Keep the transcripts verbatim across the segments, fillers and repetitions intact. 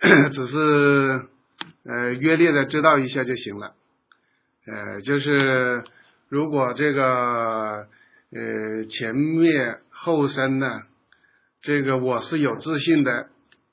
只是呃约略的知道一下就行了。呃，就是如果这个呃前灭后生呢，这个我是有自信的，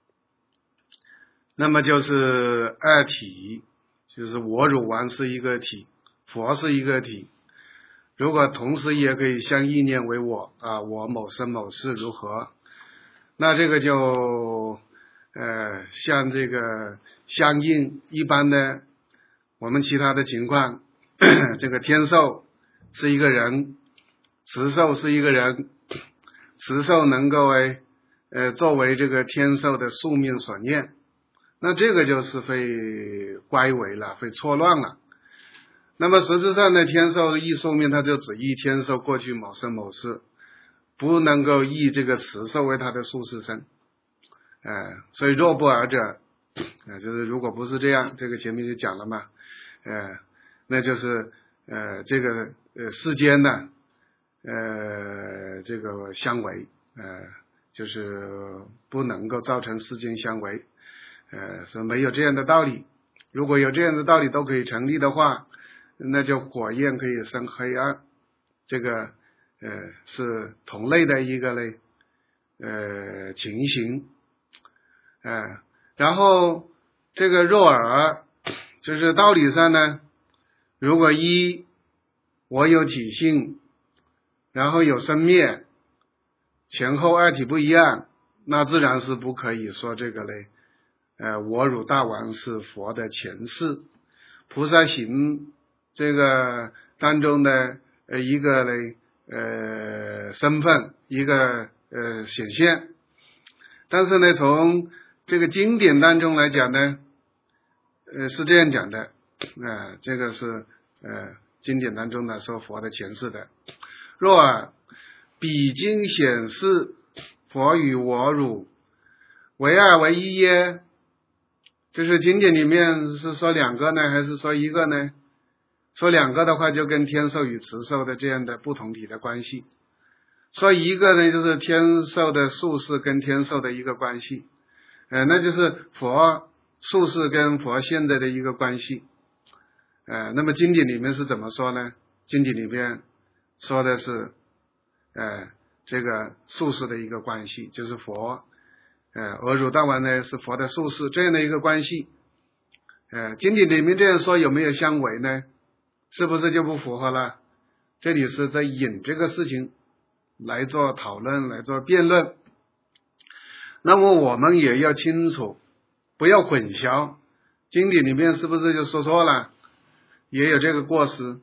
那么就是二体，就是我汝丸是一个体，佛是一个体。如果同时也可以相意念为我啊，我某生某世如何？那这个就呃像这个相应一般的我们其他的情况，这个天寿是一个人，慈寿是一个人，慈寿能够为呃作为这个天寿的宿命所念，那这个就是会乖违了，会错乱了。那么实质上呢，天寿忆寿命，它就只忆天寿过去某生某世，不能够忆这个慈寿为他的宿世生。呃，所以若不尔者，呃，就是如果不是这样，这个前面就讲了嘛，呃，那就是呃这个呃世间呢，呃这个相违，呃就是不能够造成世间相违，呃是没有这样的道理。如果有这样的道理都可以成立的话，那就火焰可以生黑暗，这个呃是同类的一个类呃情形。呃然后这个若尔就是道理上呢，如果一我有体性，然后有生灭，前后二体不一样，那自然是不可以说这个嘞呃我汝大王是佛的前世，菩萨行这个当中的呃一个嘞呃身份，一个呃显现。但是呢，从这个经典当中来讲呢，呃是这样讲的，呃这个是呃经典当中呢说佛的前世的。若尔彼经显示佛与我汝为二为一耶？就是经典里面是说两个呢，还是说一个呢？说两个的话，就跟天寿与慈寿的这样的不同体的关系。说一个呢，就是天寿的宿世跟天寿的一个关系，呃，那就是佛宿世跟佛现在的一个关系。呃，那么经典里面是怎么说呢？经典里面说的是，呃，这个宿世的一个关系，就是佛，呃，而汝大王呢是佛的宿世这样的一个关系。呃，经典里面这样说有没有相违呢？是不是就不符合了？这里是在引这个事情来做讨论，来做辩论。那么我们也要清楚，不要混淆。经典里面是不是就说错了？也有这个过失。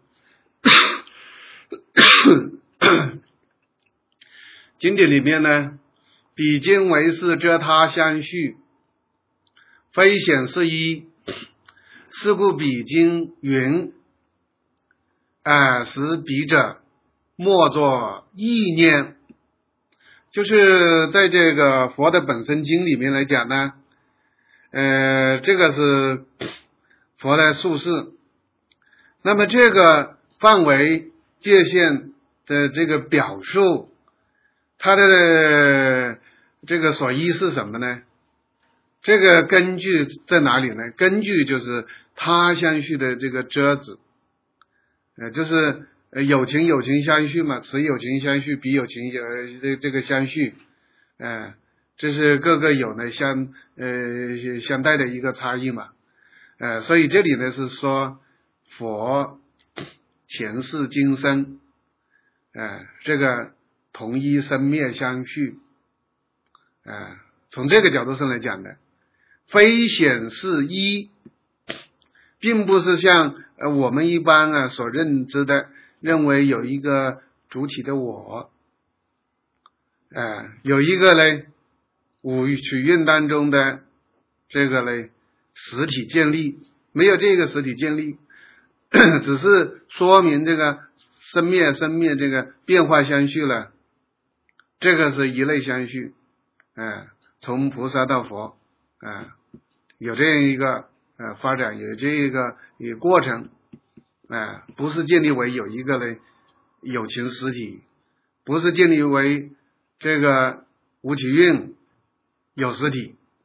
经典里面呢，彼经为是遮他相续，非显是一，是故彼经云啊，使彼者莫作意念。就是在这个佛的本身经里面来讲呢，呃，这个是佛的宿世。那么这个范围界限的这个表述，它的这个所依是什么呢？这个根据在哪里呢？根据就是他相续的这个遮止，呃，就是有情有情相续嘛，此有情相续，彼有情呃这这个相续，呃，这是各个有呢相呃相待的一个差异嘛，呃，所以这里呢是说佛前世今生，呃，这个同一生灭相续，呃，从这个角度上来讲的，非显是一，并不是像呃我们一般啊所认知的，认为有一个主体的我，呃，有一个呢五取运当中的这个呢实体建立，没有这个实体建立，只是说明这个生灭生灭这个变化相续了，这个是一类相续，呃，从菩萨到佛，呃，有这样一个呃发展，有这一个一个过程，呃，不是建立为有一个呢有情实体，不是建立为这个无起运有实体，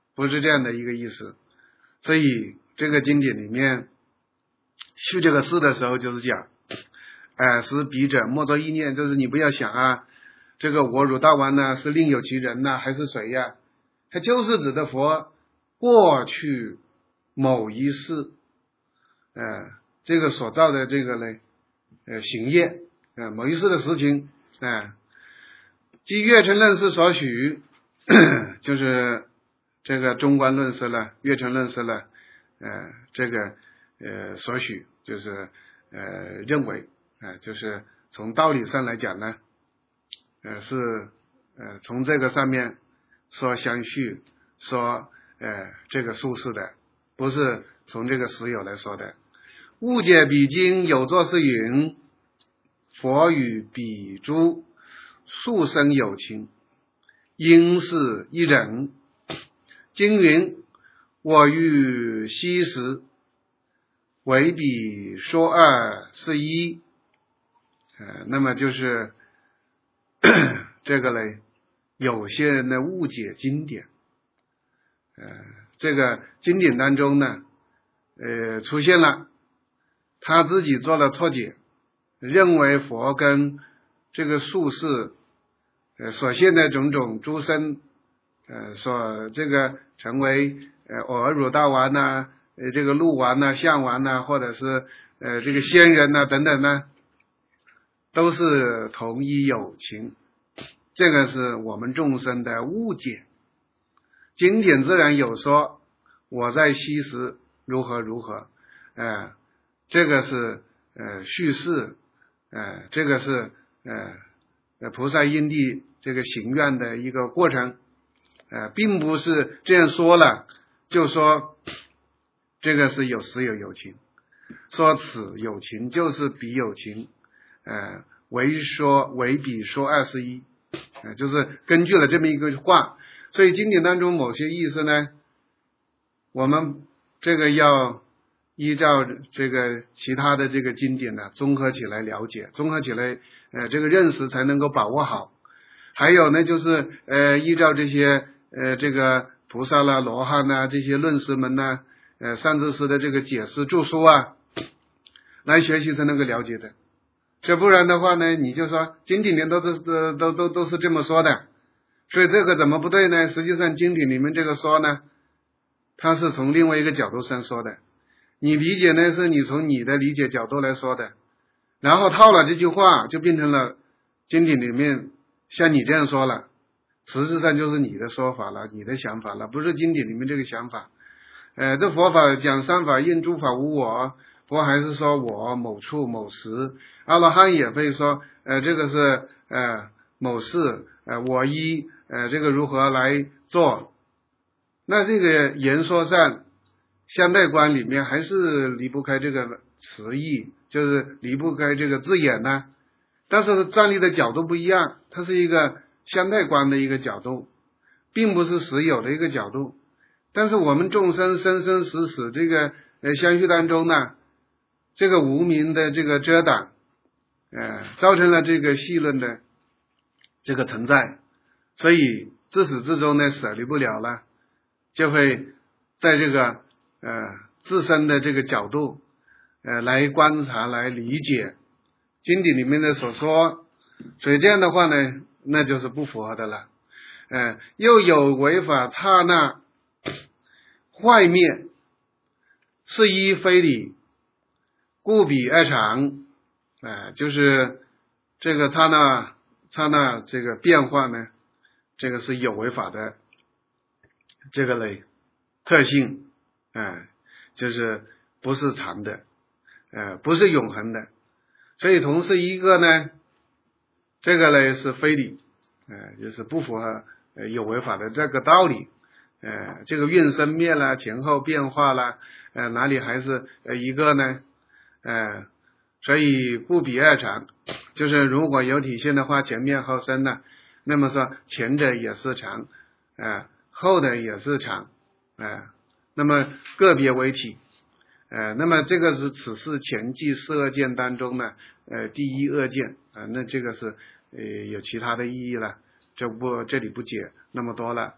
不是这样的一个意思。所以这个经典里面续这个事的时候就是讲，哎，是彼者莫作意念，就是你不要想啊，这个我汝大王呢是另有其人呐、啊，还是谁呀、啊？它就是指的佛过去某一世，呃，这个所造的这个呢，呃，行业，呃，某一世的实情，啊、呃，即月成论师所许，就是这个中观论师了，月成论师了，呃，这个呃所许，就是呃认为，啊、呃，就是从道理上来讲呢，呃是呃从这个上面说相续，说呃这个术士的，不是从这个实有来说的。误解彼经有作是云，佛与彼诸素生有情，应是一人。经云我欲昔时，为彼说二是一。呃，那么就是这个呢，有些人的误解经典，呃，这个经典当中呢，呃，出现了他自己做了错解，认为佛跟这个术士，呃，所现的种种诸身，呃，所这个成为呃偶尔汝大王呐，呃，这个鹿王呐、象王呐，或者是呃这个仙人呐等等呢，都是同一有情。这个是我们众生的误解。经典自然有说我在昔时如何如何，呃，这个是呃叙事，呃，这个是呃菩萨因地这个行愿的一个过程，呃，并不是这样说了就说这个是有实有有情，说此有情就是彼有情，呃，为说为彼说二是一，呃，就是根据了这么一个话。所以经典当中某些意思呢，我们这个要依照这个其他的这个经典呢综合起来了解，综合起来呃这个认识才能够把握好。还有呢就是呃依照这些呃这个菩萨啦、罗汉呐、这些论师们呢，呃善知识的这个解释著书啊来学习才能够了解的。这不然的话呢，你就说经典里面都都都都都都是这么说的，所以这个怎么不对呢？实际上经典里面这个说呢，它是从另外一个角度上说的，你理解呢是你从你的理解角度来说的，然后套了这句话就变成了经典里面像你这样说了，实质上就是你的说法了，你的想法了，不是经典里面这个想法。呃，这佛法讲三法印，诸法无我，佛还是说我某处某时，阿罗汉也会说呃这个是呃某事，呃我依呃这个如何来做。那这个言说上相对观里面还是离不开这个词义，就是离不开这个字眼呢，但是站立的角度不一样，它是一个相对观的一个角度，并不是实有的一个角度。但是我们众生生生死死这个呃相续当中呢，这个无明的这个遮挡，呃造成了这个细论的这个存在，所以自始至终呢舍离不了了，就会在这个呃自身的这个角度呃来观察来理解经典里面的所说，所以这样的话呢那就是不符合的了。呃又有违法刹那坏灭是一非理，故彼二常，呃就是这个刹那刹那这个变化呢，这个是有违法的这个类特性，呃就是不是常的，呃不是永恒的，所以同是一个呢，这个呢是非理，呃就是不符合呃有违法的这个道理。呃这个运生灭啦，前后变化啦，呃哪里还是呃一个呢？呃所以故彼二常，就是如果有体现的话，前面后生呢，那么说前者也是常，呃后的也是常，呃那么个别为体，呃那么这个是此是前记四恶见当中呢呃第一恶见，啊、呃、那这个是呃有其他的意义了，这不这里不解那么多了。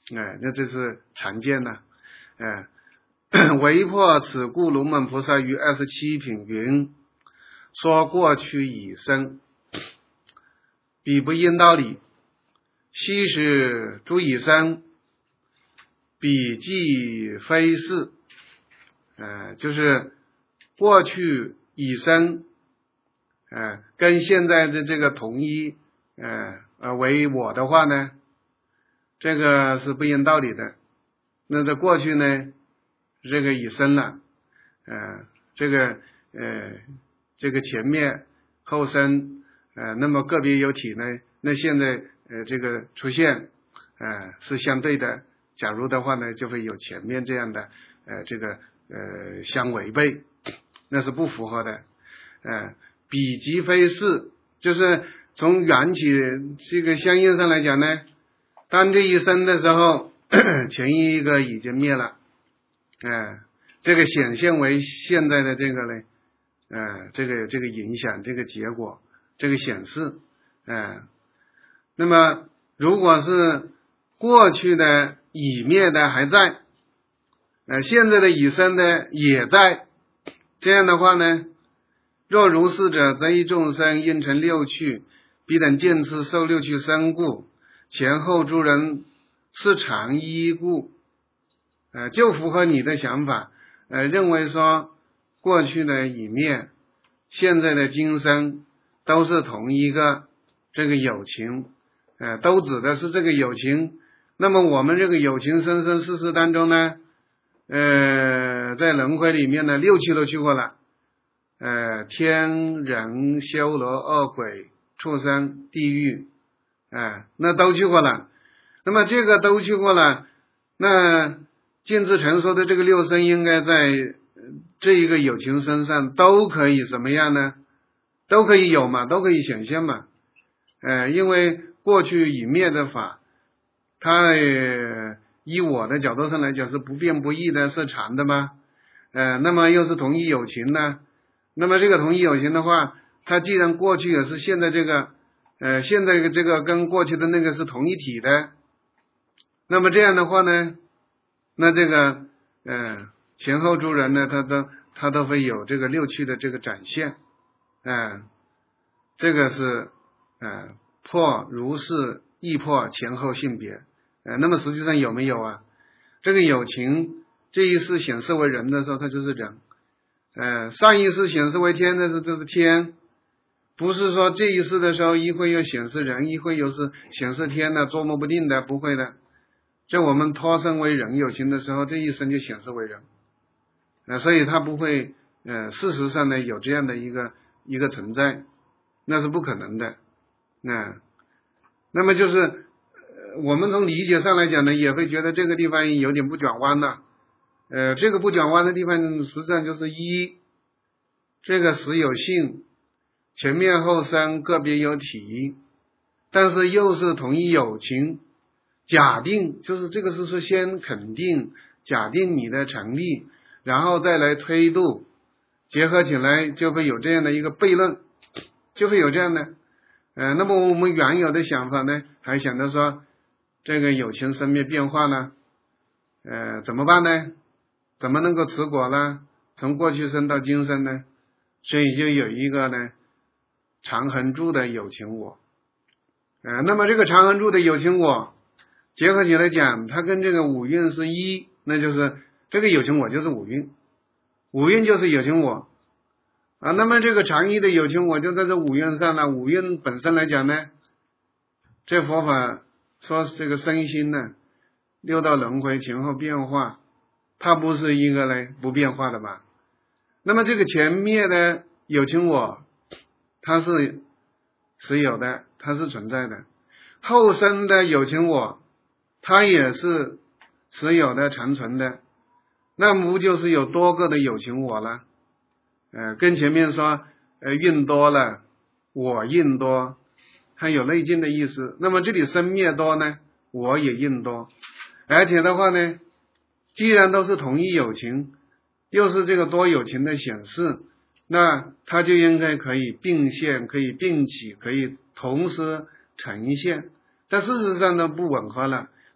哎，那这是常见的。哎，唯破此故龙门菩萨于二十七品云：说过去已生，彼不应道理。昔时诸已生，彼既非是。呃，就是过去已生，呃，跟现在的这个同一，呃呃为我的话呢，这个是不应道理的。那在过去呢，这个已生了，呃，这个呃这个前面后生，呃，那么个别有体呢，那现在呃这个出现，呃是相对的。假如的话呢，就会有前面这样的，呃这个呃相违背，那是不符合的。呃，彼即非是，就是从缘起这个相应上来讲呢，当这一生的时候，前一个已经灭了，呃，这个显现为现在的这个呢，呃，这个这个影响，这个结果，这个显示，呃，那么如果是过去的已灭的还在，呃，现在的已生的也在，这样的话呢，若如是者，则一众生应成六趣，彼等见次受六趣生故，前后诸人是常依故，呃，就符合你的想法，呃，认为说过去的已灭，现在的今生都是同一个这个有情，呃，都指的是这个有情。那么我们这个有情生生世世当中呢，呃，在轮回里面呢，六趣都去过了。呃，天人修罗恶鬼畜生地狱，哎、呃，那都去过了。那么这个都去过了，那尽智成说的这个六生应该在这一个有情身上都可以怎么样呢？都可以有嘛，都可以显现嘛。呃，因为过去已灭的法，它、呃、依我的角度上来讲是不变不异的，是常的嘛。呃，那么又是同一有情呢？那么这个同一有情的话，它既然过去也是现在这个，呃，现在这个跟过去的那个是同一体的，那么这样的话呢，那这个，呃，前后诸人呢，他都他都会有这个六趣的这个展现，嗯、呃，这个是，呃，破如是亦破前后性别，呃，那么实际上有没有啊？这个有情这一世显示为人的时候，它就是人。呃，上一世显示为天的时候，这是天，不是说这一世的时候一会又显示人，一会又是显示天的，捉摸不定的，不会的。这我们托生为人有情的时候，这一生就显示为人，呃，所以它不会，呃，事实上呢有这样的一个一个存在，那是不可能的。那、呃，那么就是，呃，我们从理解上来讲呢，也会觉得这个地方有点不转弯了。呃，这个不转弯的地方，实际上就是一，这个实有性，前面后生个别有体，但是又是同一有情。假定就是这个是说先肯定，假定你的成立，然后再来推度，结合起来就会有这样的一个悖论，就会有这样的。呃，那么我们原有的想法呢，还想着说这个有情生灭变化呢，呃，怎么办呢？怎么能够持果呢？从过去生到今生呢？所以就有一个呢常恒住的有情我，呃，那么这个常恒住的有情我结合起来讲，它跟这个五蕴是一，那就是这个有情我就是五蕴，五蕴就是有情我啊。那么这个常一的有情我就在这五蕴上了。五蕴本身来讲呢，这佛法说这个身心呢，六道轮回前后变化，它不是一个呢不变化的吧？那么这个前面的有情我，它是实有的，它是存在的。后生的有情我，它也是实有的、常存的。那不就是有多个的有情我了？呃，跟前面说，呃，蕴多了，我蕴多，它有内尽的意思。那么这里生灭多呢，我也蕴多，而且的话呢，既然都是同一有情，又是这个多有情的显示，那它就应该可以并现，可以并起，可以同时呈现。但事实上呢，不吻合了。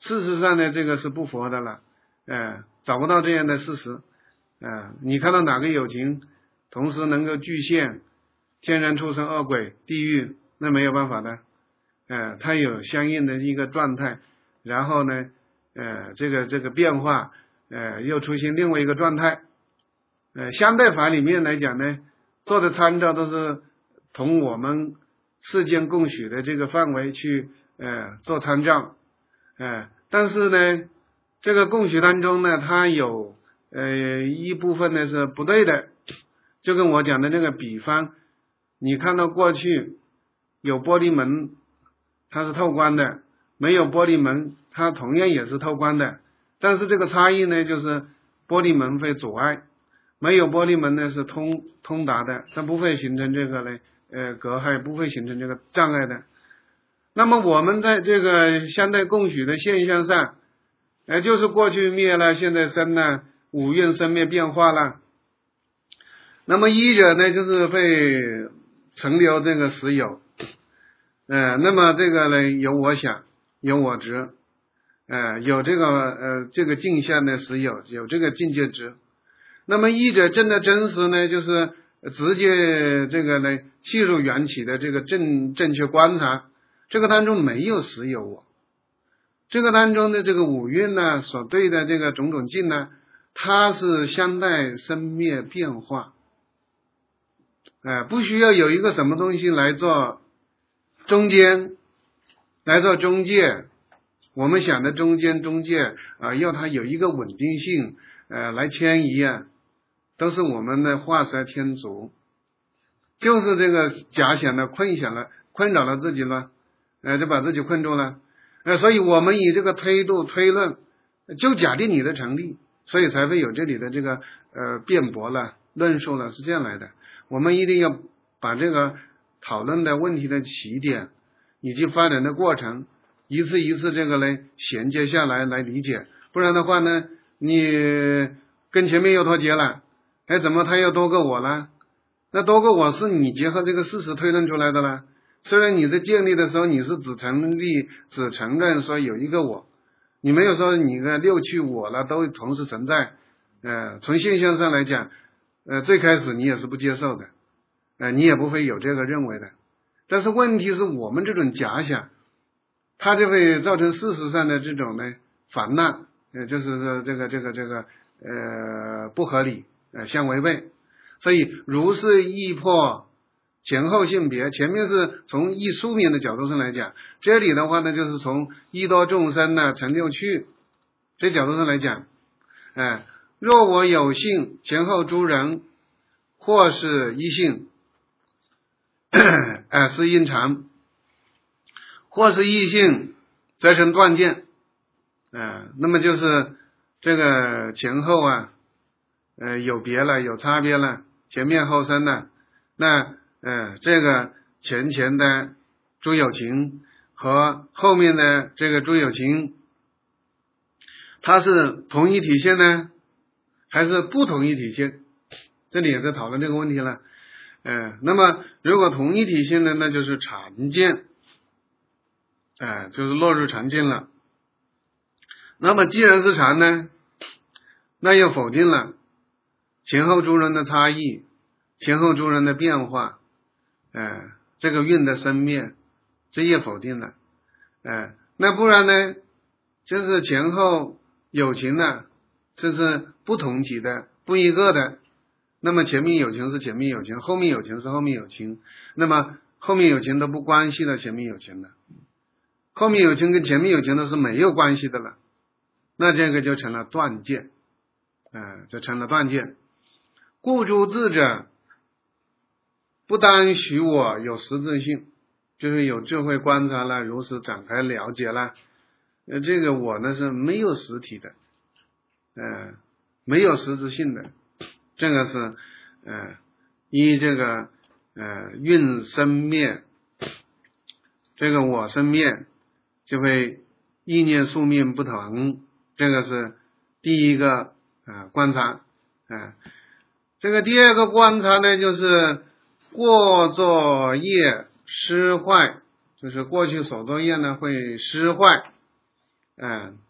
事实上呢，这个是不佛的了，呃，找不到这样的事实，呃，你看到哪个有情同时能够具现天人畜生恶鬼地狱，那没有办法的，呃，它有相应的一个状态，然后呢，呃，这个这个变化，呃，又出现另外一个状态，呃，相对法里面来讲呢，做的参照都是同我们世间共许的这个范围去呃做参照，呃，但是呢，这个共许当中呢，它有呃一部分呢是不对的，就跟我讲的那个比方，你看到过去有玻璃门，它是透光的，没有玻璃门，它同样也是透光的，但是这个差异呢，就是玻璃门会阻碍，没有玻璃门呢是通通达的，它不会形成这个呢呃隔阂，不会形成这个障碍的。那么我们在这个相对共许的现象上，呃就是过去灭了，现在生了，五蕴生灭变化了。那么一者呢，就是会存留这个实有，呃，那么这个呢有我想，有我执，呃，有这个呃这个镜像的实有，有这个境界执。那么一者真的真实呢，就是直接这个呢契入缘起的这个正正确观察，这个当中没有实有我，这个当中的这个五蕴呢所对的这个种种境呢，它是相待生灭变化，呃，不需要有一个什么东西来做中间，来做中介。我们想的中间中介啊、呃，要它有一个稳定性，呃，来迁移啊，都是我们的画蛇添足，就是这个假想的困想了，困扰了自己了，呃，就把自己困住了，呃，所以我们以这个推度推论，就假定你的成立，所以才会有这里的这个呃辩驳了，论述了，是这样来的。我们一定要把这个讨论的问题的起点以及发展的过程一次一次这个呢衔接下来来理解，不然的话呢，你跟前面又脱节了，哎，怎么他又多个我了？那多个我是你结合这个事实推论出来的了。虽然你在建立的时候你是只成立只承认说有一个我，你没有说你的六趣我了都同时存在，呃，从现象上来讲，呃，最开始你也是不接受的，呃，你也不会有这个认为的。但是问题是我们这种假想，它就会造成事实上的这种呢烦难，呃，就是说这个这个这个呃不合理，呃相违背。所以如是易破前后性别，前面是从易书名的角度上来讲，这里的话呢就是从一多众生呢成六趣这角度上来讲，哎、呃，若我有性，前后诸人或是一性，哎、呃，是因常，或是异性，则成断见，呃，那么就是这个前后啊，呃，有别了，有差别了，前面后身了，那呃，这个前前的诸有情和后面的这个诸有情，它是同一体现呢，还是不同一体现？这里也在讨论这个问题了。呃，那么如果同一体现呢，那就是常见，哎、呃，就是落入常见了。那么既然是常呢，那又否定了前后诸人的差异，前后诸人的变化，呃，这个运的生灭，这也否定了。呃，那不然呢，就是前后有情的，这是不同体的，不一个的。那么前面有情是前面有情，后面有情是后面有情，那么后面有情都不关系到前面有情的，后面有情跟前面有情都是没有关系的了，那这个就成了断见，呃，就成了断见。故诸智者不单许我有实质性，就是有智慧观察了，如实展开了解了，呃，这个我呢是没有实体的，呃，没有实质性的，这个是呃依这个呃运生灭，这个我生灭就会意念宿命不同，这个是第一个呃观察，啊、呃，这个第二个观察呢，就是过作业失坏，就是过去所作业呢会失坏，嗯、呃，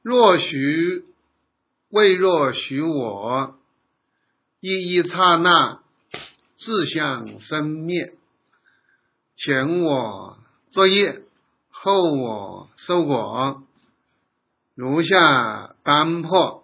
若许未若许我，一一刹那自相生灭。前我作业，后我受果，如下单破。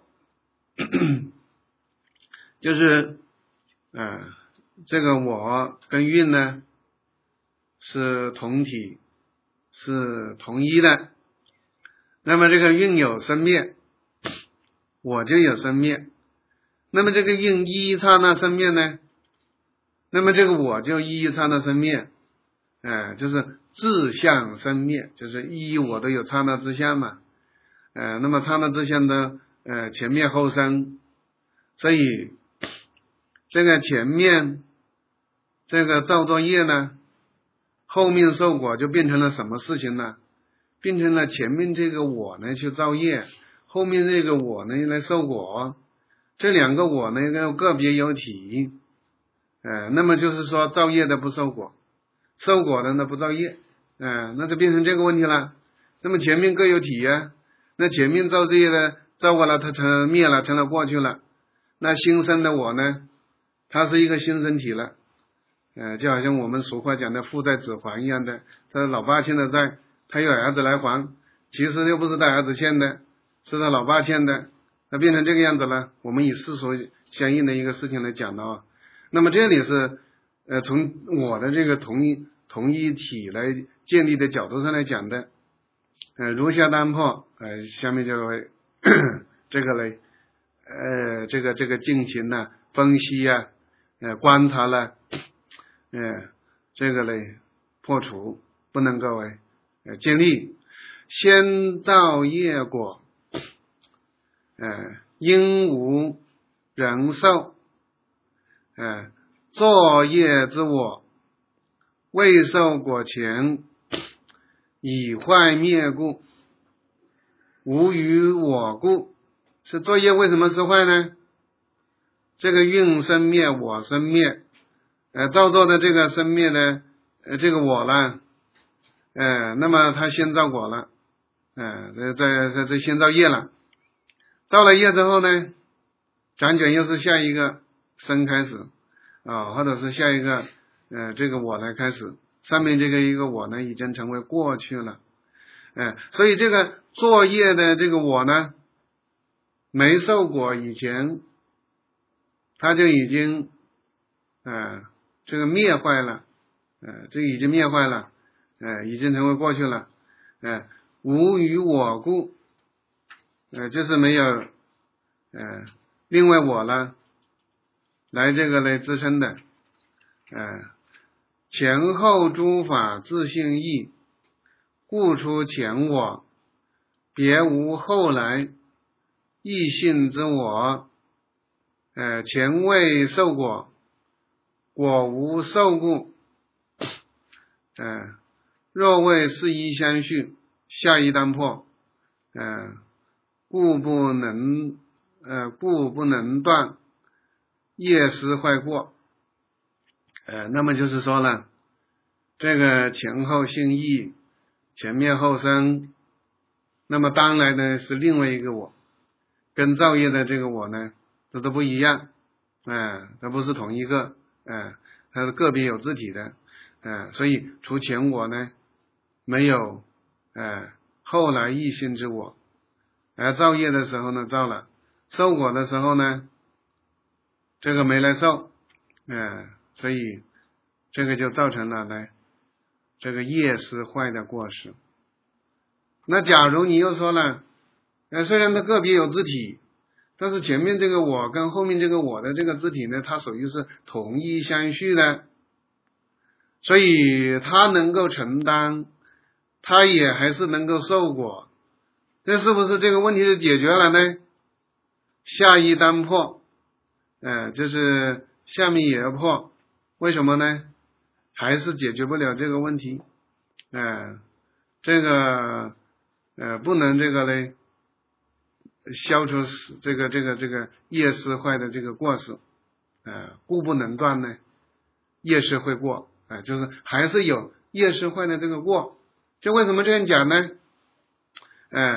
就是呃这个我跟运呢是同体，是同一的。那么这个运有生灭，我就有生灭。那么这个运一一刹那生灭呢，那么这个我就一一刹那生灭，呃就是自相生灭，就是一我都有刹那之相嘛，呃那么刹那之相的呃前灭后生，所以这个前面这个造作业呢，后面受果就变成了什么事情呢？变成了前面这个我呢去造业，后面这个我呢来受果，这两个我呢又个别有体，呃那么就是说造业的不受果，受果的呢不造业，呃那就变成这个问题了。那么前面各有体呀、啊，那前面造业的造过了，它成灭了，成了过去了，那新生的我呢，它是一个新生体了，呃就好像我们俗话讲的父债子还一样的，他老爸欠的债，他有儿子来还，其实又不是他儿子欠的，是他老爸欠的，那变成这个样子了。我们以世俗相应的一个事情来讲的啊。那么这里是呃从我的这个同一同一体来建立的角度上来讲的，呃如下单破，呃下面就会这个嘞呃这个这个进行了分析啊，呃观察了，呃这个嘞破除，不能够为呃建立。先造业果，呃因无人受，呃作业之我未受果前，以坏灭故，无于我故。是作业为什么是坏呢？这个运生灭，我生灭，呃造作的这个生灭呢，呃这个我呢，呃那么他先造果了，呃这这这这先造业了，造了业之后呢，辗转又是下一个生开始啊，或者是下一个呃这个我来开始，上面这个一个我呢已经成为过去了，呃所以这个作业的这个我呢，没受果以前，他就已经呃这个灭坏了，呃这个已经灭坏了，呃已经成为过去了，呃无于我故，呃就是没有呃另外我了来这个来支撑的，呃前后诸法自性异，故出前我，别无后来异性之我，呃前未受果，果无受故，呃若为是一相续，下一单破，呃故不能呃故不能断业失坏过。呃那么就是说呢，这个前后性异，前灭后生，那么当来呢是另外一个我，跟造业的这个我呢这都不一样，呃它不是同一个，呃它是个别有自体的，呃所以除前我呢没有呃后来异性之我，而造业的时候呢造了，受果的时候呢这个没来受，呃所以这个就造成了呢这个业失坏的过失。那假如你又说了，呃虽然它个别有自体，但是前面这个我跟后面这个我的这个自体呢，它属于是同一相续的，所以它能够承担，它也还是能够受果，这是不是这个问题就解决了呢？下一单破，呃就是下面也要破，为什么呢？还是解决不了这个问题，呃这个呃不能这个嘞消除这个这个这个业失坏的这个过失，呃故不能断呢业失会过，呃就是还是有业失坏的这个过。这为什么这样讲呢？呃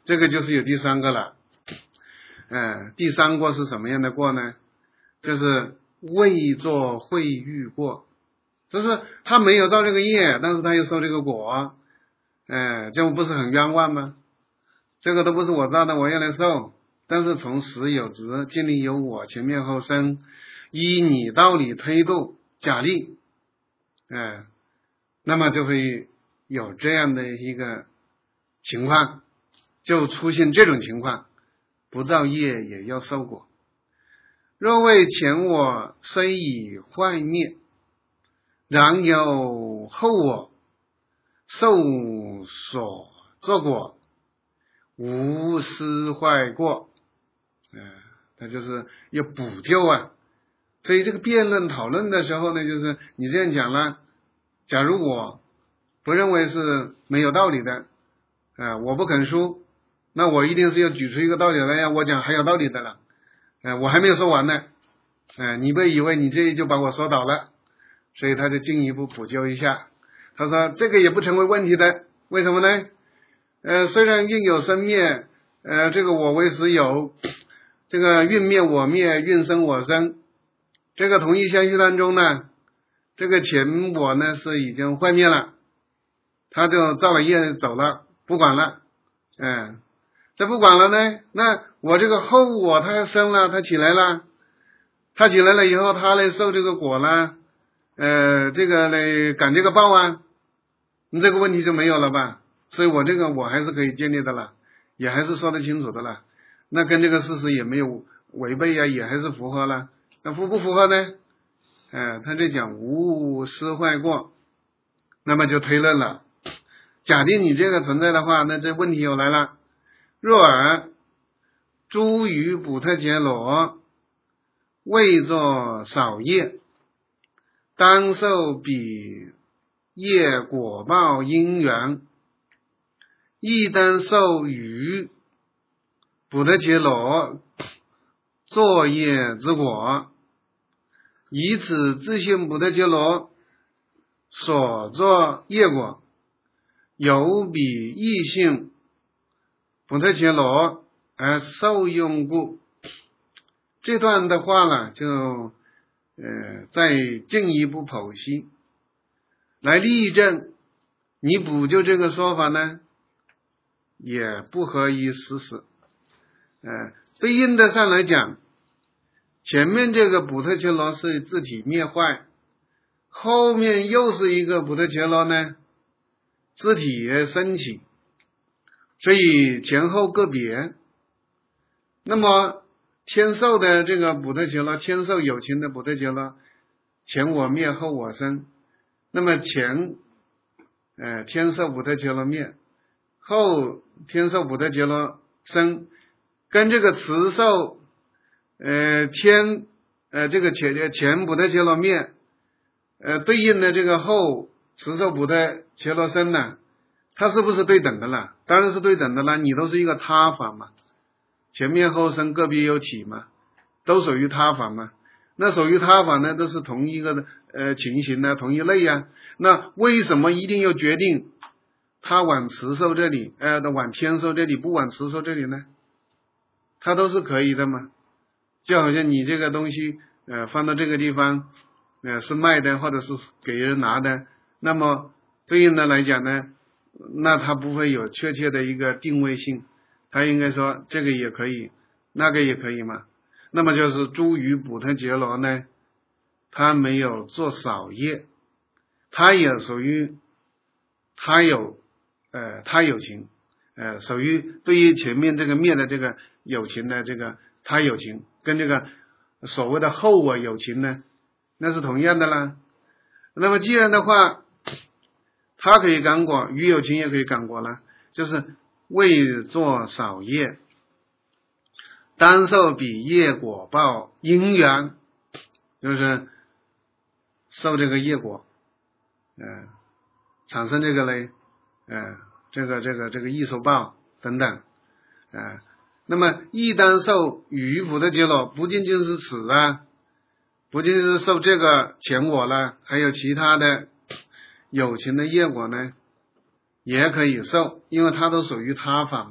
这个就是有第三个了。呃，第三过是什么样的过呢？就是未作秽欲过，就是他没有造这个业，但是他又受这个果，呃，这不是很冤枉吗？这个都不是我造的，我要来受，但是从实有执，今里有我，前面后生，依你道理推度假立，呃，那么就会有这样的一个情况，就出现这种情况，不造业也要受果。若为前我虽已坏灭，然有后我受所作果，无失坏过。嗯、呃，那就是要补救啊。所以这个辩论讨论的时候呢，就是你这样讲了，假如我不认为是没有道理的，呃，我不肯输，那我一定是要举出一个道理来呀，我讲还有道理的了。呃，我还没有说完呢，呃，你不以为你这就把我说倒了，所以他就进一步补救一下。他说这个也不成为问题的，为什么呢？呃，虽然运有生灭，呃，这个我为实有，这个运灭我灭，运生我生，这个同一相续当中呢，这个前我呢是已经坏灭了，他就造了业走了，不管了，嗯、呃，这不管了呢，那我这个后我他生了，他起来了，他起来了以后，他来受这个果了，呃，这个来感这个报啊，你这个问题就没有了吧？所以我这个我还是可以建立的了，也还是说得清楚的了，那跟这个事实也没有违背呀、啊，也还是符合了。那符不符合呢？呃，他这讲无失坏过，那么就推论了。假定你这个存在的话，那这问题又来了。若尔诸于补特伽罗未作少业，当受彼业果报因缘，亦当受于补特伽罗作业之果，以此自性补特伽罗所作业果，有彼异性补特伽罗而受用故。这段的话呢，就呃再进一步剖析，来例证你补救这个说法呢，也不合于事实。呃，对应的上来讲，前面这个补特伽罗是自体灭坏，后面又是一个补特伽罗呢，自体升起，所以前后个别。那么天受的这个补特伽罗，天受有情的补特伽罗，前我灭后我生，那么前呃天受补特伽罗灭，后天受补特伽罗生，跟这个慈受呃天呃这个前前补特伽罗灭呃对应的这个后慈受补特伽罗生呢，它是不是对等的了？当然是对等的了，你都是一个他法嘛，前面后生个别有体嘛，都属于他法嘛。那属于他法呢，都是同一个呃情形呢，同一类啊。那为什么一定要决定他往慈受这里，呃，往天受这里，不往慈受这里呢？它都是可以的嘛。就好像你这个东西，呃，放到这个地方，呃，是卖的或者是给人拿的，那么对应的来讲呢，那它不会有确切的一个定位性，它应该说这个也可以，那个也可以嘛。那么就是诸于补特伽罗呢，他没有做少业，他也属于他有呃他有情，呃属于对于前面这个灭的这个有情的这个他有情，跟这个所谓的后我有情呢，那是同样的啦。那么既然的话，他可以感果，于有情也可以感果了，就是未做少业，当受彼业果报因缘，就是受这个业果，呃，产生这个嘞，呃，这个这个这个异受报等等，呃，那么亦当受于补特伽罗，不仅仅是此啊，不仅仅是受这个前我了，还有其他的有情的业果呢，也可以受，因为它都属于他法嘛。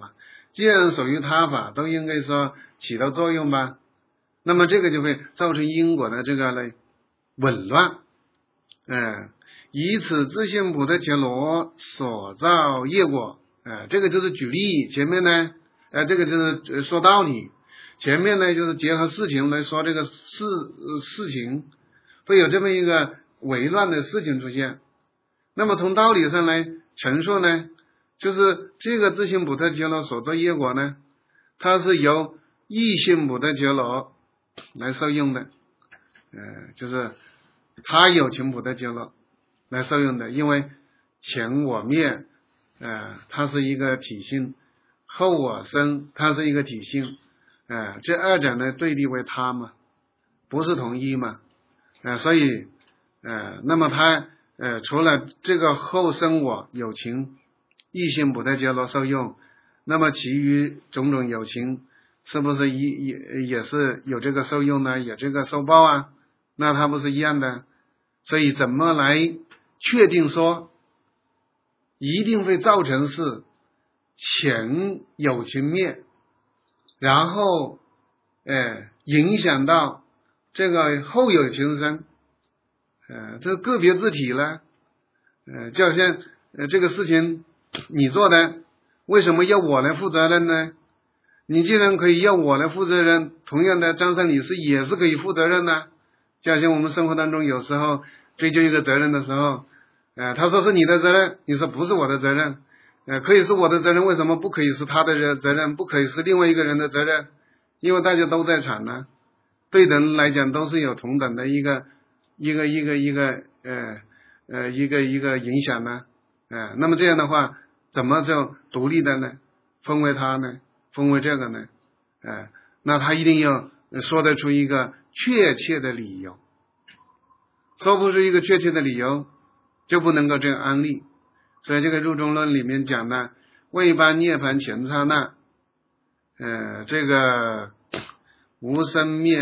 既然属于他法，都应该说起到作用吧。那么这个就会造成因果的这个呢紊乱。嗯，以此自性补特伽罗所造业果。呃，这个就是举例，前面呢，呃，这个就是说道理，前面呢就是结合事情来说这个事事情，会有这么一个紊乱的事情出现。那么从道理上来陈述呢，就是这个自性补特伽罗所造业果呢，它是由异性补特伽罗来受用的，呃，就是他有情补特伽罗来受用的，因为前我灭。呃，它是一个体性，后我生，它是一个体性，呃，这二者呢对立为他嘛，不是同一嘛，呃，所以，呃，那么它，呃，除了这个后生我有情，异性补特伽罗受用，那么其余种种有情，是不是也也也是有这个受用呢？有这个受报啊？那它不是一样的？所以怎么来确定说？一定会造成是前有情灭，然后呃影响到这个后有情生，呃这个别自体了，呃就好像呃这个事情你做的，为什么要我来负责任呢？你既然可以要我来负责任，同样的张三李四也是可以负责任的，就好像我们生活当中有时候追究一个责任的时候。呃，他说是你的责任，你说不是我的责任，呃，可以是我的责任，为什么不可以是他的责任，不可以是另外一个人的责任？因为大家都在场呢，对人来讲都是有同等的一个一个一个一个呃呃一个一个影响呢，呃，那么这样的话，怎么就独立的呢？分为他呢？分为这个呢？呃，那他一定要说得出一个确切的理由，说不出一个确切的理由。就不能够这样安立，所以这个入中论里面讲的未般涅盘前刹那，呃，这个无生灭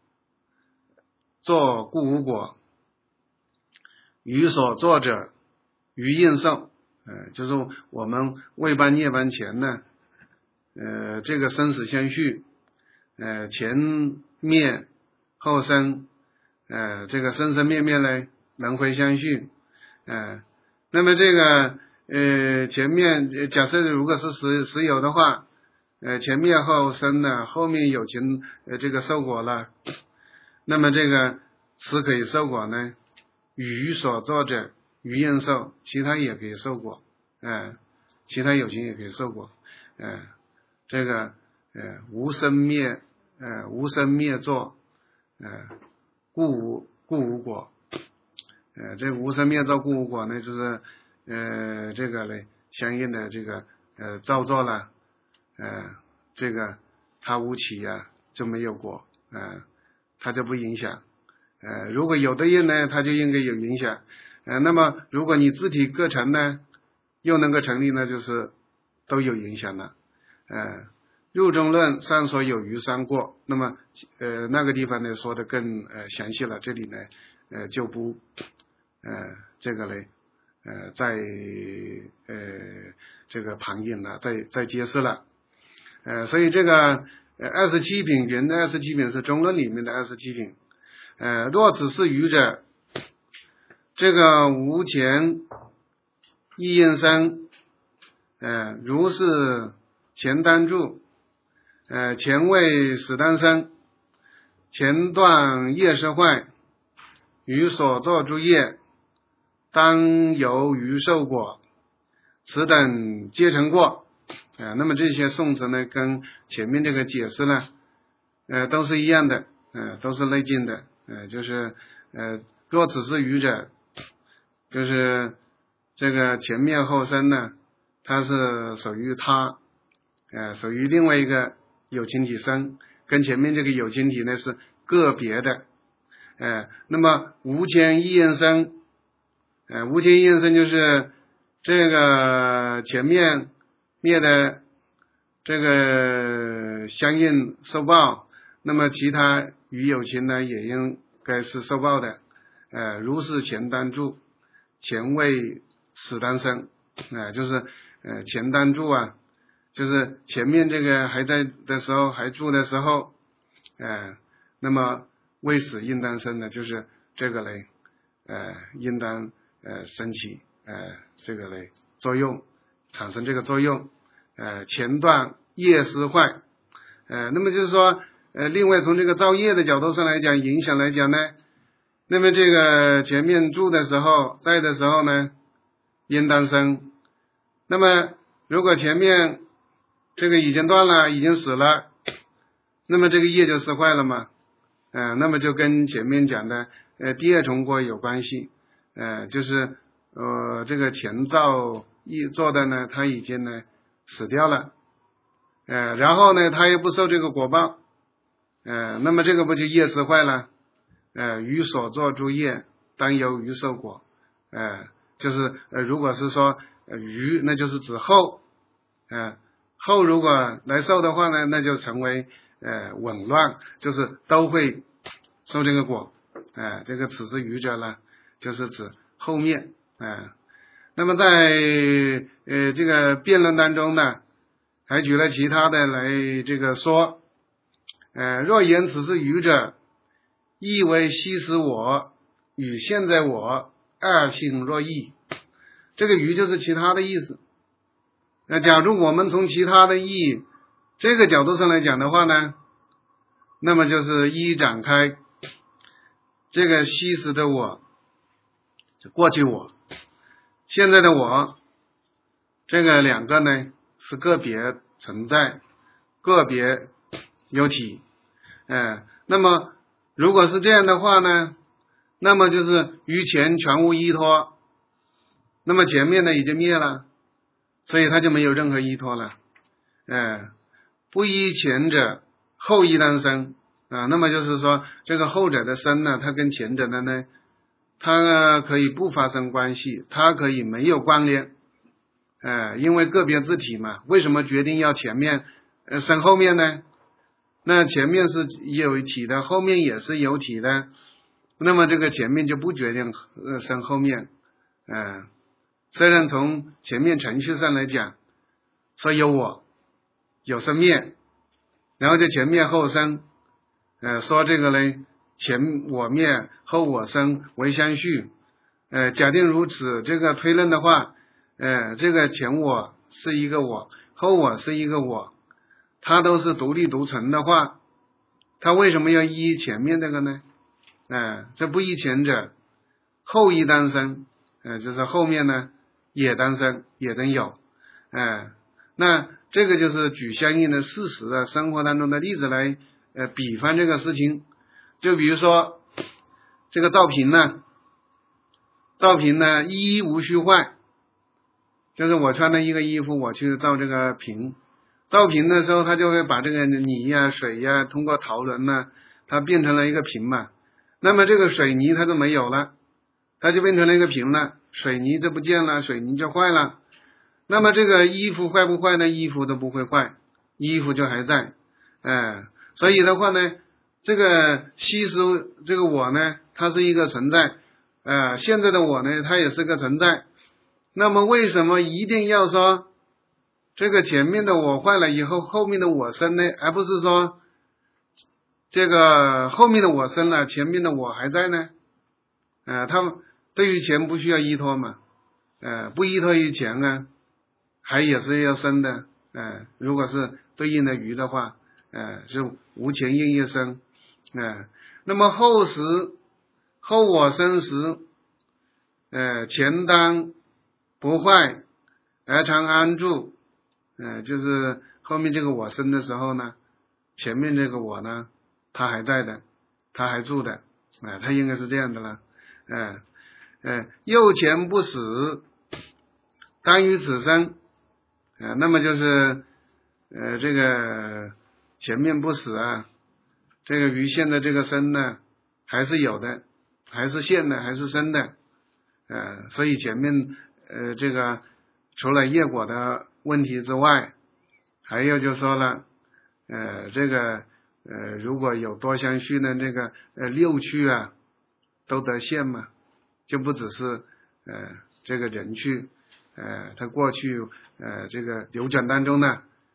作故无果，于所作者于应受，呃，就是我们未般涅盘前呢，呃，这个生死相续，呃，前灭后生，呃，这个生生灭灭呢，轮回相续。呃，那么这个呃前面假设如果是实实有的话，呃前面后生呢，后面有情呃这个受果了，那么这个实可以受果呢，于所作者于应受，其他也可以受果，呃其他有情也可以受果，呃这个呃无生灭呃无生灭作，呃故无故无果。呃，这无生灭造故无果呢，就是呃这个呢相应的这个呃造作了，呃这个它无起呀、啊、就没有果，呃它就不影响，呃如果有的因呢，它就应该有影响，呃那么如果你自体各成呢，又能够成立呢，就是都有影响了，呃入中论上说有余三过，那么呃那个地方呢说的更呃详细了，这里呢呃就不。呃，这个呢，呃，在呃这个旁引了，在在揭示了，呃，所以这个呃二十七品，原的二十七品是中论里面的二十七品，呃，若此是愚者，这个无前意应生，呃，如是前单住，呃，前为始单生，前断业是坏，于所作诸业。当由于受果，此等皆成过，呃，那么这些颂词呢，跟前面这个解释呢，呃，都是一样的，呃，都是内尽的，呃，就是呃，若此是愚者，就是这个前面后生呢，它是属于他，呃，属于另外一个有情体生，跟前面这个有情体呢是个别的，呃，那么无前意应生。呃，无前应生就是这个前面灭的这个相应受报，那么其他与有情呢也应该是受报的。呃，如是前单住，前为始单生，呃，就是呃前单住啊， 就是前面这个还在的时候，还住的时候，呃，那么未死应当生的，就是这个嘞，呃，应当呃升起呃这个嘞作用，产生这个作用，呃，前段业失坏，呃，那么就是说，呃，另外从这个造业的角度上来讲，影响来讲呢，那么这个前面住的时候，在的时候呢，应当生，那么如果前面这个已经断了，已经死了，那么这个业就失坏了嘛，呃，那么就跟前面讲的呃第二重过有关系，呃，就是呃这个前造业做的呢，他已经呢死掉了，呃，然后呢他又不受这个果报，呃，那么这个不就业失坏了？呃，于所作诸业，当由于受果，呃，就是呃如果是说呃于，那就是指后，呃后如果来受的话呢，那就成为呃紊乱，就是都会受这个果，呃这个此之余者呢，就是指后面，呃那么在呃这个辩论当中呢，还举了其他的来这个说，呃若言此是余者，意为昔时我与现在我二性若异，这个余就是其他的意思。那假如我们从其他的意义这个角度上来讲的话呢，那么就是一展开这个昔时的我，过去我，现在的我，这个两个呢是个别存在，个别有体，呃，那么如果是这样的话呢，那么就是于前全无依托，那么前面呢已经灭了，所以他就没有任何依托了，呃，不依前者后依当生啊，那么就是说这个后者的生呢，它跟前者的呢，它可以不发生关系，它可以没有关联，呃，因为个别自体嘛，为什么决定要前面呃生后面呢？那前面是有体的，后面也是有体的，那么这个前面就不决定呃生后面，呃，虽然从前面程序上来讲，说有我有生灭，然后就前灭后生，呃，说这个呢前我灭后我生为相续，呃，假定如此这个推论的话，呃，这个前我是一个我，后我是一个我，它都是独立独存的话，它为什么要依前面这个呢？呃，这不依前者，后依当生，呃，就是后面呢也当生，也能有，呃，那这个就是举相应的事实的生活当中的例子来呃比方这个事情，就比如说这个造瓶呢，造瓶呢一无虚坏，就是我穿的一个衣服，我去造这个瓶，造瓶的时候，它就会把这个泥呀、水呀，通过陶轮呢，它变成了一个瓶嘛。那么这个水泥它就没有了，它就变成了一个瓶了，水泥就不见了，水泥就坏了。那么这个衣服坏不坏呢？衣服都不会坏，衣服就还在。呃，所以的话呢，这个西施这个我呢，它是一个存在，呃，现在的我呢，它也是个存在。那么为什么一定要说这个前面的我坏了以后，后面的我生呢？而不是说这个后面的我生了，前面的我还在呢？呃，他们对于前不需要依托嘛？呃，不依托于前呢，还也是要生的。呃，如果是对应的余的话，呃，是无前应业生。呃，那么后时后我生时，呃，前当不坏而常安住，呃，就是后面这个我生的时候呢，前面这个我呢，他还在的，他还住的，啊、呃，他应该是这样的了，呃，呃，右前不死，当于此生，呃，那么就是呃这个前面不死啊，这个余现的这个生呢，还是有的，还是现的，还是生的，呃，所以前面呃这个除了业果的问题之外，还有就说了，呃，这个呃，如果有多相续的这个呃六趣啊，都得现嘛，就不只是呃这个人趣，呃，它过去呃这个流转当中呢，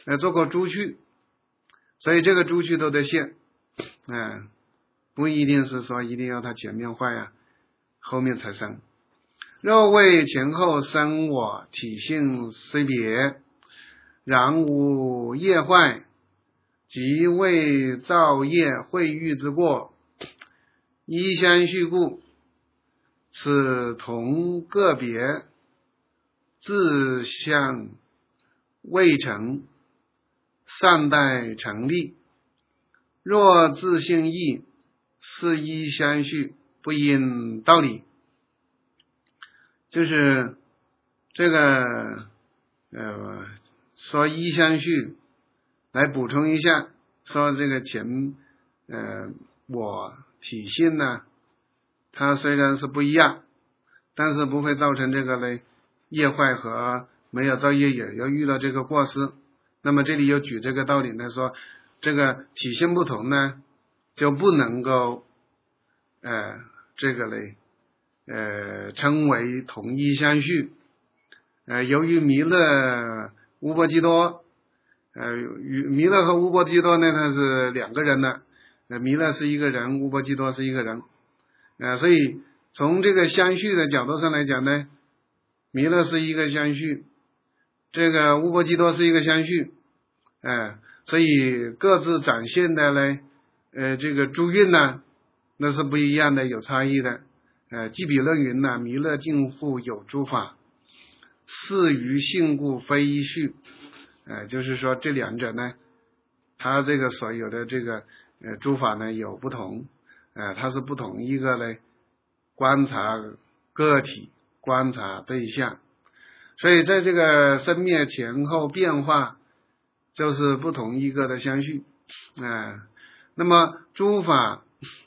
呃做过朱去，所以这个朱去都得现，嗯、呃，不一定是说一定要它前面坏呀，后面才生。若为前后生我体性虽别，然无业坏，即为造业秽欲之过，依相续故，此同个别自相未成，善待成立。若自性异，是依相续，不因道理。就是这个呃说依相续来补充一下，说这个前呃我体性呢，它虽然是不一样，但是不会造成这个呢业坏和没有造业也要遇到这个过失。那么这里又举这个道理呢，说这个体性不同呢，就不能够呃这个嘞呃称为同一相续。呃由于弥勒乌波基多呃与弥勒和乌波基多呢，他是两个人呢，呃弥勒是一个人，乌波基多是一个人，呃所以从这个相续的角度上来讲呢，弥勒是一个相续，这个乌波基多是一个相续，呃所以各自展现的呢呃这个诸运呢，那是不一样的，有差异的。呃记比论云呢，弥勒尽复有诸法，是于性故非依序。呃就是说这两者呢，它这个所有的这个呃诸法呢有不同，呃它是不同一个呢观察个体，观察对象，所以在这个生灭前后变化就是不同一个的相续。呃那么诸法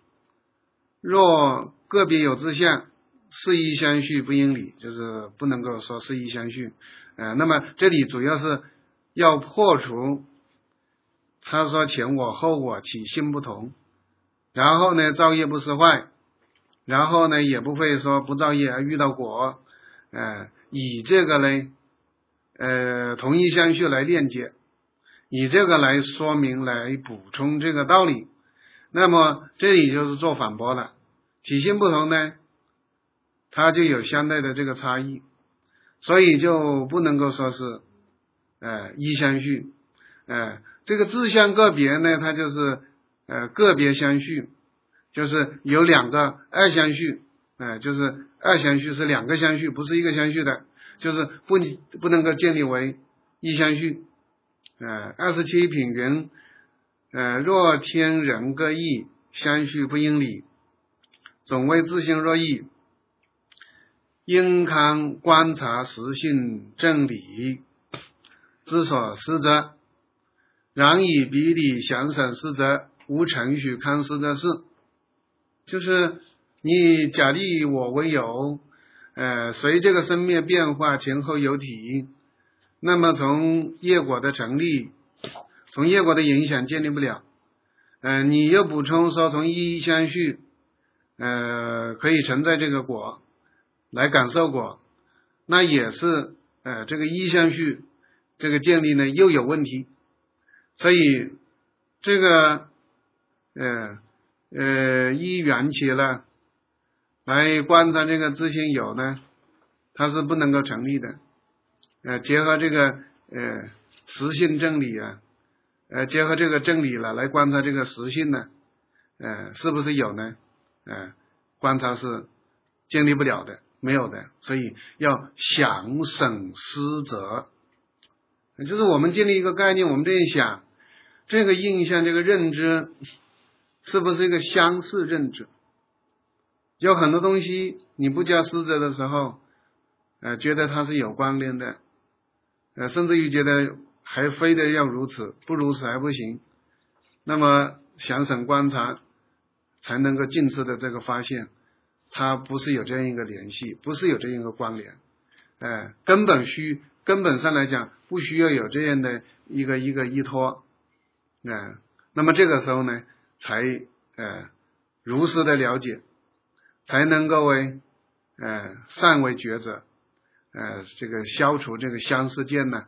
若个别有自相，是依相续不应理，就是不能够说是依相续。呃那么这里主要是要破除他说前我后我体性不同，然后呢造业不失坏，然后呢也不会说不造业而遇到果，呃以这个呢呃同一相续来链接，以这个来说明来补充这个道理。那么这里就是做反驳了，体性不同呢，它就有相对的这个差异，所以就不能够说是呃依相续。呃这个自相个别呢，它就是呃个别相续，就是有两个二相续，呃就是二相续是两个相续，不是一个相续的，就是不不能够建立为一相续。呃二十七品云呃若天人各异，相续不应理，总谓自性若异，应堪观察实性正理之所思者，然以比理详审实则，无程序看实的事。就是你假立我为有，呃随这个生灭变化前后有体，那么从业果的成立，从业果的影响建立不了。呃你又补充说从一相续呃可以存在这个果来感受果，那也是呃这个一相续这个建立呢又有问题。所以这个呃呃依缘起了来观察这个自性有呢，它是不能够成立的。呃结合这个呃实性正理啊，呃结合这个正理了来观察这个实性呢，呃是不是有呢？呃观察是建立不了的，没有的。所以要详审思则，就是我们建立一个概念，我们这样想，这个印象这个认知是不是一个相似认知？有很多东西你不加思则的时候呃觉得它是有关联的，呃甚至于觉得还非得要如此，不如此还不行。那么详审观察才能够近似的这个发现，它不是有这样一个联系，不是有这样一个关联。呃根本需根本上来讲不需要有这样的一个一个依托。呃那么这个时候呢才呃如实的了解，才能够为呃善为抉择，呃这个消除这个相似见呢，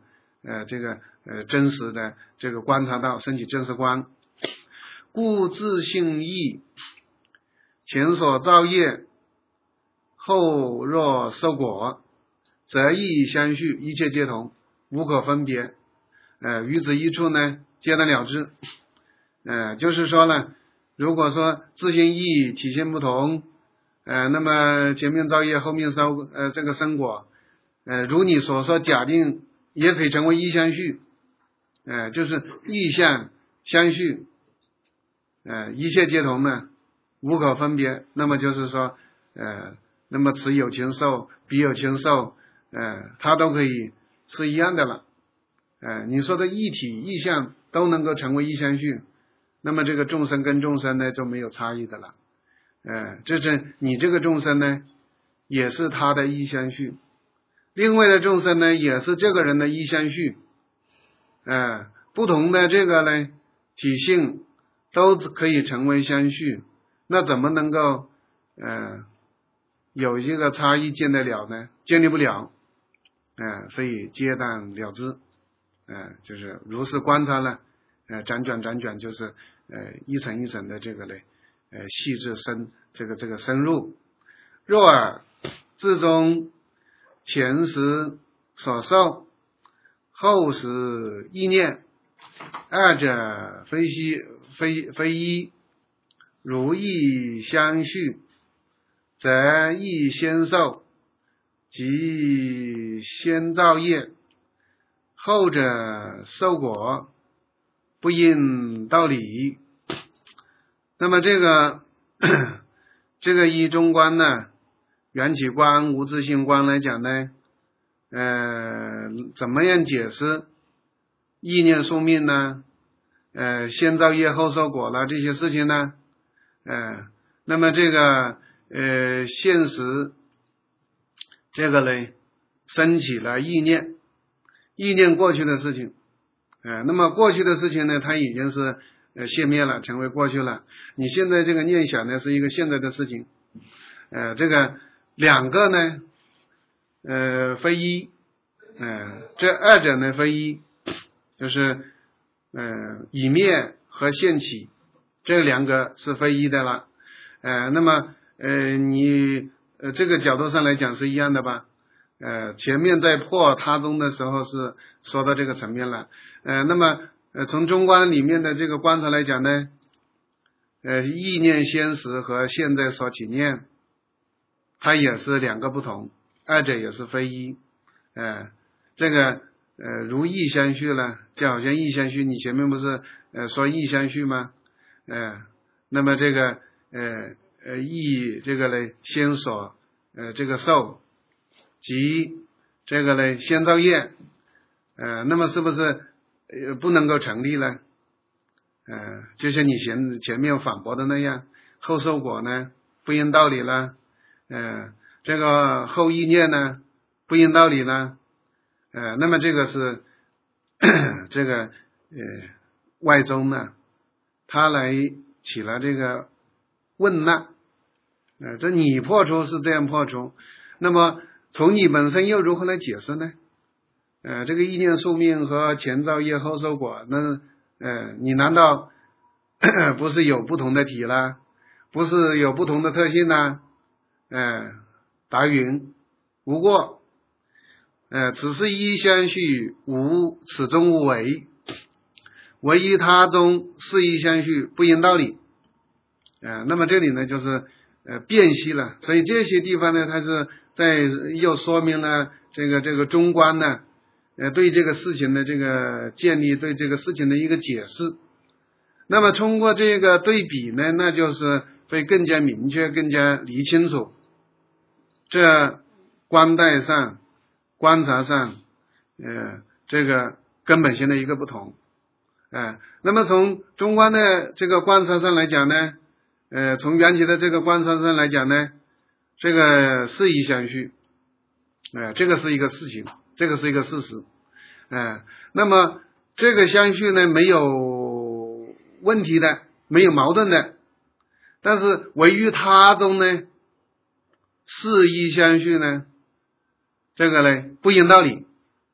呃这个呃真实的这个观察到升起真实观。故自性义，前所造业，后若受果，则义相续，一切皆同，无可分别。呃，于此一处呢，皆得了之。呃，就是说呢，如果说自性义体现不同，呃，那么前面造业，后面收呃这个生果，呃，如你所说，假定也可以成为义相续，呃，就是义相相续。呃，一切皆同呢，无可分别。那么就是说，呃，那么此有情受，彼有情受，呃，它都可以是一样的了。呃，你说的一体意象都能够成为义相续，那么这个众生跟众生呢就没有差异的了。呃，这是你这个众生呢，也是他的义相续，另外的众生呢，也是这个人的义相续。呃，不同的这个呢体性。都可以成为相续，那怎么能够呃有一个差异建得了呢？建立不了，呃，所以皆当了之，呃，就是如是观察了，呃，辗转辗转，就是呃一层一层的这个嘞，呃细致深这个这个深入。若尔自中前时所受，后时意念，二者非悉非非一，如意相续，则意先受，即先造业，后者受果，不应道理。那么这个这个一中观呢，缘起观、无自性观来讲呢，呃，怎么样解释意念宿命呢？呃，先造业后受果了这些事情呢？呃，那么这个呃现实这个呢，升起了意念，意念过去的事情，呃，那么过去的事情呢，它已经是呃熄灭了，成为过去了。你现在这个念想呢，是一个现在的事情，呃，这个两个呢，呃，非一，呃，这二者呢非一，就是呃已灭和现起这两个是非一的了。呃，那么呃你呃这个角度上来讲是一样的吧？呃，前面在破他中的时候是说到这个层面了。呃，那么呃从中观里面的这个观察来讲呢，呃意念先实和现在所起念，它也是两个不同，二者也是非一。呃，这个呃如意相续了，就好像意相续，你前面不是呃说意相续吗？呃，那么这个呃呃意这个呢先所呃这个受，即这个呢先造业，呃那么是不是呃不能够成立呢？呃就像你前前面反驳的那样，后受果呢不应道理了，呃这个后意念呢不应道理了，呃那么这个是这个呃外宗呢，他来起了这个问难，呃这你破除是这样破除，那么从你本身又如何来解释呢？呃这个意念宿命和前造业后受果，那呃你难道不是有不同的体啦，不是有不同的特性啦？呃答云无过，呃此是一相续，无此中无为，唯一他中是一相续，不应道理。呃那么这里呢就是呃辨析了，所以这些地方呢，它是在又说明了这个这个中观呢，呃对这个事情的这个建立，对这个事情的一个解释。那么通过这个对比呢，那就是会更加明确，更加理清楚这观待上、观察上，呃这个根本性的一个不同。呃那么从中观的这个观察上来讲呢，呃从缘起的这个观察上来讲呢，这个是一相续，呃这个是一个事情，这个是一个事实。呃那么这个相续呢没有问题的，没有矛盾的，但是唯于他中呢是一相续呢，这个呢不应道理。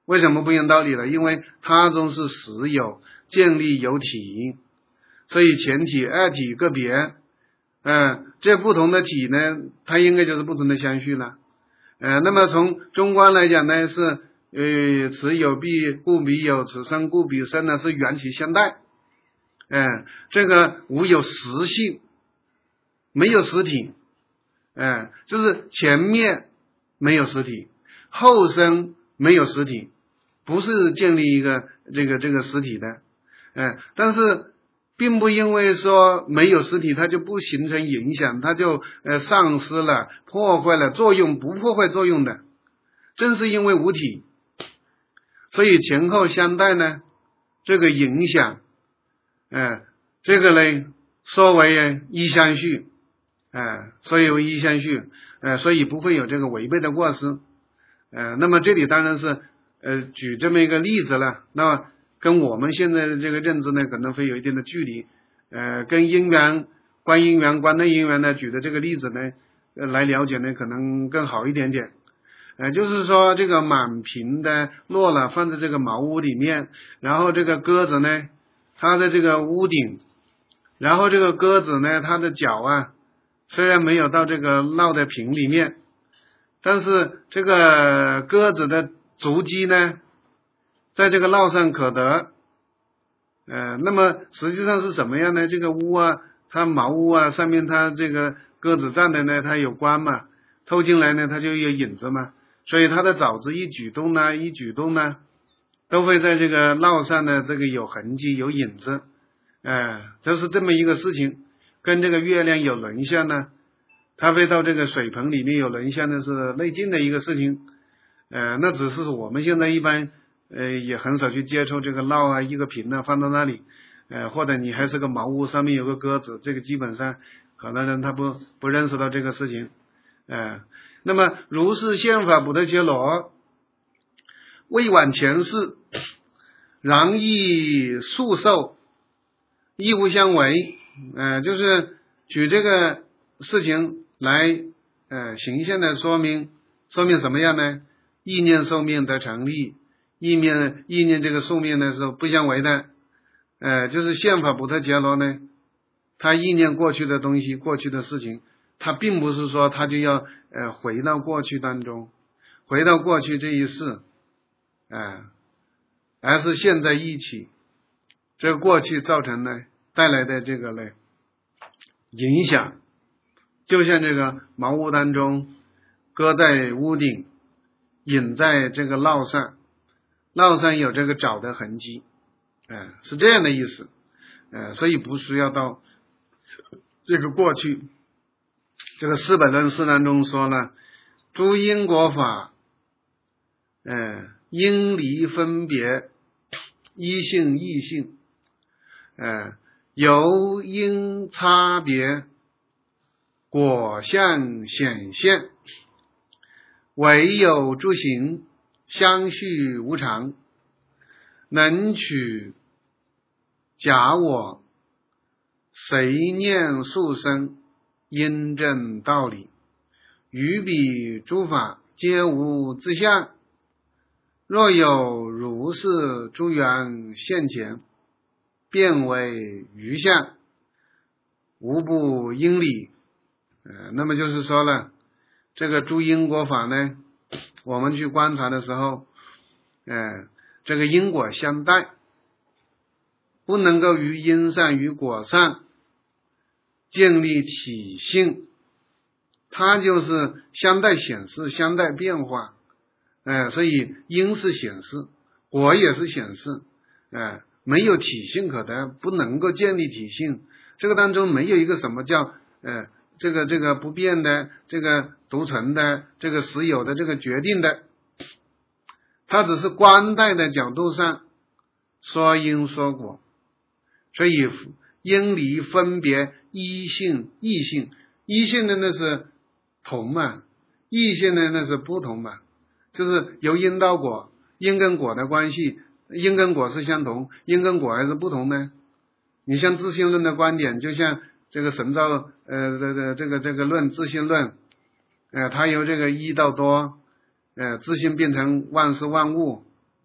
为什么不用道理呢？因为它中是实有，建立有体，所以前体、二体个别，嗯、呃，这不同的体呢，它应该就是不同的相续了。呃，那么从中观来讲呢，是呃，此有必故彼有，此生故彼生呢，是缘起相待。嗯、呃，这个无有实性，没有实体，嗯、呃，就是前面没有实体，后生没有实体，不是建立一个这个这个实体的，嗯、呃，但是并不因为说没有实体，它就不形成影响，它就呃丧失了、破坏了作用，不破坏作用的，正是因为无体，所以前后相待呢，这个影响，呃，这个呢说为一相续，呃，所以为一相续，呃，所以不会有这个违背的过失，呃，那么这里当然是呃举这么一个例子了，那么跟我们现在的这个认知呢，可能会有一定的距离，呃，跟因缘、观因缘、观内因缘呢举的这个例子呢，呃，来了解呢，可能更好一点点。呃，就是说这个满屏的落了放在这个茅屋里面，然后这个鸽子呢，它的这个屋顶，然后这个鸽子呢，它的脚啊，虽然没有到这个落在屏里面，但是这个鸽子的足迹呢，在这个烙上可得，呃，那么实际上是什么样呢？这个屋啊，它茅屋啊，上面它这个鸽子站的呢，它有光嘛，透进来呢，它就有影子嘛，所以它的爪子一举动呢，一举动呢，都会在这个烙上呢，这个有痕迹，有影子，呃，这是这么一个事情，跟这个月亮有轮相呢，它会到这个水盆里面有轮相呢，是内镜的一个事情，呃，那只是我们现在一般。呃，也很少去接触这个烙啊，一个瓶啊放到那里，呃，或者你还是个茅屋，上面有个鸽子，这个基本上很多人他不不认识到这个事情，呃，那么如是宪法不得揭罗，未往前世，然亦速寿，亦无相违，呃，就是举这个事情来呃形象的说明，说明什么样呢？意念寿命得成立。意念意念这个寿命呢是不相违的，呃，就是宪法不得揭罗呢，他意念过去的东西，过去的事情，他并不是说他就要呃回到过去当中，回到过去这一世，啊、呃，而是现在一起，这个过去造成呢带来的这个呢影响，就像这个茅屋当中，搁在屋顶，引在这个烙上。烙上有这个爪的痕迹，呃，是这样的意思，呃，所以不需要到这个过去。这个四本论释当中说了，诸因果法，呃，因离分别，一性异性，呃，由因差别，果相显现，唯有诸行。相续无常，能取假我，谁念速生，因证道理，于彼诸法皆无自相，若有如是诸缘现前，变为余相，无不因理。呃，那么就是说了，这个诸因果法呢，我们去观察的时候，呃，这个因果相待，不能够于因上与果上建立体性，它就是相待显示，相待变化，呃，所以因是显示，果也是显示，呃，没有体性可得，不能够建立体性，这个当中没有一个什么叫呃这个这个不变的，这个独存的，这个实有的，这个决定的，它只是观待的角度上说因说果，所以因离分别一性异性，一性的那是同嘛，异性的那是不同嘛，就是由因到果，因跟果的关系，因跟果是相同，因跟果还是不同呢？你像自性论的观点，就像这个神造呃这个这个这个论自性论，呃它由这个一到多，呃自性变成万事万物，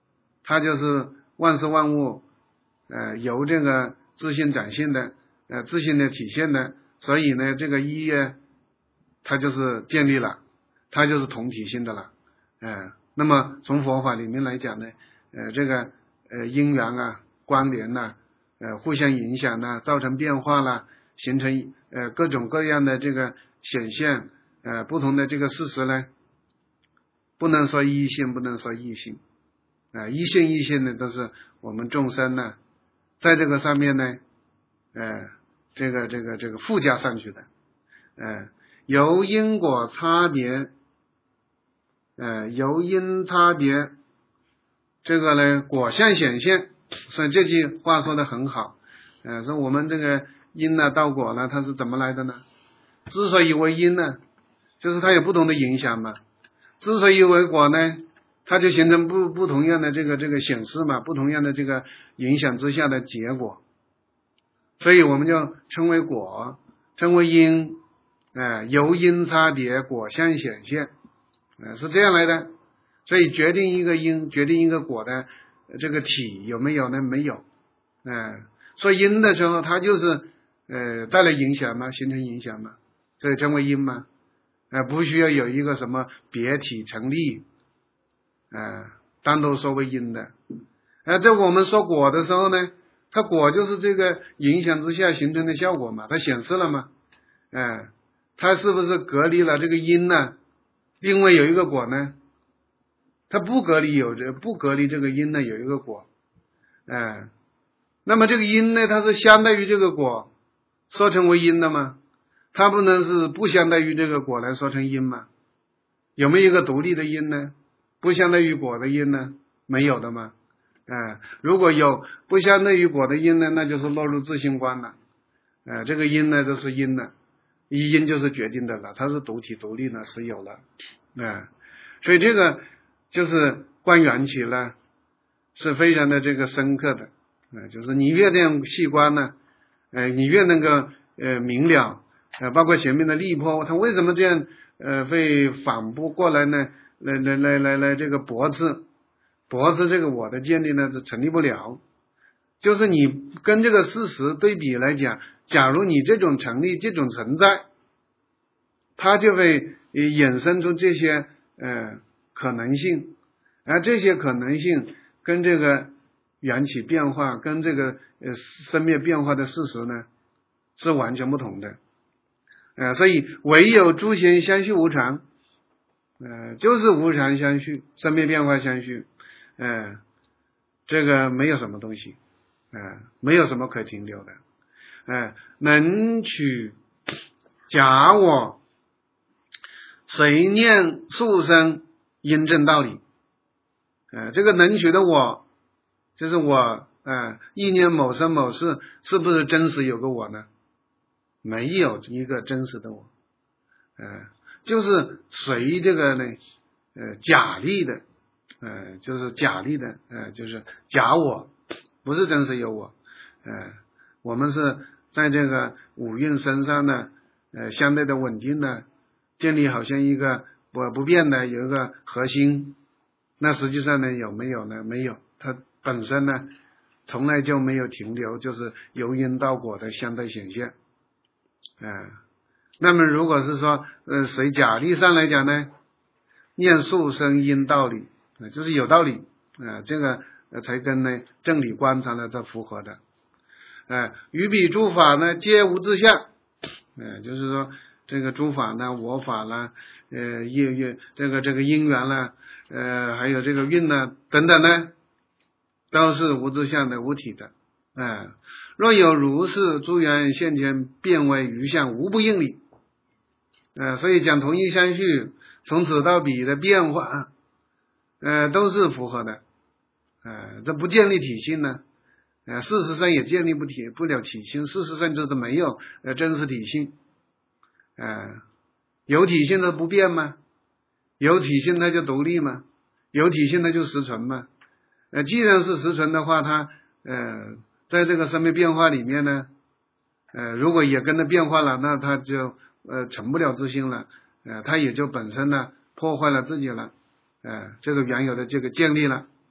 它就是万事万物呃由这个自性展现的呃自性的体现的，所以呢这个一啊它就是建立了，它就是同体性的了。呃那么从佛法里面来讲呢，呃这个呃因缘啊关联呐、啊、呃互相影响呐、啊、造成变化啦，形成呃各种各样的这个显现呃不同的这个事实呢，不能说一性，不能说异性啊、呃、一性异性呢都是我们众生呢在这个上面呢呃这个这个这个附加上去的，呃由因果差别呃由因差别这个呢果相显现，所以这句话说的很好。呃说我们这个因呢到果呢它是怎么来的呢？之所以为因呢，就是它有不同的影响嘛。之所以为果呢，它就形成不不同样的这个这个显示嘛，不同样的这个影响之下的结果，所以我们就称为果，称为因，呃由因差别果相显现，呃是这样来的。所以决定一个因，决定一个果的这个体有没有呢？没有。呃所以因的时候它就是呃带来影响嘛，形成影响嘛，所以称为因嘛。呃不需要有一个什么别体成立，呃单独说为因的。呃在我们说果的时候呢，它果就是这个影响之下形成的效果嘛，它显示了嘛。呃它是不是隔离了这个因呢？另外有一个果呢？它不隔离有着不隔离这个因呢有一个果。呃那么这个因呢它是相当于这个果说成为因的吗？它不能是不相当于这个果来说成因吗？有没有一个独立的因呢？不相当于果的因呢？没有的嘛。呃如果有不相当于果的因呢，那就是落入自性观了。呃这个因呢就是因了，一因就是决定的了，它是独体独立呢是有了。呃所以这个就是观缘起呢是非常的这个深刻的。呃就是你越这样细观呢，呃你越能够呃明了。呃包括前面的力破，他为什么这样呃会反不过来呢？来来来来来这个驳斥驳斥这个我的建立呢是成立不了。就是你跟这个事实对比来讲，假如你这种成立这种存在，它就会衍生出这些呃可能性，而这些可能性跟这个缘起变化跟这个呃生灭变化的事实呢是完全不同的。呃所以唯有诸行相续无常，呃就是无常相续，生灭变化相续，呃这个没有什么东西，呃没有什么可停留的。呃能取假我随念速生因证道理。呃这个能取的我就是我呃意念某生某世，是不是真实有个我呢？没有一个真实的我，呃就是随这个呢呃假立的，呃就是假立的，呃就是假我，不是真实有我。呃我们是在这个五蕴身上呢呃相对的稳定的建立好像一个不不变的有一个核心，那实际上呢有没有呢？没有，它本身呢从来就没有停留，就是由因到果的相对显现。呃那么如果是说呃随假立上来讲呢，念速生因道理，呃就是有道理，呃这个呃才跟呢正理观察呢这符合的。呃于彼诸法呢皆无自相，呃就是说这个诸法呢我法啦呃业业这个这个因缘啦呃还有这个运呢等等呢都是无自相的无体的。呃若有如是诸缘现前变为余相，无不应理。呃所以讲同一相续从此到彼的变化呃都是符合的。呃这不建立体性呢，呃事实上也建立不体不了体性，事实上就是没有呃真实体性。呃有体性它不变吗？有体性它就独立吗？有体性它就实存吗？呃既然是实存的话，它呃在这个生命变化里面呢呃如果也跟着变化了，那它就呃成不了自性了，呃它也就本身呢破坏了自己了，呃这个原有的这个建立了。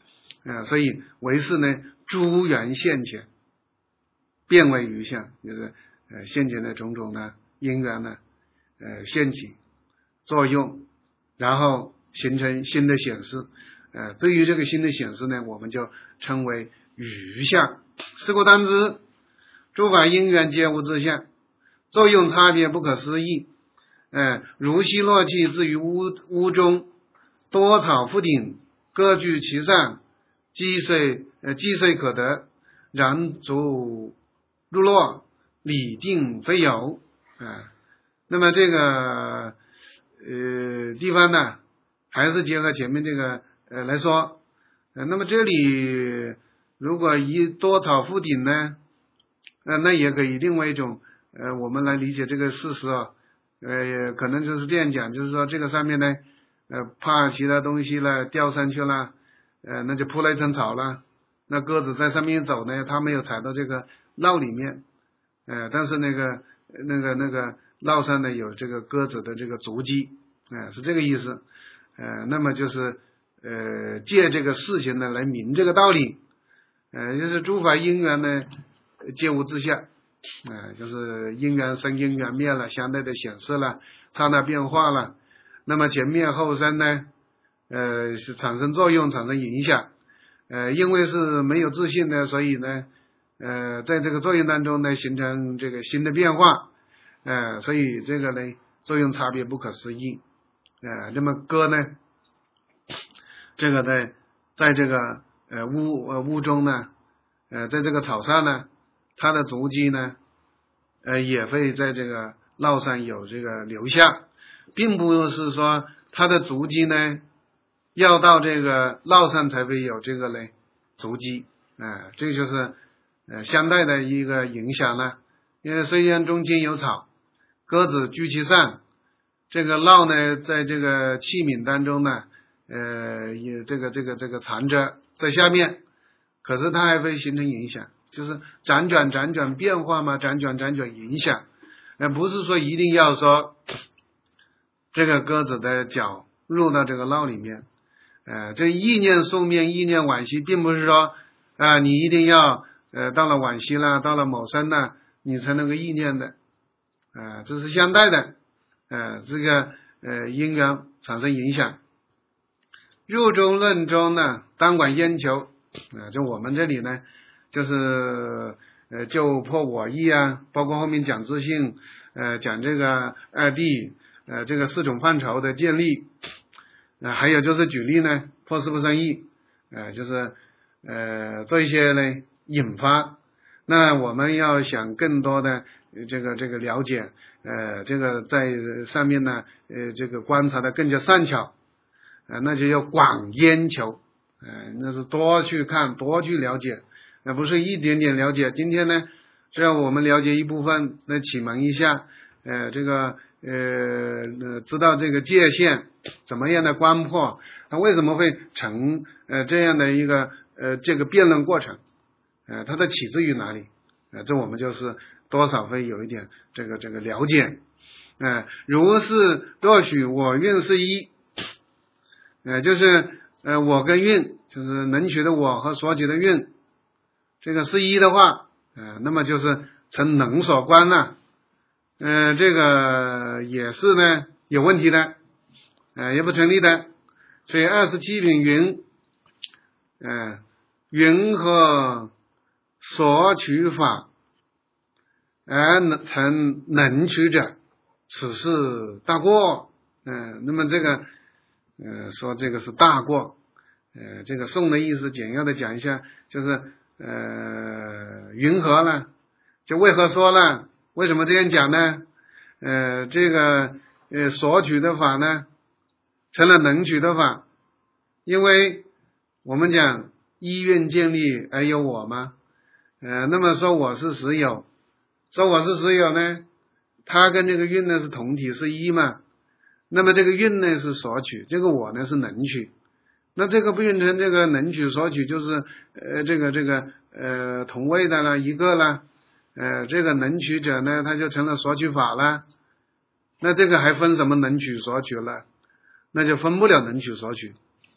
啊，所以为是呢诸缘现前，变为余相，就是呃现前的种种呢因缘呢呃现起作用，然后形成新的显示。呃，对于这个新的显示呢，我们就称为余相。是故当知，诸法因缘皆无自相，作用差别不可思议。呃，如兮若气至于屋屋中，多草覆顶，各居其上，积水呃积水可得，然足入落，理定非有。啊、呃，那么这个呃地方呢，还是结合前面这个呃来说。呃，那么这里如果以多草覆顶呢，呃，那也可以另外一种呃我们来理解这个事实啊。呃，可能就是这样讲，就是说这个上面呢，呃，怕其他东西了掉上去了，呃，那就铺了一层草了。那鸽子在上面走呢，它没有踩到这个烙里面，呃，但是那个那个那个烙上呢有这个鸽子的这个足迹，啊、呃，是这个意思。呃，那么就是呃借这个事情呢来明这个道理，呃，就是诸法因缘呢皆无自相。啊、呃，就是因缘生因缘灭了，相对的显示了，刹那变化了。那么前面后生呢，呃，是产生作用，产生影响。呃，因为是没有自信的，所以呢，呃，在这个作用当中呢，形成这个新的变化。呃，所以这个呢，作用差别不可思议。呃，那么鸽呢，这个在在这个呃屋呃屋中呢，呃，在这个草上呢。它的足迹呢，呃，也会在这个烙上有这个留下，并不是说它的足迹呢要到这个烙上才会有这个嘞足迹，啊、呃，这就是呃相对的一个影响了。因为虽然中间有草，鸽子居其上，这个烙呢在这个器皿当中呢，呃，也这个这个这个藏着在下面，可是它还会形成影响。就是辗转辗转变化嘛，辗转辗转影响，呃，不是说一定要说这个鸽子的脚入到这个烙里面，呃，这意念宿命、意念往昔，并不是说啊、呃，你一定要呃到了往昔了，到了某生了，你才能够意念的，啊、呃，这是相待的，呃，这个呃因缘产生影响。入中论中呢，当管烟求，啊、呃，就我们这里呢。就是呃就破我意啊，包括后面讲自性，呃讲这个二谛，呃这个四种范畴的建立，呃还有就是举例呢破四不生义，呃就是呃做一些呢引发。那我们要想更多的这个这个了解，呃这个在上面呢呃这个观察的更加善巧，呃那就要广研求，呃那是多去看，多去了解。那不是一点点了解，今天呢，只要我们了解一部分，来启蒙一下，呃，这个呃，知道这个界限怎么样的观破，它为什么会成呃这样的一个呃这个辩论过程，呃，它的起自于哪里？呃，这我们就是多少会有一点这个这个了解，呃，如是若许我运是一，呃，就是呃我跟运，就是能取的我和所取的运。这个是一的话，呃，那么就是成能所观了，呃，这个也是呢有问题的，呃，也不成立的。所以二十七品云，呃，云和所取法而能成能取者，此是大过。嗯、呃，那么这个，呃，说这个是大过，呃，这个颂的意思简要的讲一下，就是。呃，云何呢？就为何说呢？为什么这样讲呢？呃，这个呃所取的法呢，成了能取的法，因为我们讲一愿建立而有我嘛，呃，那么说我是实有，说我是实有呢，它跟这个运呢是同体是一嘛，那么这个运呢是所取，这个我呢是能取。那这个变成这个能取所取，就是呃这个这个呃同位的了一个了，呃这个能取者呢，它就成了所取法了。那这个还分什么能取所取了？那就分不了能取所取，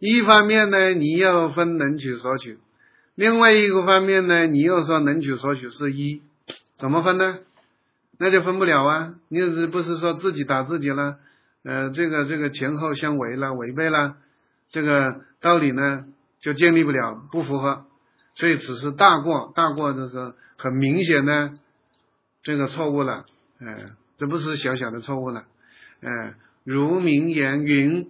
一方面呢，你又分能取所取，另外一个方面呢，你又说能取所取是一，怎么分呢？那就分不了啊！你不是说自己打自己了，呃，这个这个前后相违了，违背了，这个道理呢就建立不了，不符合，所以此是大过，大过就是很明显的这个错误了，呃，这不是小小的错误了，呃，如名言云。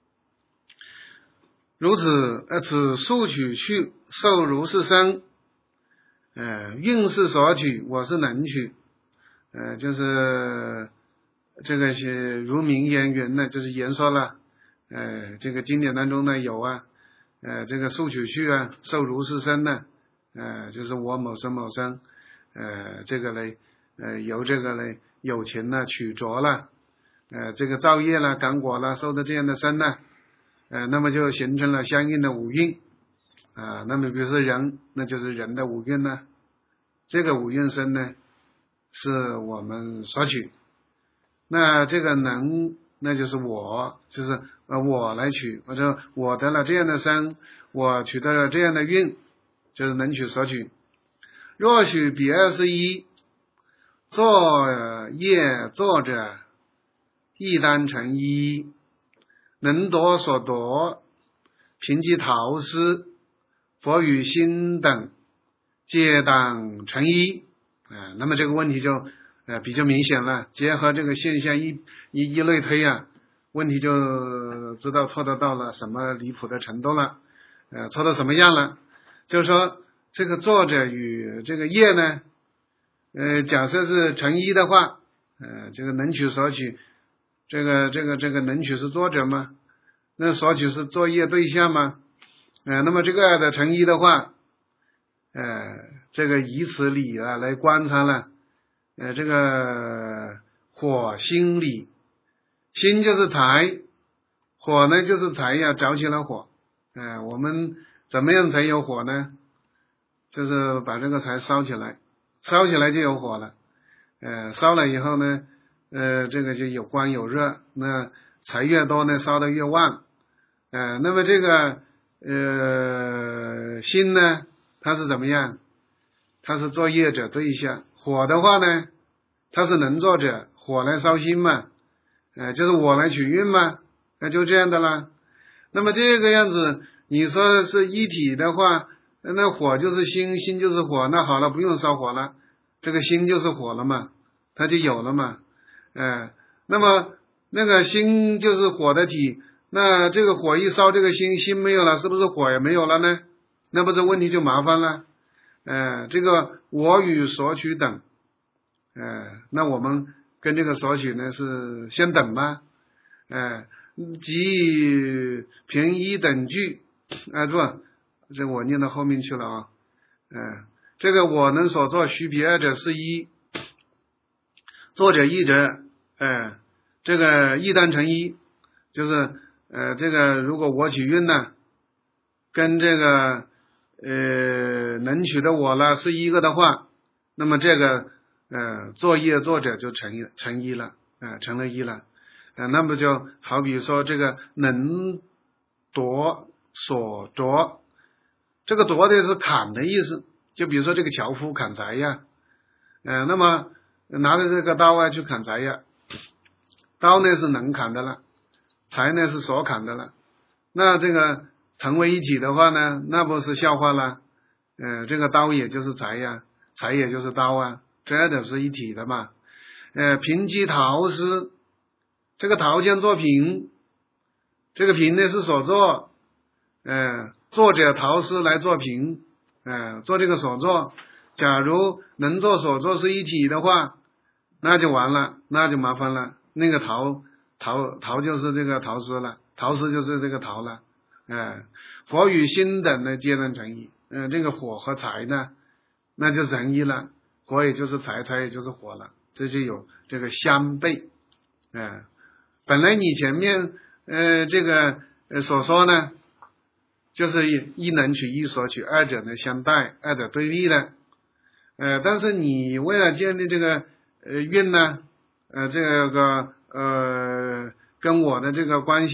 如此，呃，此数取去，受如是生。呃，运是所取，我是能取。呃，就是这个是如名言云呢，就是言说了。呃，这个经典当中呢有啊，呃，这个数取去啊，受如是生呢，呃，就是我某生某生，呃，这个呢，呃，由这个呢有情呢取着了，呃，这个造业了、感果了，受的这样的生呢。呃，那么就形成了相应的五蕴啊。那么比如说人，那就是人的五蕴呢。这个五蕴身呢，是我们所取。那这个能，那就是我，就是呃我来取，或者我得了这样的身，我取得了这样的运，就是能取所取。若许彼二是一，作业作者亦当成一。能夺所夺，贫瘠陶斯，佛与心等，皆当成一。呃、那么这个问题就呃比较明显了。结合这个现象一一一类推啊，问题就知道错得到了什么离谱的程度了。呃，错到什么样了？就是说，这个作者与这个业呢，呃，假设是成一的话，呃，这个能取所取。这个这个这个能取是作者吗？那所取是作业对象吗？呃，那么这个的成一的话，呃，这个以此理啊来观察了，呃，这个火星理，心就是财，火呢就是财呀，着起了火，呃，我们怎么样才有火呢？就是把这个财烧起来，烧起来就有火了，呃，烧了以后呢。呃，这个就有光有热，那财越多呢，烧得越旺。呃，那么这个呃心呢，它是怎么样？它是作业者对象。火的话呢，它是能作者，火来烧心嘛，呃，就是我来取运嘛，那就这样的啦。那么这个样子，你说是一体的话，那火就是心，心就是火，那好了，不用烧火了，这个心就是火了嘛，它就有了嘛。呃，那么那个心就是火的体，那这个火一烧，这个心心没有了，是不是火也没有了呢？那不是问题就麻烦了。呃，这个我与所取等，呃，那我们跟这个所取呢是相等吗？呃，即平一等句，啊、呃、不，这我念到后面去了啊。呃，这个我能所作，许彼二者是一。作者一者，呃，这个一当成一，就是呃，这个如果我取运呢，跟这个呃能取的我了是一个的话，那么这个呃作业作者就成一成一了，呃，成了一了，呃，那么就好比说这个能夺所夺，这个夺的是砍的意思，就比如说这个樵夫砍柴呀，呃，那么。拿着这个刀啊去砍柴呀，刀呢是能砍的了，柴呢是所砍的了，那这个成为一体的话呢，那不是笑话了，呃，这个刀也就是柴呀，柴也就是刀啊，这都是一体的嘛。呃，平瘠陶斯，这个陶匠做瓶，这个瓶呢是所作，呃，作者陶斯来做瓶，呃，做这个所作。假如能做所作是一体的话，那就完了，那就麻烦了。那个陶陶陶就是这个陶师了，陶师就是这个陶了。哎，火与心等呢皆能成一。嗯、呃，这个火和财呢，那就成一了。火也就是财，财也就是火了，这就有这个相悖。哎、呃，本来你前面呃这个呃所说呢，就是一能取一所取，二者呢相待，二者对立的。呃，但是你为了建立这个呃运呢，呃这个呃跟我的这个关系，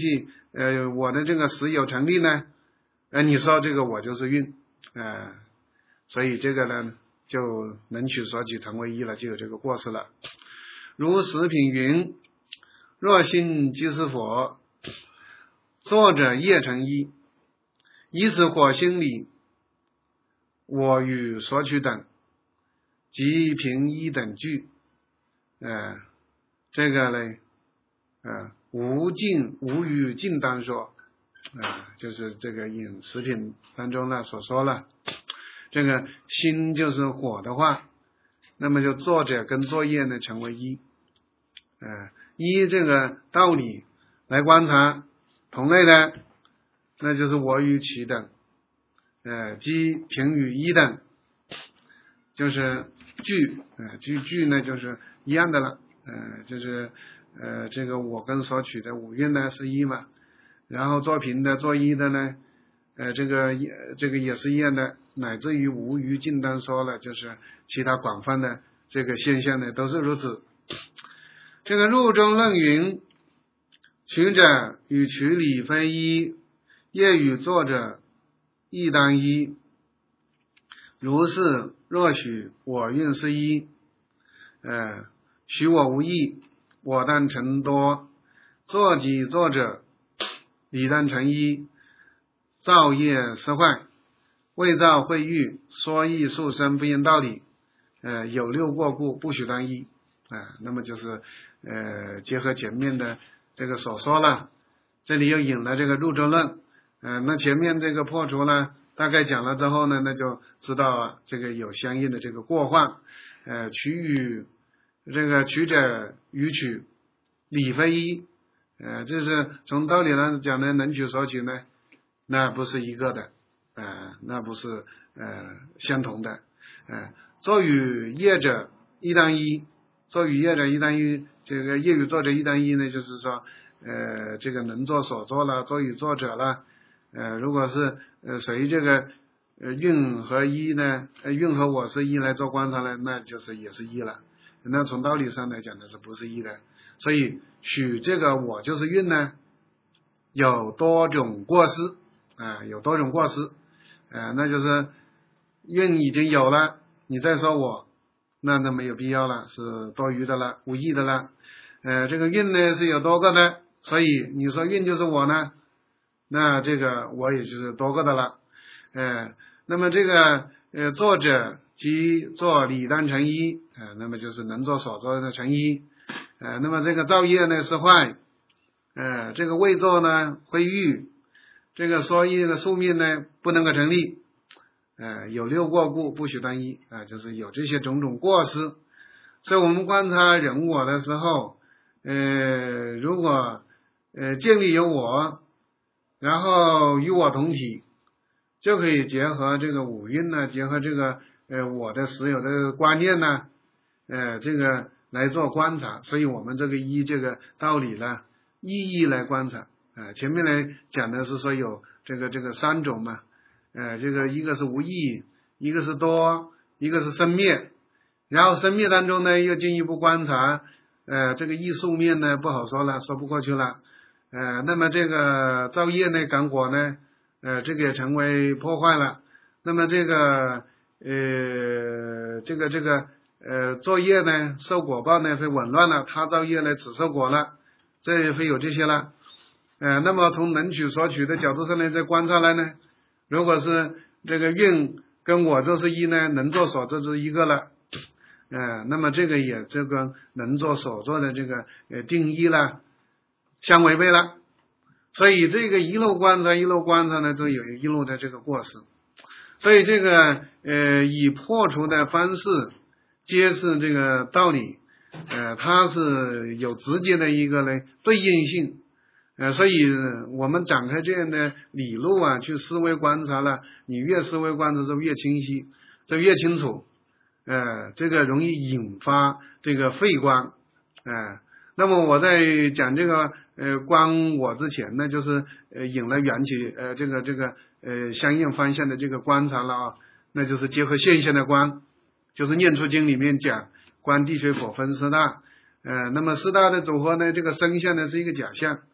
呃我的这个实有成立呢，呃你说这个我就是运，呃所以这个呢就能取所取成为一了，就有这个过失了。如十品云，若心即是佛，作者业成一，以此火心里，我与所取等，即凭一等句，呃这个呢呃无尽无余尽当说，呃就是这个引十品当中呢所说了，这个心就是火的话，那么就作者跟作业呢成为一，呃依这个道理来观察同类的，那就是我与其等，呃即平与一等，就是句，呃句句呢就是一样的了，呃就是呃这个我跟所取的五蕴呢是一嘛，然后作平的作一的呢，呃这个这个也是一样的，乃至于无余尽当说了，就是其他广泛的这个现象呢都是如此。这个入中论云，取者与取理非一，业与作者亦当一。如是，若许我运是一，呃，许我无益，我当成多，作己作者，理当成一，造业失坏，未造会欲，说义速生不因道理，呃，有六过故，不许当一，啊、呃，那么就是呃，结合前面的这个所说了，这里又引了这个入中论，呃，那前面这个破除了。大概讲了之后呢，那就知道这个有相应的这个过患，呃，取与这个取者与取理非一，呃，这是从道理上讲呢，能取所取呢，那不是一个的，呃，那不是呃相同的，呃，作与业者一当一，作与业者一当一，这个业与作者一当一呢，就是说，呃，这个能作所作了，作与作者了。呃，如果是呃随这个呃运和一呢，呃运和我是一来做观察呢，那就是也是一了。那从道理上来讲呢，是不是一的？所以取这个我就是运呢，有多种过失啊、呃，有多种过失，呃，那就是运已经有了，你再说我，那那没有必要了，是多余的了，无益的了。呃，这个运呢是有多个的，所以你说运就是我呢？那这个我也就是多个的了，呃，那么这个呃作者即作理当成一，呃，那么就是能作所作的成一，呃，那么这个造业呢是坏，呃，这个未作呢会欲，这个说义的宿命呢不能够成立，呃，有六过故不许当一，啊、呃，就是有这些种种过失，所以我们观察人我的时候，呃，如果呃见立有我。然后与我同体，就可以结合这个五蕴呢，结合这个呃我的实有的观念呢，呃这个来做观察。所以我们这个依这个道理呢，意义来观察。呃前面来讲的是说有这个这个三种嘛，呃这个一个是无意，一个是多，一个是生灭。然后生灭当中呢，又进一步观察，呃这个意宿面呢不好说了，说不过去了。呃，那么这个造业呢，感果呢，呃，这个也成为破坏了。那么这个呃，这个这个呃，作业呢，受果报呢，会紊乱了；他造业呢，只受果了，这会有这些了。呃，那么从能取所取的角度上呢，再观察来呢，如果是这个运跟我这是一呢，能做所这是一个了。呃，那么这个也这个能做所做的这个呃定义了。相违背了，所以这个一路观察一路观察呢，就有一路的这个过失，所以这个呃以破除的方式揭示这个道理，呃它是有直接的一个呢对应性，呃所以我们展开这样的理路啊，去思维观察了，你越思维观察就越清晰，就越清楚，呃这个容易引发这个慧观，呃那么我在讲这个呃观我之前呢，就是呃引了缘起呃这个这个呃相应方向的这个观察了啊，那就是结合现象的观，就是念处经里面讲观地水火风四大，呃那么四大的组合呢，这个生相呢是一个假象，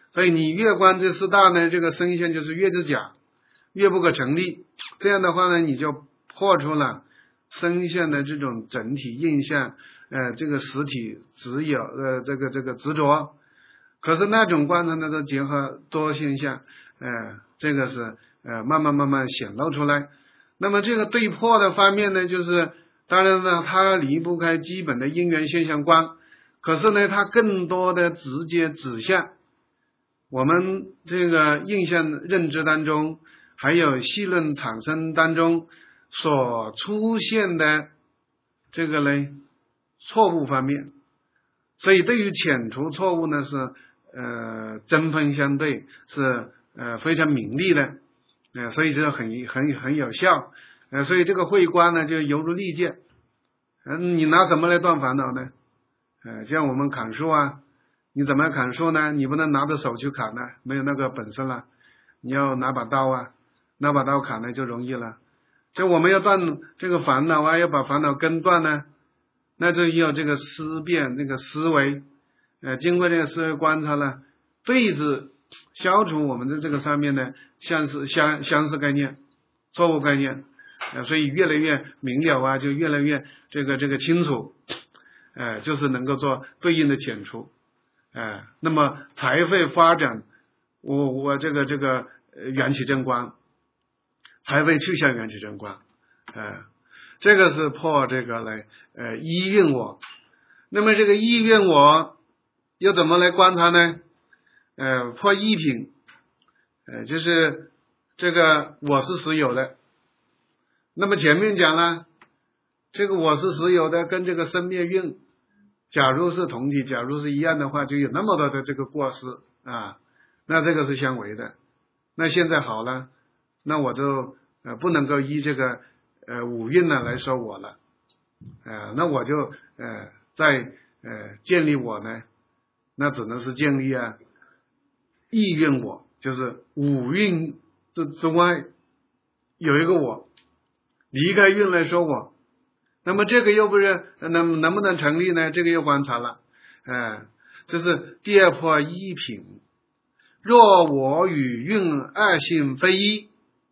所以你越观这四大呢，这个生相就是越是假，越不可成立。这样的话呢，你就破除了生相的这种整体印象，呃，这个实体只有呃这个这个执着。可是那种观察呢，都结合多现象，呃，这个是呃慢慢慢慢显露出来。那么这个对破的方面呢，就是当然呢，它离不开基本的因缘现象观，可是呢，它更多的直接指向我们这个印象认知当中，还有细论产生当中所出现的这个呢错误方面。所以对于遣除错误呢，是呃针锋相对，是呃非常明利的，呃所以这很很很有效，呃所以这个慧观呢就犹如利剑，嗯、呃、你拿什么来断烦恼呢？呃像我们砍树啊，你怎么砍树呢？你不能拿着手去砍呢，没有那个本事了，你要拿把刀啊，拿把刀砍呢就容易了。这我们要断这个烦恼啊，要把烦恼根断呢，那就要这个思辨，这个思维，呃，经过这个思维观察呢，对治消除我们的这个上面的相似相相似概念、错误概念，呃，所以越来越明了啊，就越来越这个这个清楚，呃，就是能够做对应的遣除，呃，那么才会发展我我这个这个缘起正观，才会去向缘起正观，呃。这个是破这个来呃依蕴我。那么这个依蕴我又怎么来观察呢？呃破依品，呃就是这个我是实有的。那么前面讲了，这个我是实有的跟这个生灭蕴假如是同体，假如是一样的话，就有那么多的这个过失啊，那这个是相违的。那现在好了，那我就呃不能够依这个呃五蕴呢来说我了，呃那我就呃在呃建立我呢，那只能是建立啊意蕴我，就是五蕴之之外有一个我，离开蕴来说我，那么这个又不是能能不能成立呢？这个又观察了，呃这是第二破一品。若我与蕴二性非一，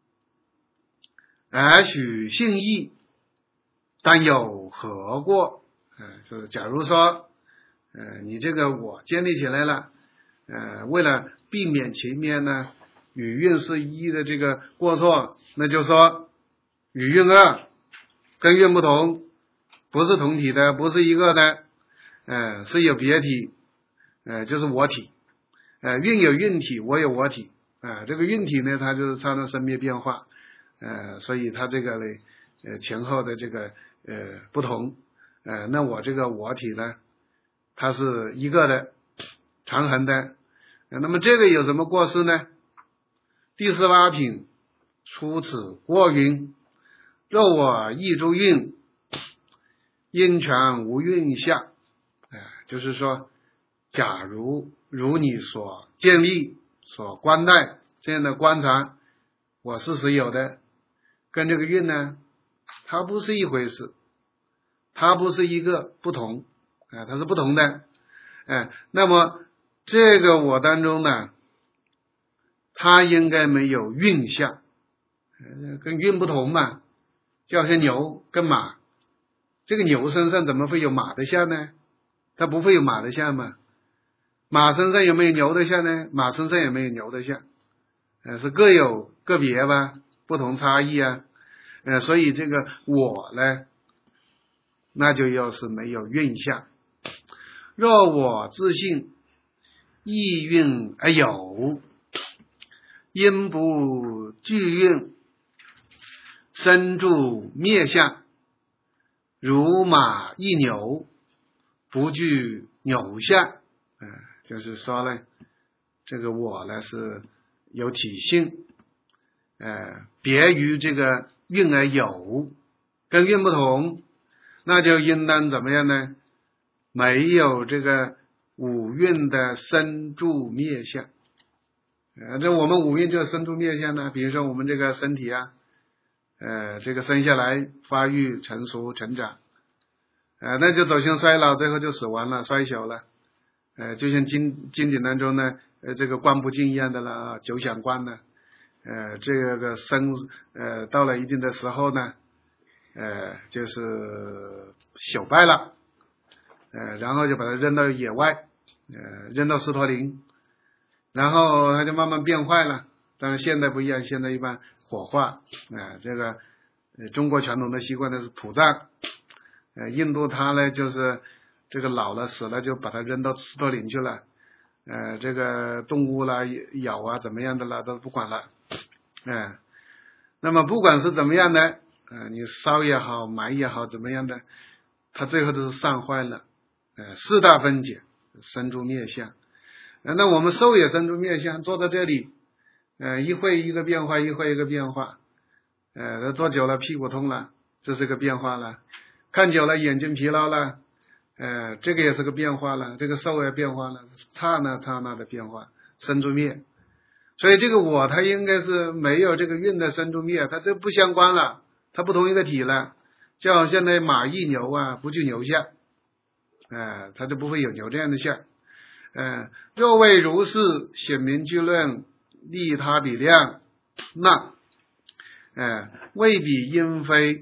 而许性异，但有何过？呃，是假如说，呃，你这个我建立起来了，呃，为了避免前面呢与蕴是一的这个过错，那就说与蕴二跟蕴不同，不是同体的，不是一个的，呃，是有别体，呃，就是我体，呃，蕴有蕴体，我有我体，啊、呃，这个蕴体呢，它就是产生生灭变化。呃，所以它这个呢，呃，前后的这个呃不同，呃，那我这个我体呢，它是一个的，长恒的，呃、那么这个有什么过失呢？第十八品，出此过云，若我亦诸蕴，因全无蕴相，呃，就是说，假如如你所建立、所观待这样的观察，我是实有的。跟这个蕴呢，它不是一回事，它不是一个不同，啊、呃，它是不同的，哎、呃，那么这个我当中呢，它应该没有蕴相，呃，跟蕴不同嘛，就好像牛跟马，这个牛身上怎么会有马的相呢？它不会有马的相嘛，马身上有没有牛的相呢？马身上也没有牛的相，呃，是各有个别吧，不同差异啊。呃，所以这个我呢，那就要是没有蕴相。若我自性意蕴而有，因不具蕴，生住灭相，如马亦牛，不具牛相。呃，就是说呢，这个我呢是有体性，呃，别于这个蕴而有，跟蕴不同，那就应当怎么样呢？没有这个五蕴的生住灭相。呃，这我们五蕴就是生住灭相呢。比如说我们这个身体啊，呃，这个生下来发育、成熟、成长，呃，那就走向衰老，最后就死亡了、衰朽了。 呃，就像经经典当中呢，呃，这个观不净一样的了，九响观呢，呃，这个生呃到了一定的时候呢，呃，就是朽败了，呃，然后就把它扔到野外，呃，扔到石头林，然后它就慢慢变坏了。但是现在不一样，现在一般火化，啊、呃，这个呃中国传统的习惯呢是土葬，呃，印度它呢就是这个老了死了就把它扔到石头林去了，呃，这个动物啦咬啊怎么样的啦都不管了，哎、呃，那么不管是怎么样的，呃，你烧也好埋也好怎么样的，它最后都是散坏了，呃，四大分解，生住灭相，呃，那我们受也生住灭相，坐在这里。呃，一会一个变化，一会一个变化，呃，坐久了屁股痛了，这是个变化了；看久了眼睛疲劳了，呃，这个也是个变化了，这个受也变化了，刹那刹那的变化，生住灭。所以这个我它应该是没有这个运的生住灭，它这不相关了，它不同一个体了。就好像那马易牛啊，不具牛相，呃，它就不会有牛这样的相。呃，若为如是，显明具论。利他比量，那，呃，未比因非，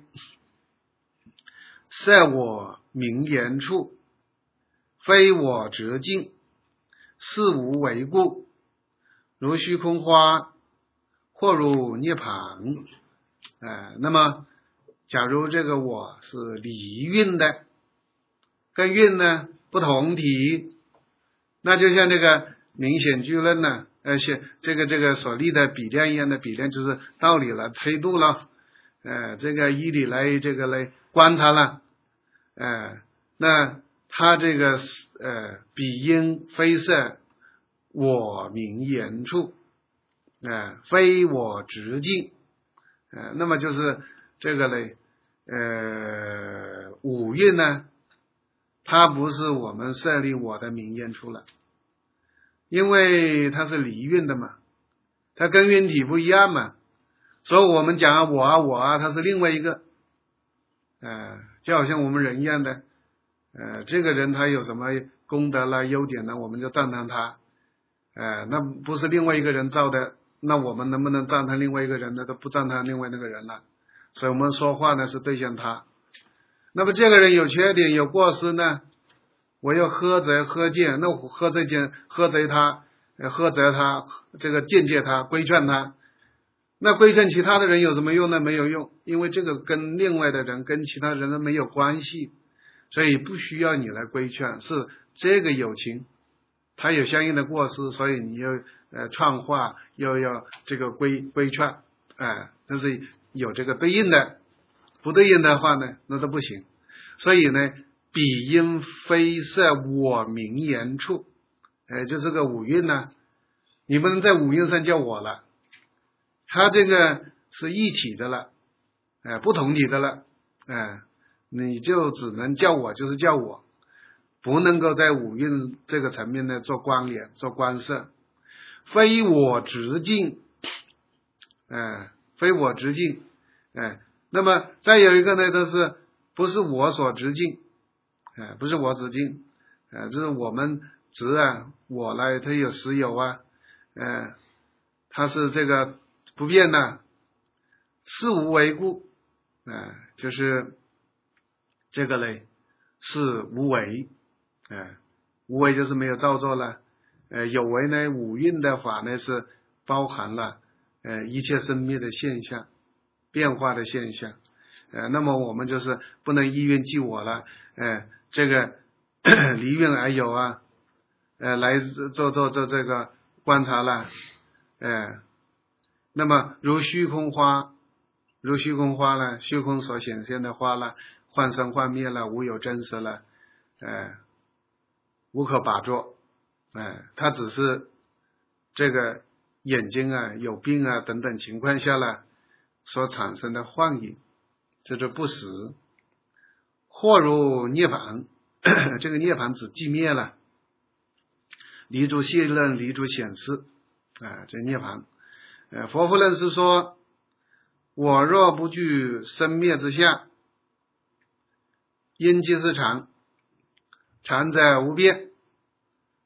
设我名言处，非我直径，是无为故，如虚空花，或如涅槃。呃，那么，假如这个我是离运的，跟运呢不同体，那就像这个明显具论呢。而且这个这个所立的比量一样的比量就是道理了，推度了，呃，这个依理来这个来观察了，呃，那他这个呃比因非色我名言处，呃，非我直径，呃，那么就是这个嘞，呃，五蕴呢，它不是我们设立我的名言处了。因为它是离运的嘛，它跟运体不一样嘛，所以我们讲啊我啊我啊，它是另外一个，呃，就好像我们人一样的，呃，这个人他有什么功德啦、优点呢，我们就赞叹他，呃，那不是另外一个人造的，那我们能不能赞叹另外一个人呢？都不赞叹另外那个人了，所以我们说话呢是对象他。那么这个人有缺点有过失呢？我要呵责呵戒，那我呵责戒呵责他，呵责他，这个间接他，规劝他。那规劝其他的人有什么用呢？没有用，因为这个跟另外的人跟其他人都没有关系，所以不需要你来规劝。是这个友情，它有相应的过失，所以你又呃创化，又要这个规规劝，哎、呃，这是有这个对应的，不对应的话呢，那都不行。所以呢。比因非设我名言处，呃，就是个五蕴呢，你不能在五蕴上叫我了，它这个是一体的了，呃，不同体的了，呃，你就只能叫我，就是叫我，不能够在五蕴这个层面呢做关联、做关涉，非我直径，呃，非我直径，呃，那么再有一个呢，就是不是我所直径。呃，不是我直径，呃，这是我们直啊，我来，它有实有啊，呃，它是这个不变的，是无为故，呃，就是这个嘞，是无为，呃，无为就是没有造作了，呃，有为呢，五蕴的法呢是包含了呃一切生灭的现象，变化的现象，呃，那么我们就是不能依运即我了，呃。这个离运而有啊，呃，来做做做这个观察了，呃，那么如虚空花，如虚空花呢，虚空所显现的花了，幻生幻灭了，无有真实了，呃，无可把捉，呃，它只是这个眼睛啊有病啊等等情况下呢所产生的幻影，这就不实。或如涅槃，这个涅槃指寂灭了，离诸信任，离诸显示，啊，这涅槃。呃，佛夫论是说，我若不惧生灭之下，因即是常，常者无变，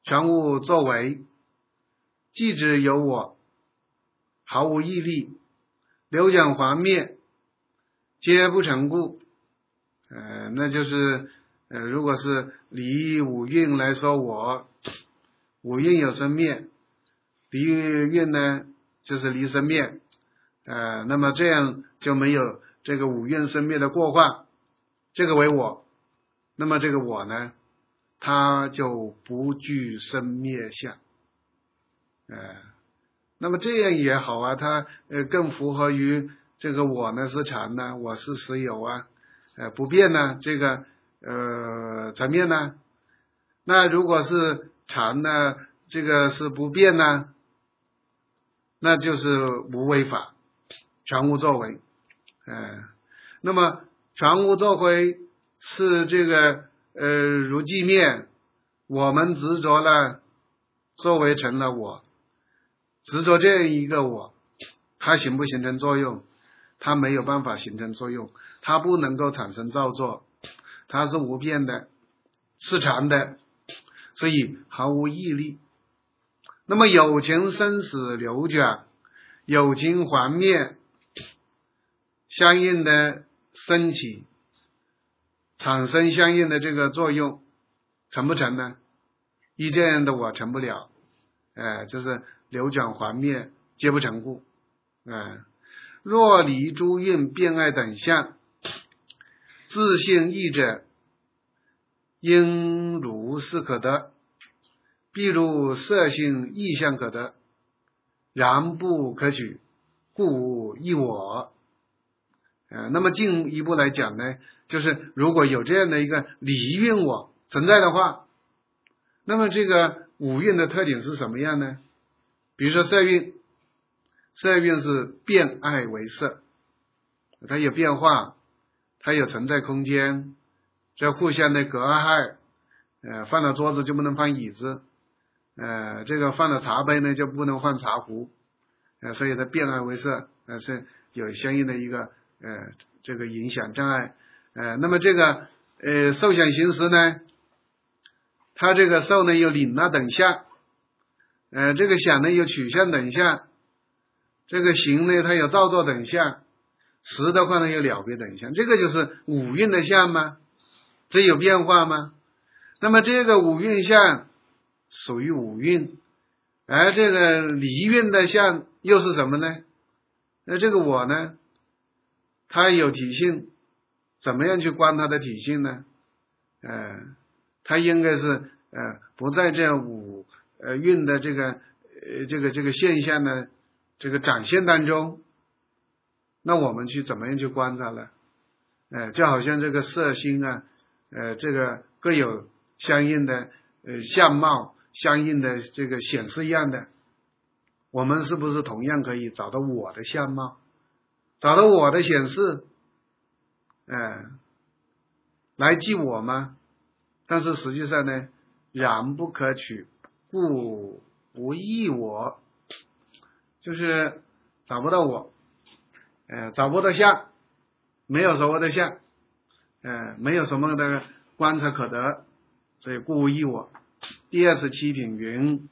全无作为，即只有我，毫无毅力，流转环灭，皆不成故。呃，那就是呃，如果是离五蕴来说我，五蕴有生灭，离蕴呢就是离生灭，呃，那么这样就没有这个五蕴生灭的过患，这个为我，那么这个我呢，它就不具生灭相，呃，那么这样也好啊，它呃更符合于这个我呢是常呢，我是实有啊，呃不变呢，这个呃层面呢，那如果是常呢，这个是不变呢，那就是无为法，全无作为，呃，那么全无作为是这个呃如寂灭，我们执着了作为成了我，执着这样一个我，它形不形成作用？它没有办法形成作用，它不能够产生造作，它是无变的，是常的，所以毫无毅力。那么有情生死流转，有情还灭，相应的升起，产生相应的这个作用，成不成呢？依这样的我成不了，呃，就是流转还灭，皆不成故。呃，若离诸蕴变爱等相，自性义者，应如是可得，譬如色性意象可得，然不可取，故无一我。呃，那么进一步来讲呢，就是如果有这样的一个离蕴我存在的话，那么这个五蕴的特点是什么样呢？比如说色蕴，色蕴是变爱为色，它有变化，它有存在空间，这互相的隔害，呃，放了桌子就不能放椅子，呃，这个放了茶杯呢就不能放茶壶，呃，所以它变爱为色，呃，是有相应的一个呃这个影响障碍，呃，那么这个呃受想行识呢，它这个受呢有领纳等相，呃，这个想呢有取向等相，这个行呢它有造作等相，识的话呢有了别等相，这个就是五蕴的相吗？这有变化吗？那么这个五蕴相属于五蕴，而这个离蕴的相又是什么呢？那这个我呢，它有体性，怎么样去观它的体性呢？呃，它应该是呃不在这五呃蕴的这个呃这个这个现象呢这个展现当中，那我们去怎么样去观察呢？呃，就好像这个色心啊，呃，这个各有相应的呃相貌，相应的这个显示样的，我们是不是同样可以找到我的相貌，找到我的显示，呃，来记我吗？但是实际上呢，然不可取，故无异我，就是找不到我，呃，找不到相，没有所谓的相，呃，没有什么的观察可得，所以故无异我。第二十七品云：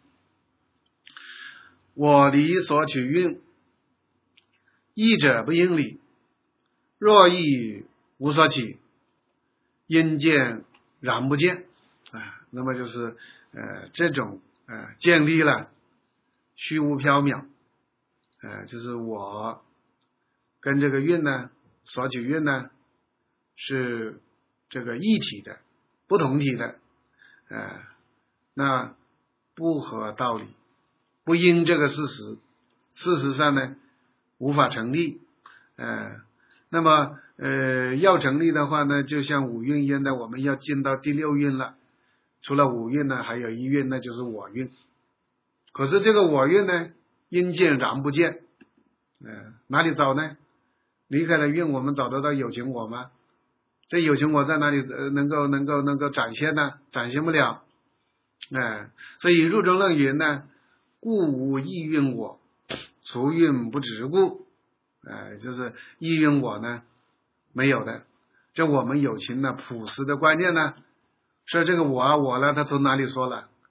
我离所取蕴，义者不应离，若义无所起，因见然不见啊。那么就是呃这种呃建立了虚无缥缈，呃就是我跟这个蕴呢，所取蕴呢是这个一体的，不同体的，呃那不合道理，不应这个事实，事实上呢无法成立，呃那么呃要成立的话呢，就像五蕴一样的，我们要进到第六蕴了，除了五蕴呢还有一蕴，那就是我蕴。可是这个我蕴呢，因见然不见，呃哪里找呢？离开了蕴，我们找得到有情我吗？这有情我在哪里呃能够能够能够展现呢？展现不了，哎、呃，所以入中论云呢，故无意蕴我，除蕴不执故，呃，就是意蕴我呢没有的。这我们有情呢朴实的观念呢，说这个我啊我呢，他从哪里说了？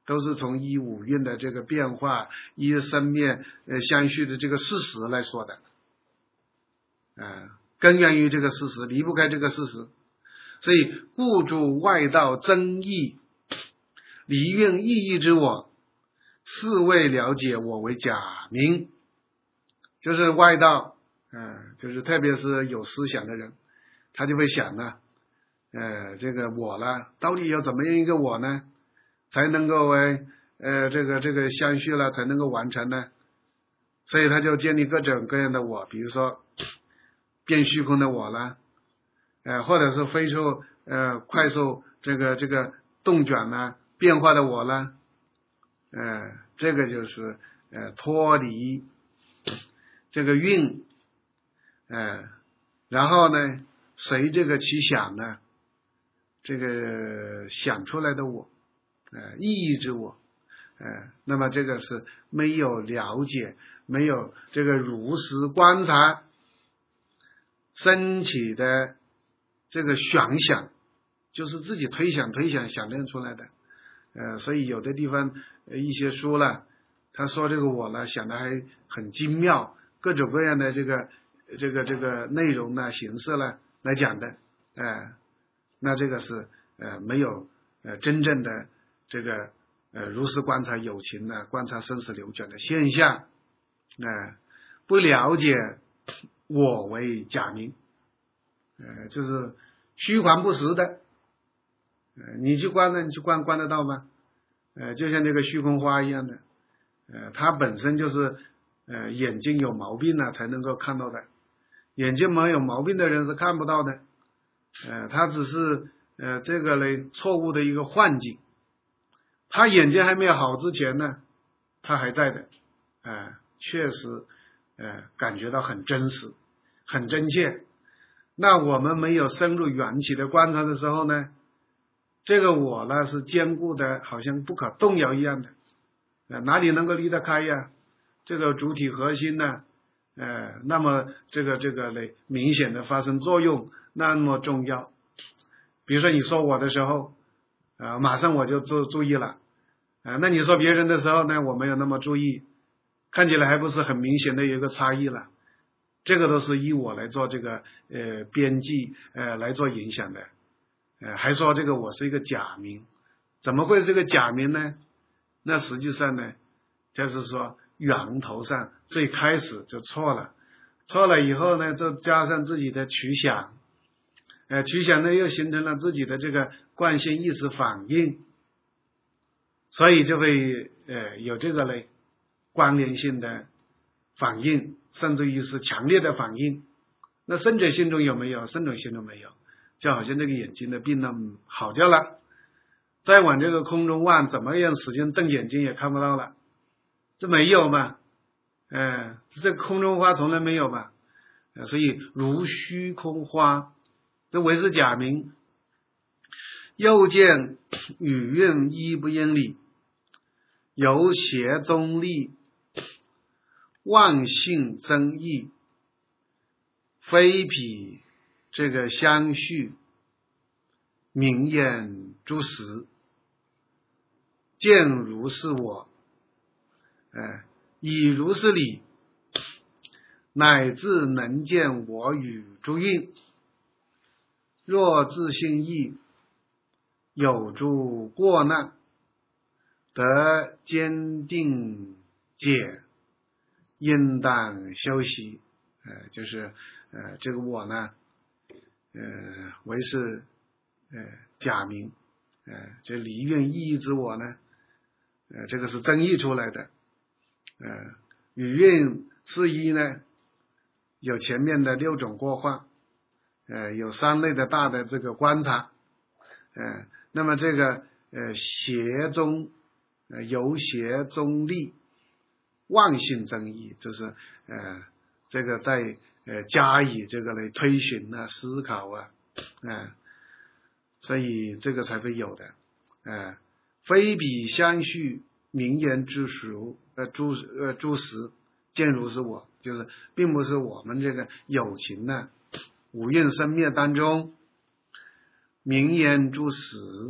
都是从一五蕴的这个变化，一生灭呃相续的这个事实来说的，啊、呃，根源于这个事实，离不开这个事实。所以故诸外道争议，离蕴意义之我，是为了解我为假名。就是外道，嗯、呃，就是特别是有思想的人，他就会想呢，呃，这个我呢，到底要怎么样一个我呢，才能够呃呃这个这个相续了，才能够完成呢？所以他就建立各种各样的我，比如说变虚空的我啦，呃，或者是飞速呃快速这个这个动转呢变化的我啦，呃，这个就是呃脱离这个蕴，呃，然后呢随这个其想呢，这个想出来的我，呃，意义之我，呃，那么这个是没有了解，没有这个如实观察升起的这个想想，就是自己推想推想想象出来的，呃，所以有的地方呃一些书了，他说这个我呢想的还很精妙，各种各样的这个这个这个内容呢形式呢来讲的，呃，那这个是呃没有呃真正的这个呃如实观察有情呢，观察生死流转的现象，呃，不了解我为假名，呃，就是虚幻不实的，呃，你去观呢，你去观观得到吗？呃，就像这个虚空花一样的，呃，它本身就是呃眼睛有毛病了才能够看到的，眼睛没有毛病的人是看不到的，呃，它只是呃这个呢错误的一个幻境，他眼睛还没有好之前呢，他还在的，呃，确实呃感觉到很真实，很真切。那我们没有深入缘起的观察的时候呢，这个我呢是坚固的，好像不可动摇一样的，呃，哪里能够离得开呀？这个主体核心呢，呃，那么这个这个呢明显的发生作用，那么重要。比如说你说我的时候，啊、呃，马上我就注注意了，啊、呃，那你说别人的时候呢，我没有那么注意，看起来还不是很明显的有一个差异了。这个都是以我来做这个呃编辑呃来做影响的，呃还说这个我是一个假名，怎么会是个假名呢？那实际上呢，就是说源头上最开始就错了，错了以后呢，就加上自己的取想，呃取想呢又形成了自己的这个惯性意识反应，所以就会呃有这个嘞关联性的反应，甚至于是强烈的反应。那生者心中有没有？生者心中没有，就好像这个眼睛的病呢好掉了，再往这个空中望，怎么样使劲瞪眼睛也看不到了，这没有嘛？呃，这个空中花从来没有嘛？呃、所以如虚空花，这为是假名。又见语韵一不应理，由邪中立，妄性争议，非彼这个相续，名言诸实，见如是我，呃，以如是理，乃至能见我与诸蕴。若自性异，有诸过难，得坚定解，应当修习。呃，就是呃，这个我呢，呃，为是呃假名，呃，这离蕴意义之我呢，呃，这个是争议出来的。呃，语蕴是一呢，有前面的六种过患，呃，有三类的大的这个观察，呃，那么这个呃邪中，呃由邪中立，妄性争议，就是呃。这个在呃加以这个来推寻啊、思考啊，呃，所以这个才会有的，呃，非彼相续，名言之熟，呃诸呃诸实，见如是我，就是并不是我们这个有情呢五蕴生灭当中名言诸实，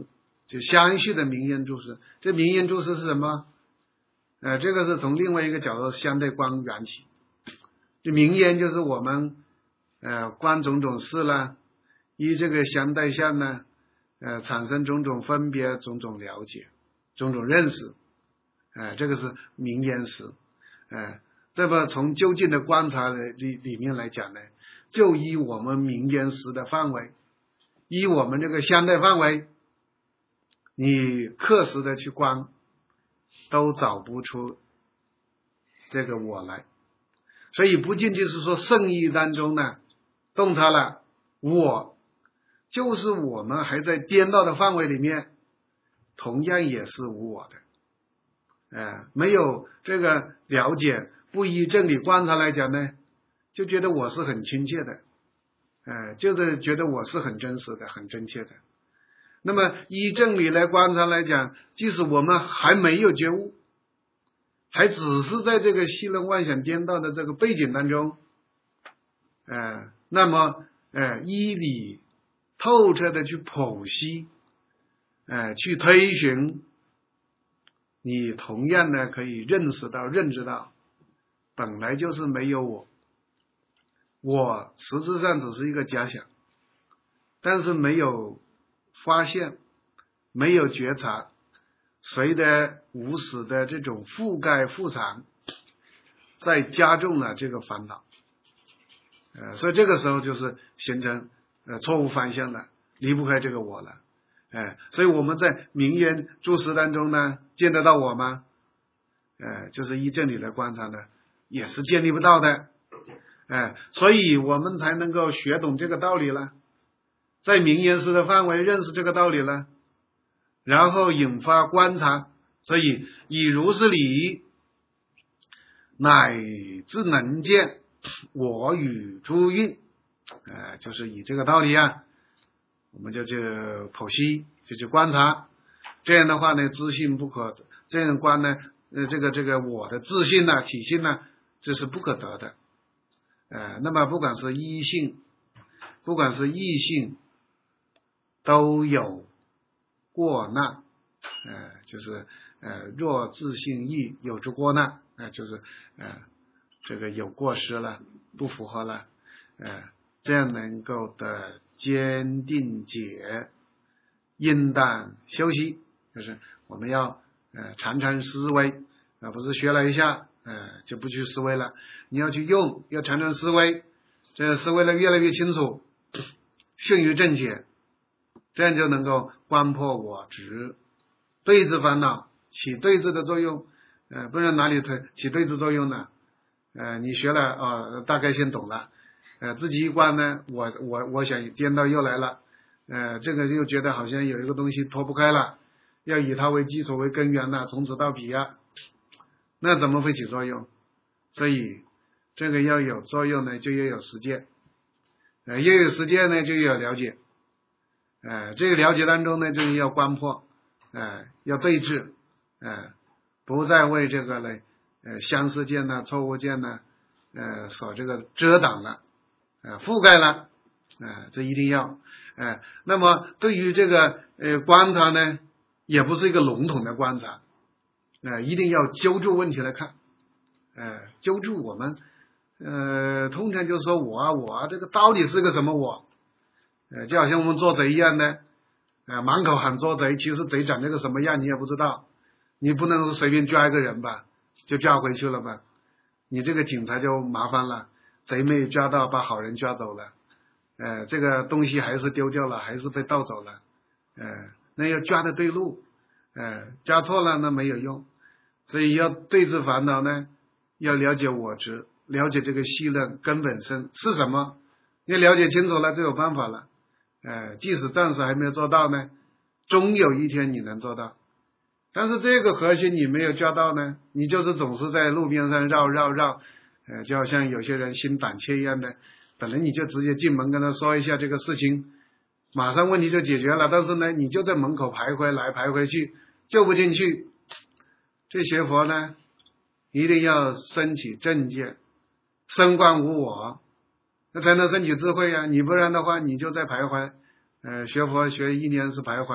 就相续的名言注释。这名言注释是什么？呃，这个是从另外一个角度相对观缘起。这名言就是我们呃观种种事啦，依这个相对相呢，呃产生种种分别、种种了解、种种认识，呃，这个是名言识。呃，这么从究竟的观察里里面来讲呢，就依我们名言识的范围，依我们这个相对范围，你刻实的去观，都找不出这个我来。所以不仅仅是说圣意当中呢洞察了我，就是我们还在颠倒的范围里面，同样也是无我的。呃，没有这个了解，不依真理观察来讲呢，就觉得我是很亲切的，呃，就是觉得我是很真实的、很真切的。那么依真理来观察来讲，即使我们还没有觉悟，还只是在这个戏论妄想颠倒的这个背景当中，呃，那么呃依理透彻的去剖析，呃，去推寻，你同样呢可以认识到、认知到，本来就是没有我，我实质上只是一个假想，但是没有发现，没有觉察，随着无始的这种覆盖覆藏，再加重了这个烦恼，呃，所以这个时候就是形成呃错误方向了，离不开这个我了，呃，所以我们在名言注释当中呢，见得到我吗？呃，就是依真理来观察呢，也是建立不到的，呃，所以我们才能够学懂这个道理了，在名言识的范围认识这个道理了，然后引发观察，所以以如是理，乃至能见我与诸运，呃，就是以这个道理啊，我们就去剖析，就去观察，这样的话呢，自信不可，这样观呢，呃，这个这个我的自信呢、体性呢，这是不可得的，呃，那么不管是一性，不管是异性，都有过难，呃，就是呃，若自性异，有之过难，呃，就是呃，这个有过失了，不符合了，呃，这样能够的坚定解，应当修习，就是我们要呃常常思维，啊、呃，不是学了一下，呃，就不去思维了，你要去用，要常常思维，这样思维的越来越清楚，迅于正解，这样就能够观破我执，对治烦恼，起对治的作用，呃，不然哪里推起对治作用呢？呃，你学了啊、呃，大概先懂了，呃，自己一观呢，我我我想颠倒又来了，呃，这个又觉得好像有一个东西脱不开了，要以它为基础为根源了，从此到彼啊，那怎么会起作用？所以这个要有作用呢，就要有实践，呃，要有实践呢，就要有了解，呃，这个了解当中呢，就是要观破，呃，要对治，呃，不再为这个呢，呃，相似见呢、错误见呢，呃，所这个遮挡了，呃，覆盖了，呃，这一定要，呃，那么对于这个呃观察呢，也不是一个笼统的观察，呃，一定要揪住问题来看，呃，揪住我们，呃，通常就说我啊我啊，这个到底是个什么我？呃，就好像我们做贼一样的，呃，满口喊做贼，其实贼长这个什么样你也不知道，你不能随便抓一个人吧，就抓回去了吧，你这个警察就麻烦了，贼没有抓到，把好人抓走了，呃，这个东西还是丢掉了，还是被盗走了，呃，那要抓的对路，呃，抓错了那没有用，所以要对治烦恼呢，要了解我执，了解这个系论根本身是什么，你了解清楚了就有办法了，呃，即使暂时还没有做到呢，终有一天你能做到。但是这个核心你没有抓到呢，你就是总是在路边上绕绕绕，呃，就好像有些人心胆怯一样的，本来你就直接进门跟他说一下这个事情，马上问题就解决了，但是呢，你就在门口徘徊来徘徊去，就不进去。这学佛呢，一定要升起正见，升观无我，那才能升起智慧啊！你不然的话，你就在徘徊，呃，学佛学一年是徘徊，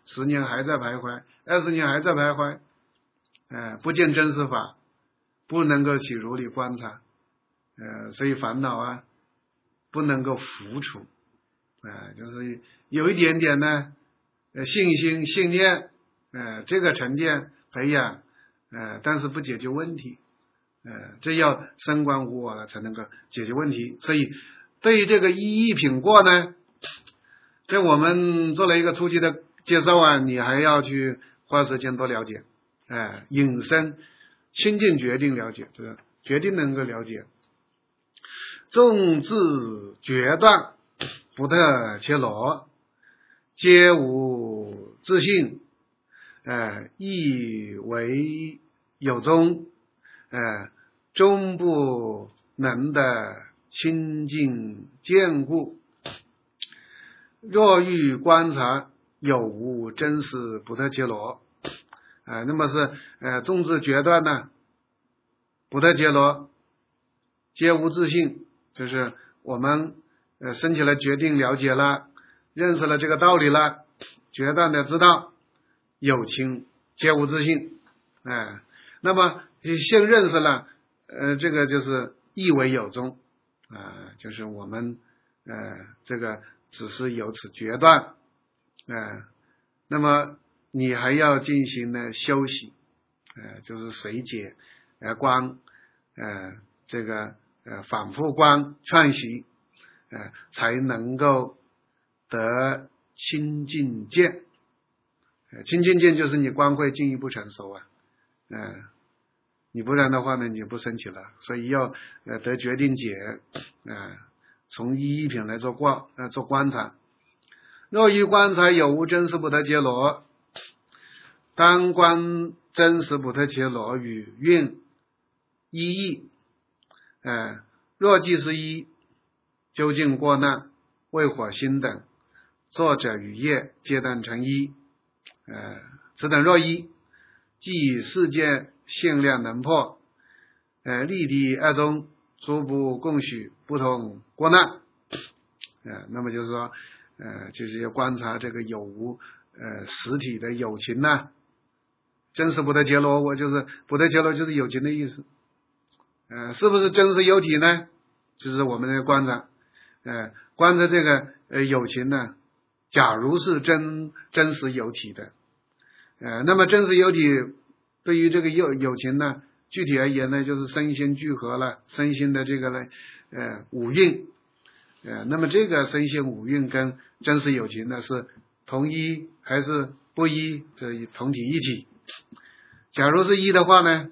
十年还在徘徊，二十年还在徘徊，呃，不见真实法，不能够起如理观察，呃，所以烦恼啊不能够浮除，呃，就是有一点点呢，呃，信心信念，呃，这个沉淀培养，呃，但是不解决问题，呃，这要升观无我了才能够解决问题。所以对于这个一义品过呢，这我们做了一个初级的介绍啊，你还要去花时间多了解，哎、呃，引申清净决定了解，对吧？决定能够了解，众自决断，不特切罗，皆无自性，呃，亦为有宗，呃，终不能的清净坚固。若欲观察有无真实不特切罗，啊、呃，那么是呃众自决断呢，不特切罗，皆无自性，就是我们呃升起了决定了解了，认识了这个道理了，决断的知道有情皆无自性，哎、呃，那么先认识了，呃，这个就是亦为有宗，啊、呃，就是我们呃这个只是有此决断，啊、呃，那么你还要进行呢修习，呃，就是随解呃观，呃这个呃反复观串习，呃才能够得清净见，呃清净见就是你观会进一步成熟啊，呃你不然的话呢你不升起了，所以要呃得决定解，呃从一义品来做观呃做观察。若欲观察有无真实不特切罗，当观真实不特切罗与蕴一义，呃若即是一，究竟过难为火星等，作者与业皆当成一，呃此等若一，即世界限量能破，呃立地二中诸不共许不同过难，呃那么就是说呃就是要观察这个有无呃实体的有情呢、啊，真实不特切罗，我就是不特切罗就是有情的意思，呃是不是真实有体呢？就是我们的观察，呃观察这个呃有情呢，假如是真真实有体的，呃那么真实有体对于这个有有情呢，具体而言呢，就是身心聚合了，身心的这个呢呃五蕴，呃那么这个身心五蕴跟真实有情呢是同一还是不一？这同体一体。假如是一的话呢，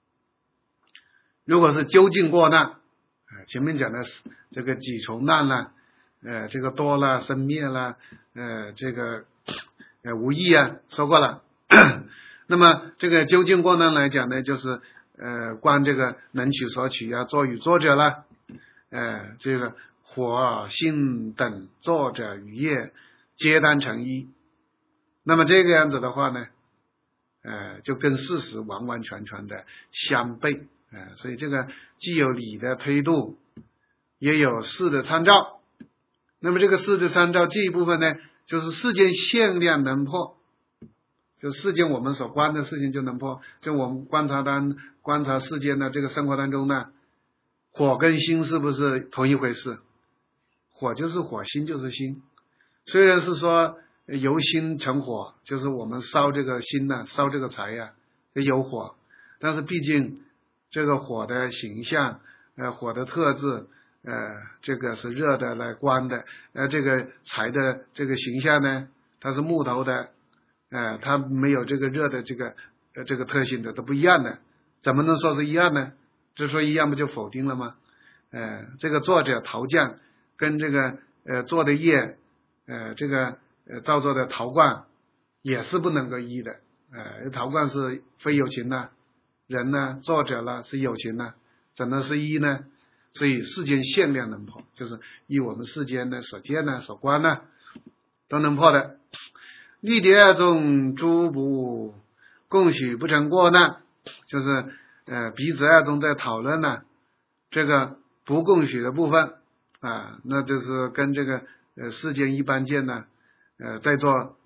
如果是究竟过难，前面讲的这个几重难啦，呃这个多啦生灭啦，呃这个呃无义啊说过了。那么这个究竟过难来讲呢，就是呃观这个能取所取啊，作与作者啦，呃这个火性等作者与业皆当成一。那么这个样子的话呢，呃就跟事实完完全全的相悖，呃所以这个既有理的推度，也有事的参照。那么这个事的参照这一部分呢，就是世间限量能破，就世间我们所观的事情就能破，就我们观察当观察世间的这个生活当中呢，火跟心是不是同一回事？火就是火，心就是心。虽然是说由心成火，就是我们烧这个心呢、啊，烧这个柴呀、啊，有火，但是毕竟这个火的形象，呃，火的特质，呃，这个是热的来观的，呃，这个柴的这个形象呢，它是木头的，呃，它没有这个热的这个呃这个特性的，都不一样的，怎么能说是一样呢？这说一样不就否定了吗？呃，这个作者陶匠跟这个呃做的业，呃，这个呃造作的陶罐也是不能够一的，呃，陶罐是非有情的，人呢，作者呢是有情的，怎能是一呢？所以世间限量能破，就是以我们世间的所见呢、所观呢，都能破的。立地二中诸不共许不成过难，就是呃彼此二中在讨论呢这个不共许的部分啊，那就是跟这个呃世间一般见呢呃在做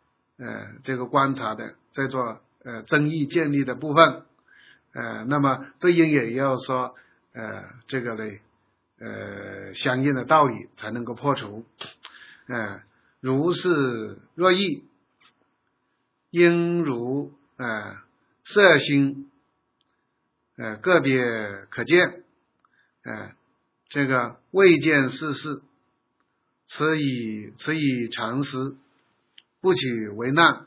呃这个观察的在做呃争议建立的部分，呃那么对应也要说呃这个呢呃相应的道理才能够破除。呃如是若异，应如呃色心呃个别可见，呃这个未见世事，此以此以常识，不取为难，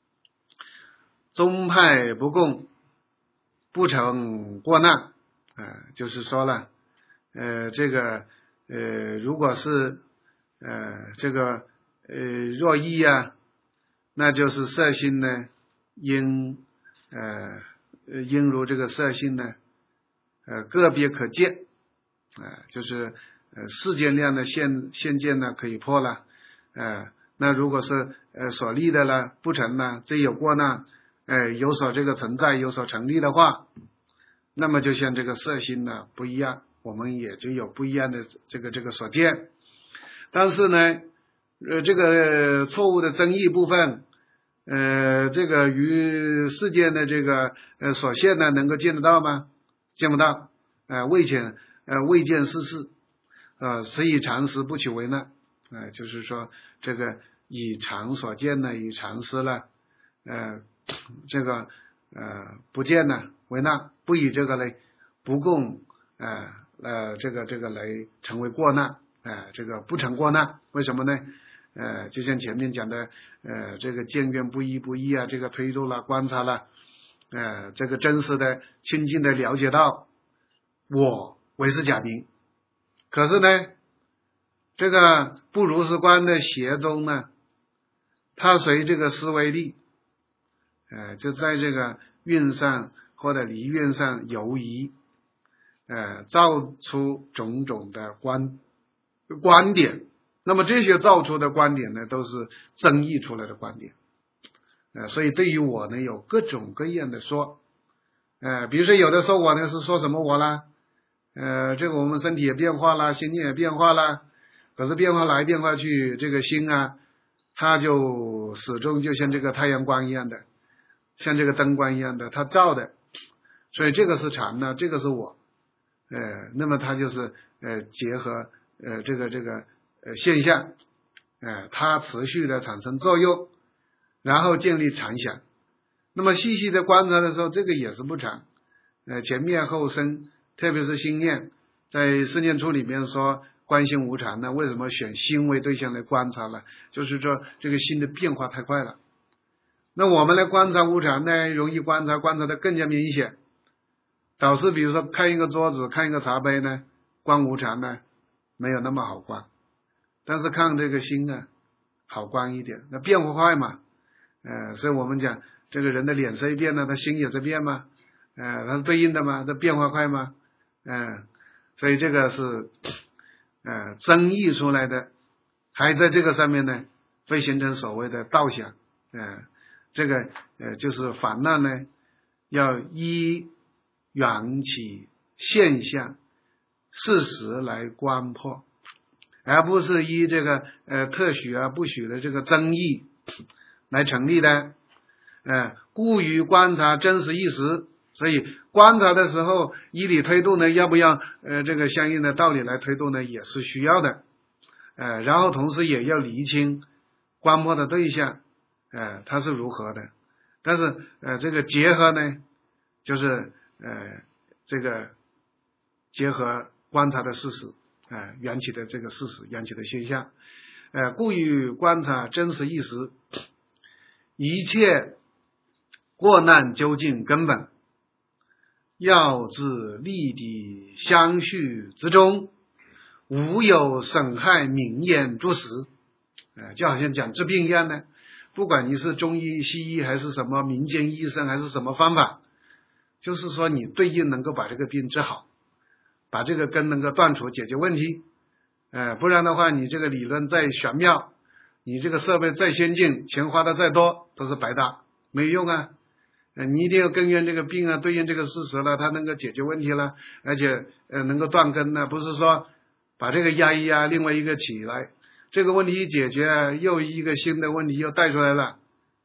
宗派不共，不成过难。呃就是说了呃这个呃如果是呃这个呃若异啊，那就是色心呢应呃应如这个色心呢呃个别可见，呃就是呃世间量的现现见呢可以破了，呃那如果是呃所立的了不成了，这有过难，呃有所这个存在有所成立的话，那么就像这个色心呢不一样，我们也就有不一样的这个这个所见。但是呢呃这个错误的争议部分，呃这个与世间的这个呃所现呢能够见得到吗？见不到，呃未见呃未见世事，呃所以常识不取为难，呃就是说这个以常所见呢以常识呢呃这个呃不见呢为难，不以这个呢不共呃呃这个这个来成为过难，呃这个不成过难，为什么呢？呃就像前面讲的呃这个见愿不一不异啊，这个推度了观察了呃这个真实的清净的了解到我为是假名，可是呢这个不如是观的邪宗呢，它随这个思维力呃就在这个运上或者离运上游移，呃造出种种的观观点，那么这些造出的观点呢都是争议出来的观点，呃所以对于我呢有各种各样的说，呃比如说有的说我呢是说什么我啦，呃这个我们身体也变化啦，心念也变化啦，可是变化来变化去，这个心啊它就始终就像这个太阳光一样的，像这个灯光一样的，它照的，所以这个是常呢，这个是我，呃那么它就是呃结合呃这个这个呃现象，呃它持续的产生作用，然后建立常想。那么细细的观察的时候，这个也是不常，呃前面后生，特别是心念，在四念处里面说观心无常呢，为什么选心为对象来观察呢？就是说这个心的变化太快了，那我们来观察无常呢，容易观察观察的更加明显，导致比如说看一个桌子看一个茶杯呢，观无常呢没有那么好观，但是看这个心啊好观一点，那变化快嘛，呃所以我们讲这个人的脸色一变呢，他心也在变嘛，呃它是对应的嘛，它变化快嘛，嗯、呃、所以这个是呃争议出来的，还在这个上面呢会形成所谓的道想，呃这个呃就是烦难呢要依缘起现象事实来观破，而不是依这个呃特许啊不许的这个争议来成立的，呃故于观察真实意识，所以观察的时候以理推度呢，要不要呃这个相应的道理来推度呢，也是需要的，呃然后同时也要厘清观破的对象，呃它是如何的，但是呃这个结合呢就是呃这个结合观察的事实，呃缘起的这个事实，缘起的现象，呃故于观察真实意识，一切过难究竟根本，要自立地相续之中，无有损害名言诸实，呃就好像讲治病一样呢，不管你是中医西医还是什么民间医生还是什么方法，就是说你对应能够把这个病治好，把这个根能够断除解决问题，呃不然的话你这个理论再玄妙，你这个设备再先进，钱花的再多都是白搭，没用啊，呃你一定要根源这个病啊，对应这个事实了，它能够解决问题了，而且呃能够断根呢，不是说把这个压一压另外一个起来，这个问题一解决又一个新的问题又带出来了，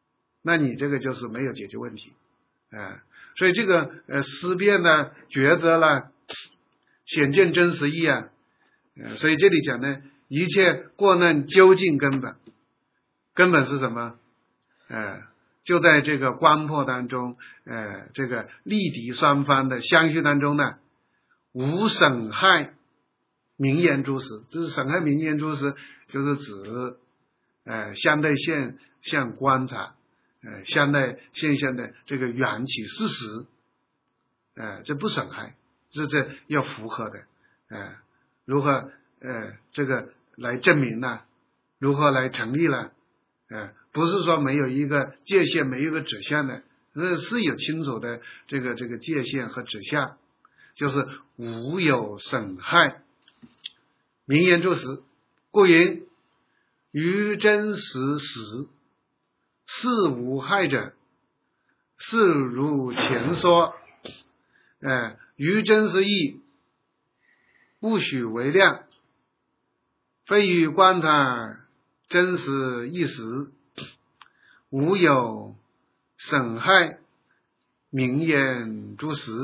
那你这个就是没有解决问题，呃、所以这个呃思辨呢、抉择了、显见真实义啊，呃，所以这里讲呢，一切过难究竟根本，根本是什么？呃，就在这个观破当中，呃，这个利敌双方的相续当中呢，无损害名言诸实。这是损害名言诸实，就是指呃相对现象观察，呃相对现象的这个缘起事实，呃这不损害，这这要符合的，呃如何呃这个来证明呢？如何来成立呢？呃不是说没有一个界限，没有一个指向的，这是有清楚的这个这个界限和指向，就是无有损害名言诸实。故云于真实实，是无害者，是如前说。呃于真实义，不许为量，非于观察真实一时，无有损害名言诸实。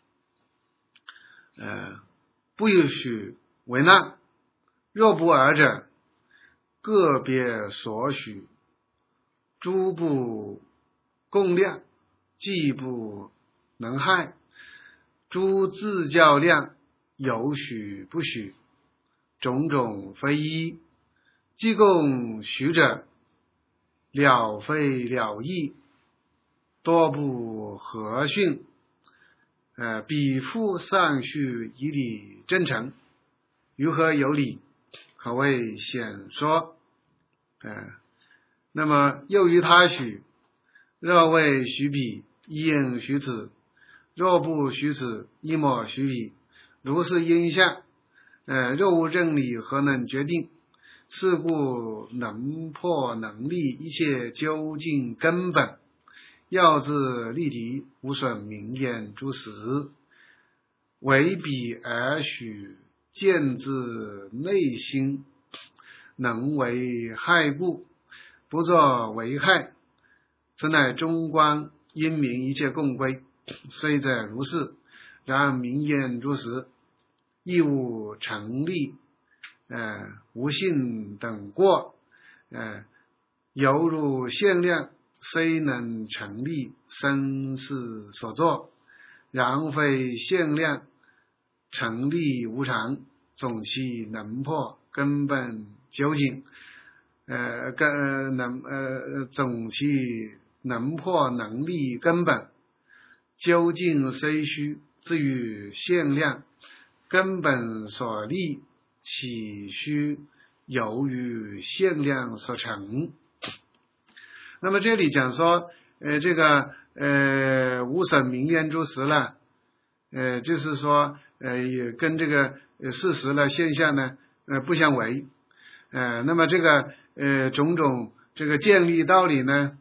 呃不许为难，若不尔者，个别所许，诸不共量，既不能害。诸自教量，有许不许，种种非一，既共许者，了非了义，多不合训。呃，彼复上序以理真诚，于何有理？可谓显说。呃，那么又于他许，若谓许彼，亦应许此；若不许此，亦莫许彼。如是因相，呃，若无正理，何能决定？是故能破能立一切究竟根本，要自立敌，无损名言诸实，为彼而许见自内心，能为害故，不作为害，此乃中观因明一切共归。虽者如是，然名言诸实，亦无成立，呃，无信等过，呃，犹如限量，虽能成立生事所作，然非限量，成立无常，总其能破根本究竟，呃，根能呃总其能破能力根本究竟虽虚，至于限量，根本所立，岂须由于限量所成？那么这里讲说，呃，这个呃无损名言诸实了，呃，就是说，呃，也跟这个事实了现象呢，呃，不相违，呃，那么这个呃种种这个建立道理呢，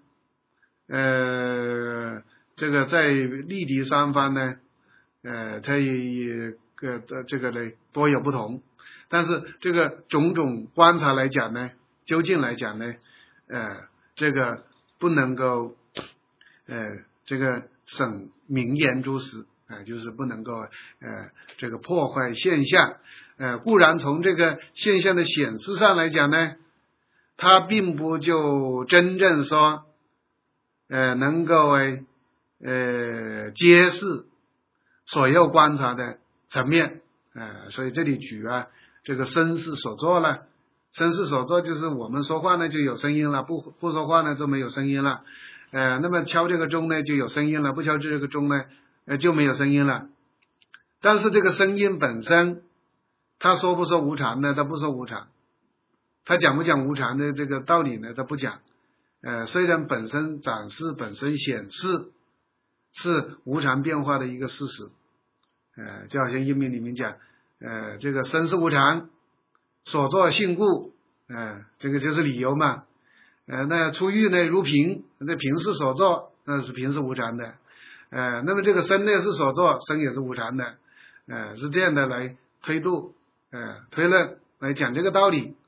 呃，这个在立敌双方呢，呃，它也个的这个呢多有不同，但是这个种种观察来讲呢，究竟来讲呢，呃，这个不能够，呃，这个省名言诸实，呃，就是不能够呃这个破坏现象，呃，固然从这个现象的显示上来讲呢，它并不就真正说，呃，能够呃揭示所有观察的层面，呃，所以这里举啊，这个声势所作了，声势所作就是我们说话呢就有声音了，不不说话呢就没有声音了，呃，那么敲这个钟呢就有声音了，不敲这个钟呢，呃就没有声音了。但是这个声音本身，他说不说无常呢？他不说无常，他讲不讲无常的这个道理呢？他不讲。呃，虽然本身展示、本身显示是无常变化的一个事实，呃，就好像因明里面讲，呃，这个生是无常，所作性故，呃，这个就是理由嘛。呃，那出狱呢如平，那平是所作，那是平是无常的。呃，那么这个生呢是所作，生也是无常的。呃，是这样的来推度，呃，推论来讲这个道理。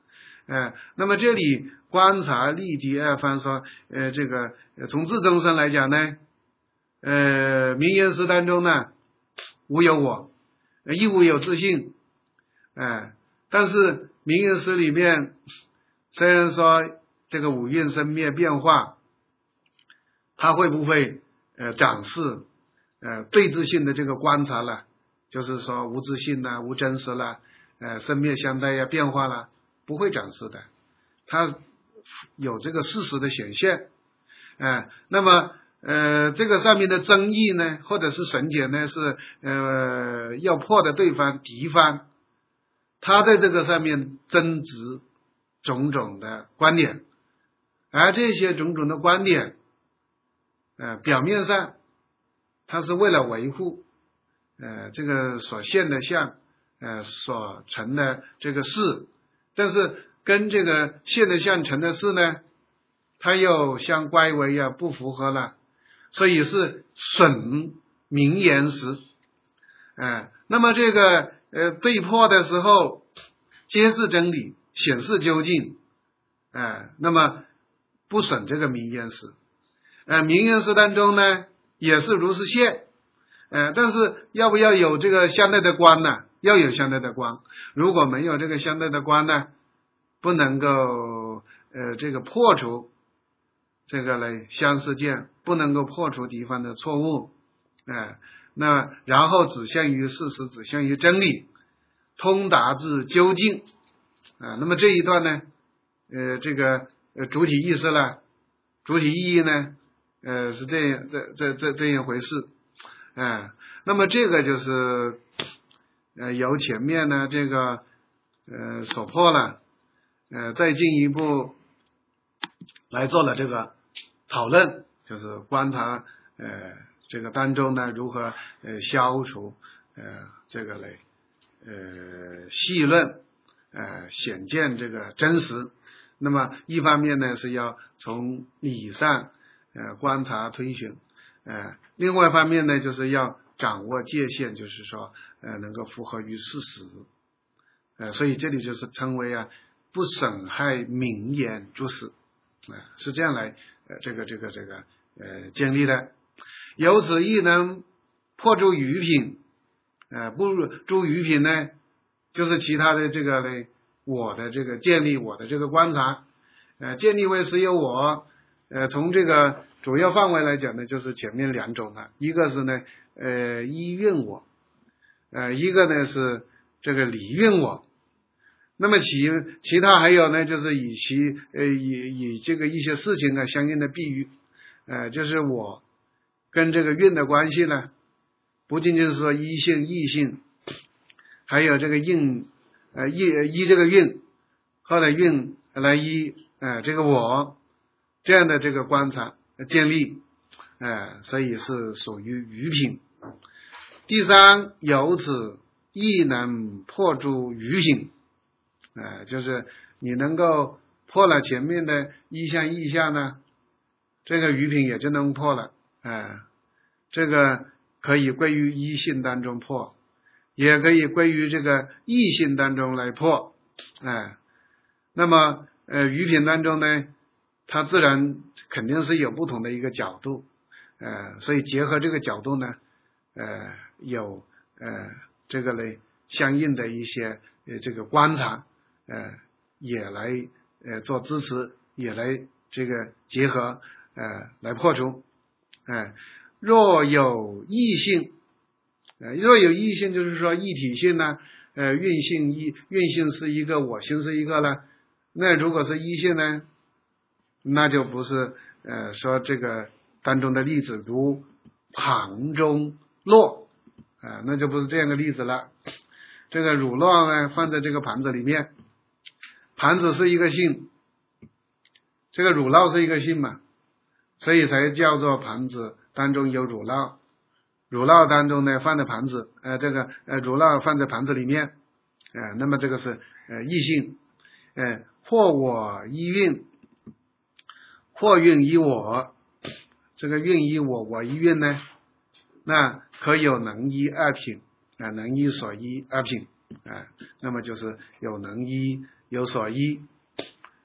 呃，那么这里观察立体二方说，呃，这个从自宗上来讲呢，呃，名言师当中呢，无有我，亦无有自性，呃，但是名言师里面虽然说这个五蕴生灭变化，它会不会呃展示呃对峙性的这个观察了？就是说无自性啦、无真实啦、呃生灭相待呀、变化啦，不会展示的。它有这个事实的显现，呃，那么呃这个上面的争议呢，或者是神解呢，是呃要破的对方敌方，他在这个上面争执种种的观点，而这些种种的观点，呃表面上他是为了维护呃这个所现的相，呃所成的这个事，但是跟这个现的相成的事呢，它又相乖违啊，不符合了，所以是损名言时，呃那么这个呃对破的时候揭示真理，显示究竟，呃那么不损这个名言时，呃名言时当中呢也是如是现，呃但是要不要有这个相对的观呢？要有相对的观，如果没有这个相对的观呢，不能够呃这个破除这个嘞相似见，不能够破除敌方的错误，呃那然后指向于事实，指向于真理，通达至究竟，啊、呃、那么这一段呢呃这个呃主体意识了，主体意义呢呃是这样这这这这一回事，啊、呃、那么这个就是呃由前面呢这个呃所破了，呃再进一步来做了这个讨论，就是观察呃这个当中呢如何呃消除呃这个嘞呃细论呃显见这个真实。那么一方面呢是要从理上呃观察推寻，呃另外一方面呢就是要掌握界限，就是说呃能够符合于事实，呃所以这里就是称为啊不损害名言诸事，呃是这样来呃这个这个这个呃建立的。由此亦能破诸余品，呃不诸余品呢就是其他的这个呢我的这个建立，我的这个观察，呃建立为实有我，呃从这个主要范围来讲呢，就是前面两种了，一个是呢呃依蕴我，呃一个呢是这个离蕴我。那么其其他还有呢，就是以其呃以以这个一些事情啊相应的比喻，呃就是我跟这个蕴的关系呢，不仅仅是说一性异性，还有这个应呃依依这个蕴，或者蕴来依呃这个我这样的这个观察建立，呃所以是属于余品。第三，由此亦能破诸余品，呃就是你能够破了前面的一项异项呢，这个余品也就能破了，呃这个可以归于一性当中破，也可以归于这个异性当中来破，呃那么呃余品当中呢，它自然肯定是有不同的一个角度，呃所以结合这个角度呢，呃有呃这个嘞相应的一些呃这个观察，呃也来呃做支持，也来这个结合呃来破除，呃若有异性，呃若有异性就是说一体性呢，呃蕴性一蕴性是一个，我性是一个了，那如果是一性呢，那就不是呃说这个当中的例子如盘中落，啊、呃、那就不是这样的例子了。这个乳酪呢放在这个盘子里面，盘子是一个性，这个乳酪是一个性嘛，所以才叫做盘子当中有乳酪，乳酪当中呢放在盘子，呃这个呃乳酪放在盘子里面，呃那么这个是呃异性，呃或我依蕴，或蕴依我，这个蕴依我，我依蕴呢，那可有能依二品，啊、呃、能依所依二品，啊、呃、那么就是有能依有所依，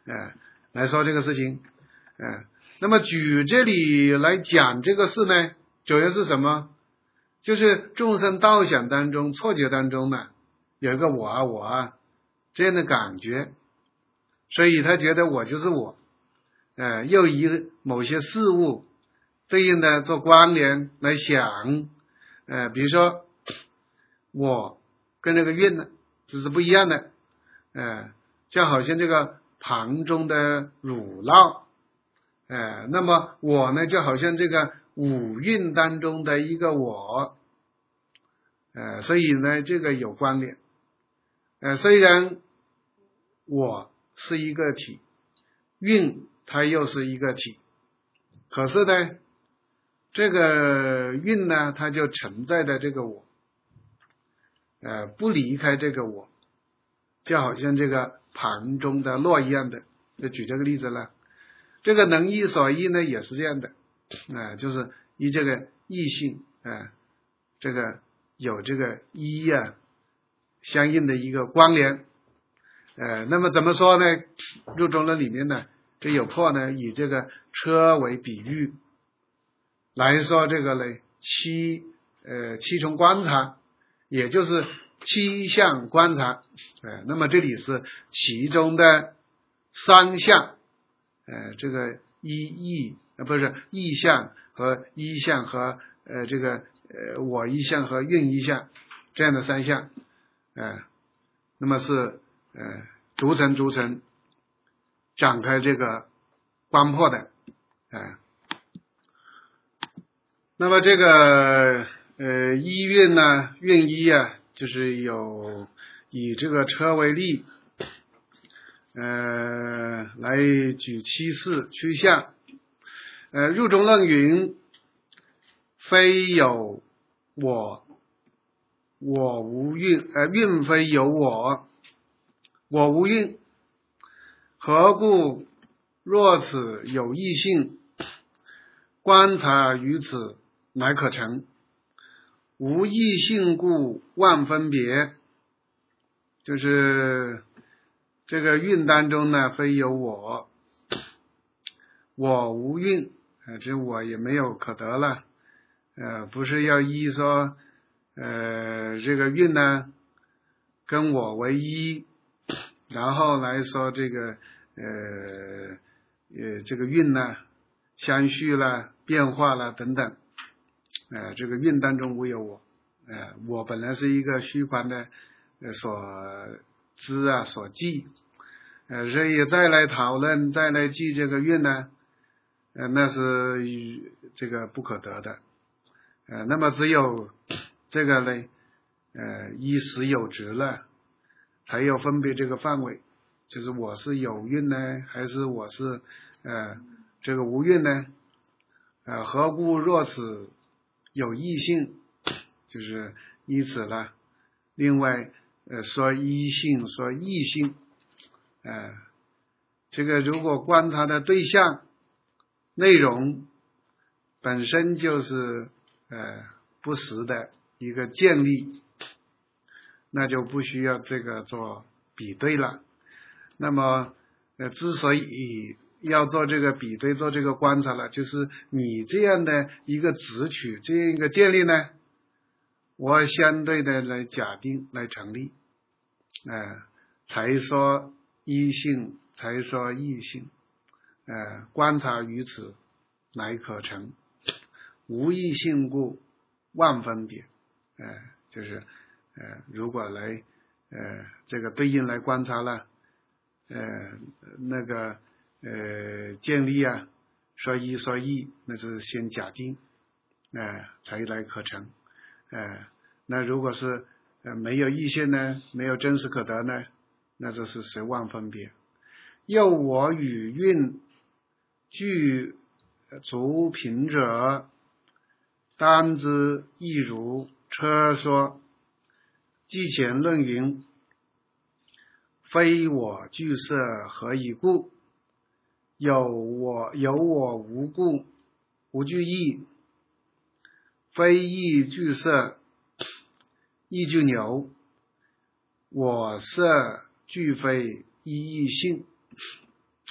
呃，来说这个事情，呃，那么举这里来讲这个事呢，主要是什么？就是众生道想当中、错觉当中呢，有一个我啊我啊这样的感觉，所以他觉得我就是我，呃，又以某些事物对应的做关联来想，呃，比如说我跟那个运呢，这是不一样的，呃，就好像这个盘中的乳酪，呃，那么我呢，就好像这个五蕴当中的一个我，呃，所以呢，这个有关联。呃，虽然我是一个体，蕴它又是一个体，可是呢，这个蕴呢，它就存在的这个我，呃，不离开这个我，就好像这个盘中的落一样的。就举这个例子了。这个能依所依呢，也是这样的，啊、呃，就是依这个异性，啊、呃，这个有这个依啊相应的一个关联，呃，那么怎么说呢？入中论里面呢，这有破呢，以这个车为比喻来说这个呢，七呃七重观察，也就是七项观察，呃，那么这里是其中的三项。呃，这个一意呃不是意象和一象和呃这个呃我一象和运一象这样的三项，呃，那么是呃逐层逐层展开这个观破的，呃，那么这个呃一运呢，运一啊，就是有以这个车为例。呃，来举七事趋向。呃，入中论云：非有我，我无运，呃，运非有我，我无运。何故？若此有异性，观察于此，乃可成。无异性故，万分别。就是这个运当中呢，非有我，我无运，呃，这我也没有可得了，呃，不是要依说，呃，这个运呢跟我为一，然后来说这个，呃，呃，这个运呢相续了、变化了等等，呃，这个运当中无有我，呃，我本来是一个虚幻的，呃，所知啊，所记。呃，所以再来讨论，再来记这个运呢，呃，那是这个不可得的，呃，那么只有这个呢，呃，依实有值了，才有分别这个范围，就是我是有运呢，还是我是呃这个无运呢？呃，何故若此有异性？就是依此了。另外，呃，说一性，说异性。呃，这个如果观察的对象内容本身就是呃不实的一个建立，那就不需要这个做比对了。那么呃之所以要做这个比对，做这个观察了，就是你这样的一个直取，这样一个建立呢，我相对的来假定来成立，呃才说一性，才说异性，呃，观察于此，乃可成。无异性故，万分别。呃，就是呃，如果来呃这个对应来观察了，呃那个呃建立啊，说一说异，那是先假定，呃才来可成。呃，那如果是呃没有异性呢，没有真实可得呢，那就是随万分别。又我与运俱足平者，当之亦如车说。既前论云：非我俱色，何以故？有我有我无故，无俱异。非异俱色，异俱牛。我色俱非一异性。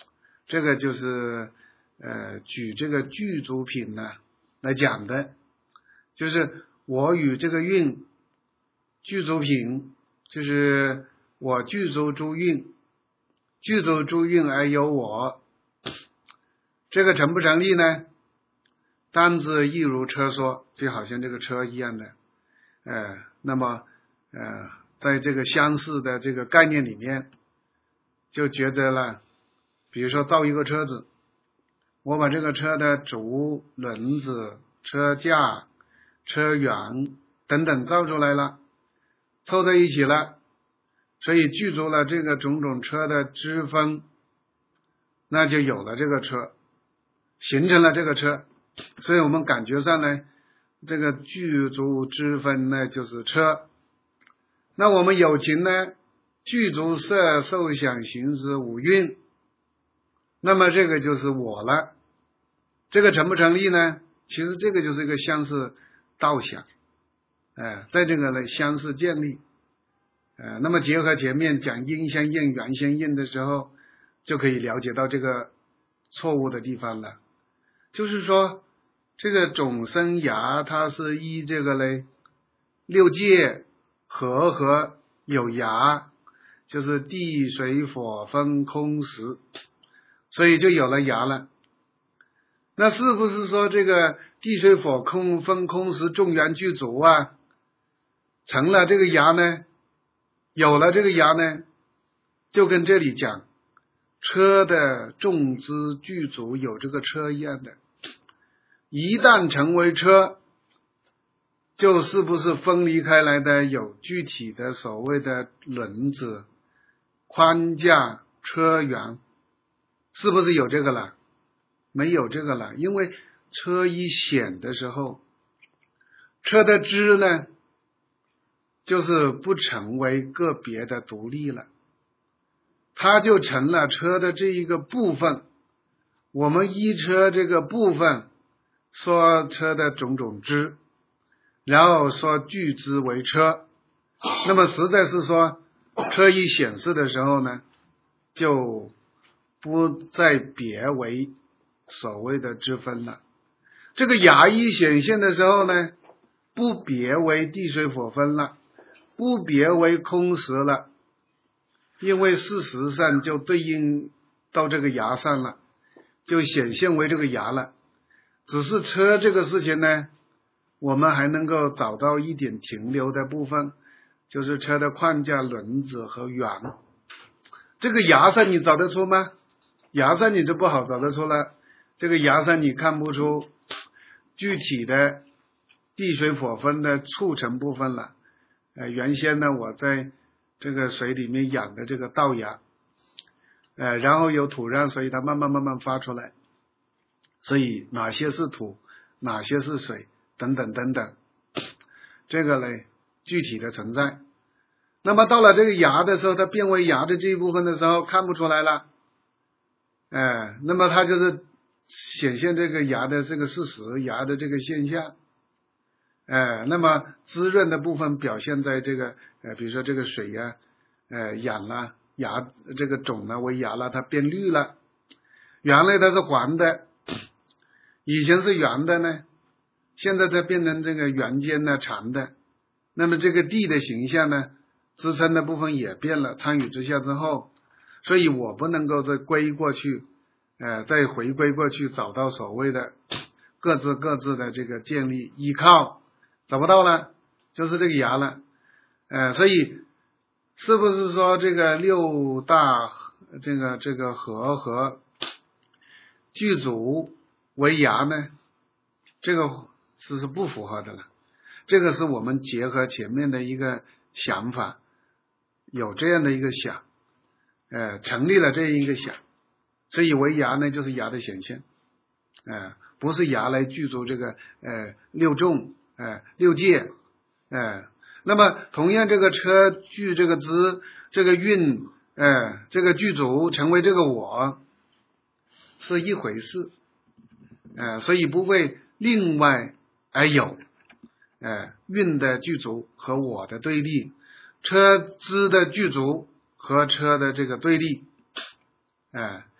这个就是呃举这个具足品呢来讲的，就是我与这个运具足品，就是我具足诸运，具足诸运而有我，这个成不成立呢？单字亦如车说，就好像这个车一样的，呃，那么呃，在这个相似的这个概念里面，就觉得了，比如说造一个车子，我把这个车的主、轮子、车架、车辕等等造出来了，凑在一起了，所以具足了这个种种车的支分，那就有了这个车，形成了这个车。所以我们感觉上呢，这个具足之分呢就是车。那我们有情呢，具足色受想行识五蕴，那么这个就是我了。这个成不成立呢？其实这个就是一个相似道想，哎，在这个呢相似建立，呃，那么结合前面讲因相应、缘相应的时候，就可以了解到这个错误的地方了。就是说，这个种生涯它是依这个嘞六界和合有涯，就是地水火风空识，所以就有了涯了。那是不是说这个地水火空风空识众缘具足啊，成了这个涯呢？有了这个涯呢，就跟这里讲车的众资具足有这个车一样的，一旦成为车，就是不是分离开来的有具体的所谓的轮子、框架、车辕，是不是有这个了？没有这个了，因为车一显的时候，车的支呢，就是不成为个别的独立了，它就成了车的这一个部分。我们依车这个部分说车的种种支，然后说具支为车，那么实在是说车一显示的时候呢，就不再别为所谓的支分了。这个牙一显现的时候呢，不别为地水火风了，不别为空识了，因为事实上就对应到这个牙上了，就显现为这个牙了。只是车这个事情呢，我们还能够找到一点停留的部分，就是车的框架、轮子和辕。这个牙上你找得出吗？牙上你就不好找得出了。这个牙上你看不出具体的地水火风的促成部分了。呃，原先呢，我在这个水里面养的这个稻芽，呃，然后有土壤，所以它慢慢慢慢发出来。所以哪些是土，哪些是水，等等等等，这个呢具体的存在。那么到了这个芽的时候，它变为芽的这一部分的时候，看不出来了，哎、呃，那么它就是显现这个芽的这个事实，芽的这个现象。呃，那么滋润的部分表现在这个呃，比如说这个水呀、啊，呃，养了芽，这个种呢为芽了，它变绿了。原来它是黄的，以前是圆的呢，现在它变成这个圆尖呢长的。那么这个地的形象呢，支撑的部分也变了，参与之下之后，所以我不能够再归过去，呃，再回归过去找到所谓的各自各自的这个建立依靠。找不到了，就是这个芽了，呃，所以是不是说这个六大这个这个和合具足为芽呢？这个是是不符合的了。这个是我们结合前面的一个想法，有这样的一个想，呃，成立了这样一个想，所以为芽呢就是芽的显现，呃，不是芽来具足这个呃六众。哎，六界，哎，那么同样这个车具这个支，这个运，哎，这个具足成为这个我，是一回事，哎，所以不会另外而有，哎，运的具足和我的对立，车支的具足和车的这个对立，哎，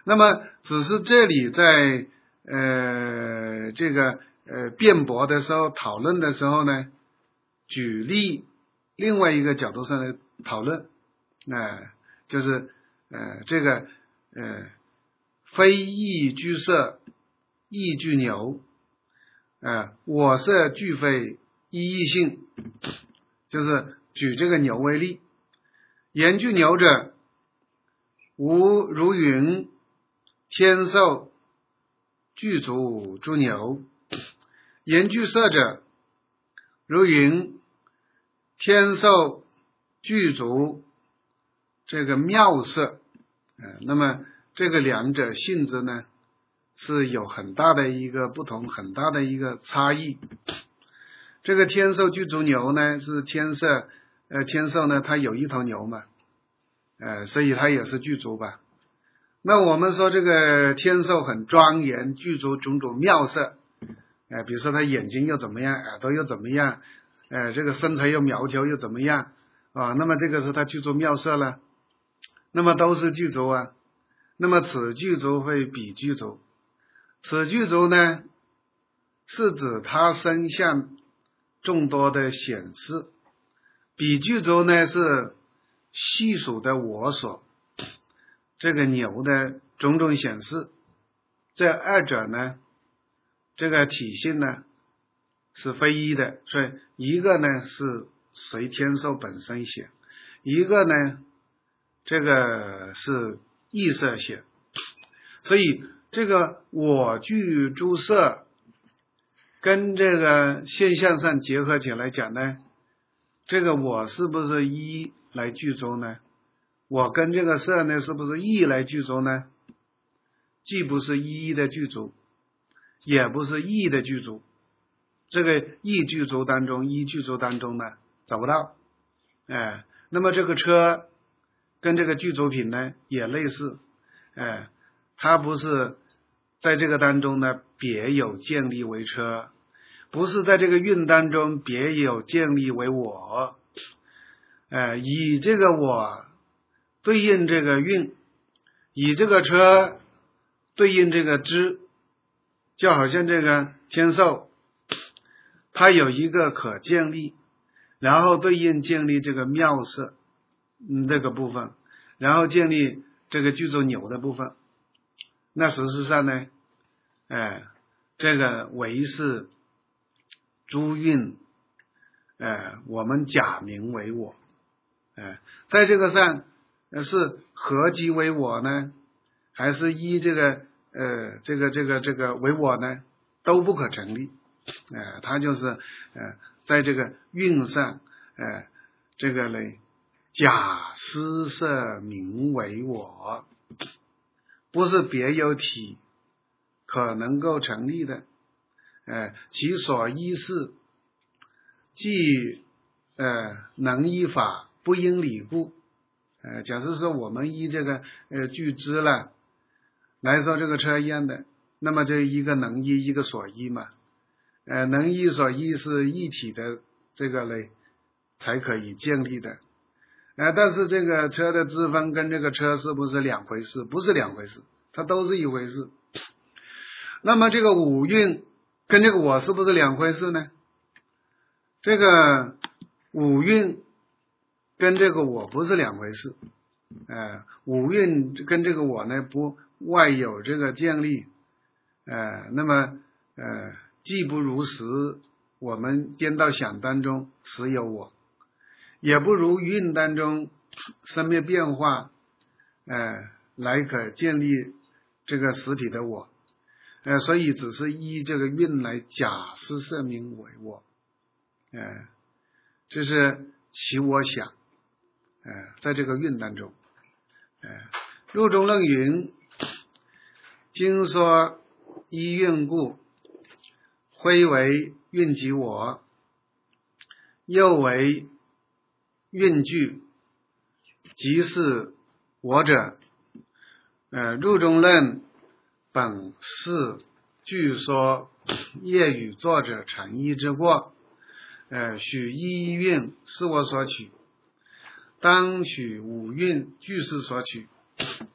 那么只是这里在呃这个呃辩驳的时候讨论的时候呢，举例另外一个角度上来讨论，啊、呃，就是呃这个呃非义居舍，义居牛，啊、呃，我舍俱非一义性，就是举这个牛为例。言居牛者，无如云天授具足诸牛；言居舍者，如云天授具足这个妙色。呃，那么这个两者性质呢是有很大的一个不同，很大的一个差异。这个天授具足牛呢，是天色呃天授呢，它有一头牛嘛，呃，所以它也是具足吧。那我们说这个天授很庄严，具足种种妙色，呃，比如说他眼睛又怎么样，耳朵又怎么样，呃，这个身材又苗条又怎么样啊？那么这个是他具足妙色了，那么都是具足啊。那么此具足会彼具足，此具足呢，是指他身相众多的显示，彼具足呢是细数的我所这个牛的种种显示。这二者呢，这个体性呢是非一的，所以一个呢是随天授本身显，一个呢这个是异色显。所以这个我具诸色跟这个现象上结合起来讲呢，这个我是不是一来具足呢？我跟这个色呢是不是一来具足呢？既不是一的具足，也不是异的具足。这个异具足当中，一具足当中呢找不到。哎，那么这个车跟这个具足品呢也类似，哎，它不是在这个当中呢别有建立为车，不是在这个运当中别有建立为我，哎，以这个我对应这个运，以这个车对应这个知，就好像这个天授，它有一个可建立，然后对应建立这个妙色，嗯，这个部分，然后建立这个具足牛的部分。那事实上呢，哎，这个为是诸运，哎，我们假名为我，哎，在这个上是合集为我呢，还是依这个呃这个这个这个为我呢，都不可成立。呃，它就是呃在这个运上，呃这个呢假施设名为我，不是别有体可能够成立的。呃其所依是既呃能依法不应理故。呃假设说我们依这个呃具知了来说这个车一样的，那么就一个能依一个所依嘛。呃，能依所依是一体的这个类才可以建立的，呃，但是这个车的支分跟这个车是不是两回事？不是两回事，它都是一回事。那么这个五蕴跟这个我是不是两回事呢？这个五蕴跟这个我不是两回事，呃，五蕴跟这个我呢不外有这个建立，呃，那么呃。既不如实我们颠倒想当中实有我，也不如运当中生灭变化，呃，来可建立这个实体的我，呃，所以只是依这个运来假施设名为我，呃，这是其我想，呃，在这个运当中，呃，入中论云，经说依运故。非为运即我，又为运具，即是我者。呃，入中论本是据说业与作者成一之过，呃，许一运是我所取，当许五运俱是所取。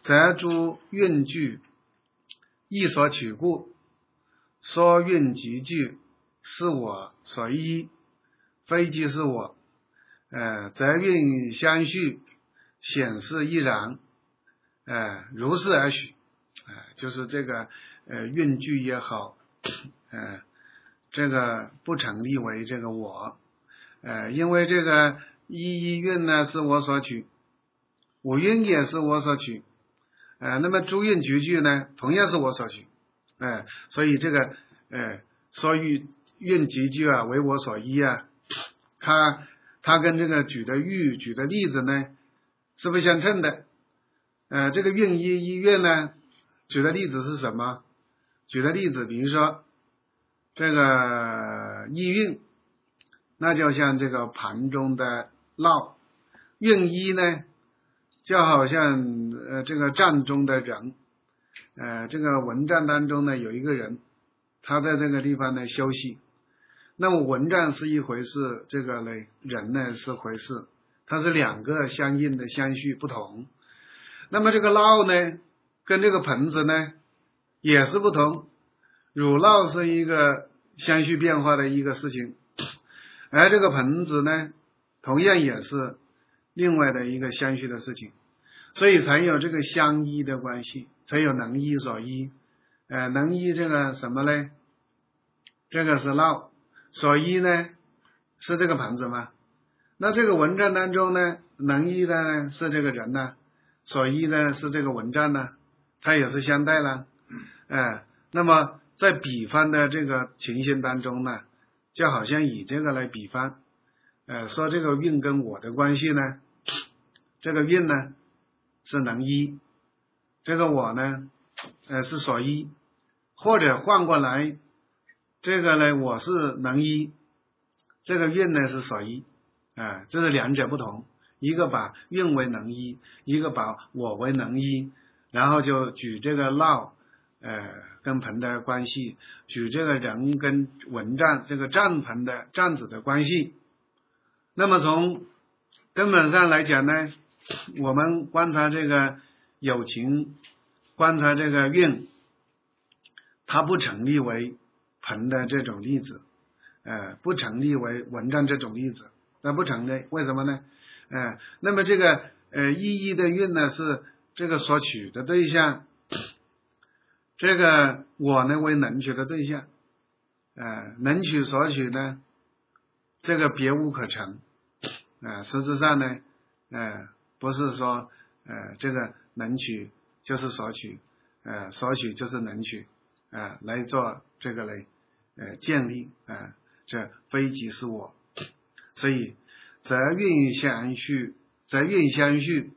则诸蕴具亦所取故，说蕴集具是我所依，非即是我。呃，则蕴相续，显示亦然。呃，如是而许。呃，就是这个呃蕴具也好，呃，这个不成立为这个我。呃，因为这个一一蕴呢是我所取，五蕴也是我所取。呃，那么诸蕴集具呢，同样是我所取。呃，所以这个呃说蕴蕴集具啊为我所依啊，它它跟这个举的喻举的例子呢是不相称的。呃，这个蕴一一蕴呢，举的例子是什么？举的例子，比如说这个一蕴，那就像这个盘中的烙；蕴一呢，就好像呃这个站中的人。呃，这个文战当中呢有一个人，他在这个地方呢休息。那么文战是一回事，这个呢人呢是回事，它是两个相应的相续不同。那么这个烙呢跟这个盆子呢也是不同，乳酪是一个相续变化的一个事情，而这个盆子呢同样也是另外的一个相续的事情，所以才有这个相依的关系，才有能依所依。呃，能依这个什么呢？这个是烙，所依呢是这个盆子嘛。那这个文战当中呢，能依的呢是这个人呢，所依的是这个文战呢，它也是相待了。呃，那么在比方的这个情形当中呢，就好像以这个来比方，呃，说这个蕴跟我的关系呢，这个蕴呢是能依，这个我呢呃是所依，或者换过来，这个呢我是能依，这个蕴呢是所依。啊、呃，这是两者不同，一个把蕴为能依，一个把我为能依，然后就举这个烙呃跟盆的关系，举这个人跟文战这个战盆的战子的关系。那么从根本上来讲呢，我们观察这个有情，观察这个蕴，它不成立为盆的这种例子，呃，不成立为文战这种例子。那不成立，为什么呢？呃，那么这个呃一一的蕴呢是这个所取的对象，这个我呢为能取的对象，呃，能取所取呢，这个别无可成，呃，实质上呢，呃，不是说呃这个能取就是所取，呃，所取就是能取，呃，来做这个嘞，呃，建立，呃，这非即是我。所以则蕴相续，则蕴相续，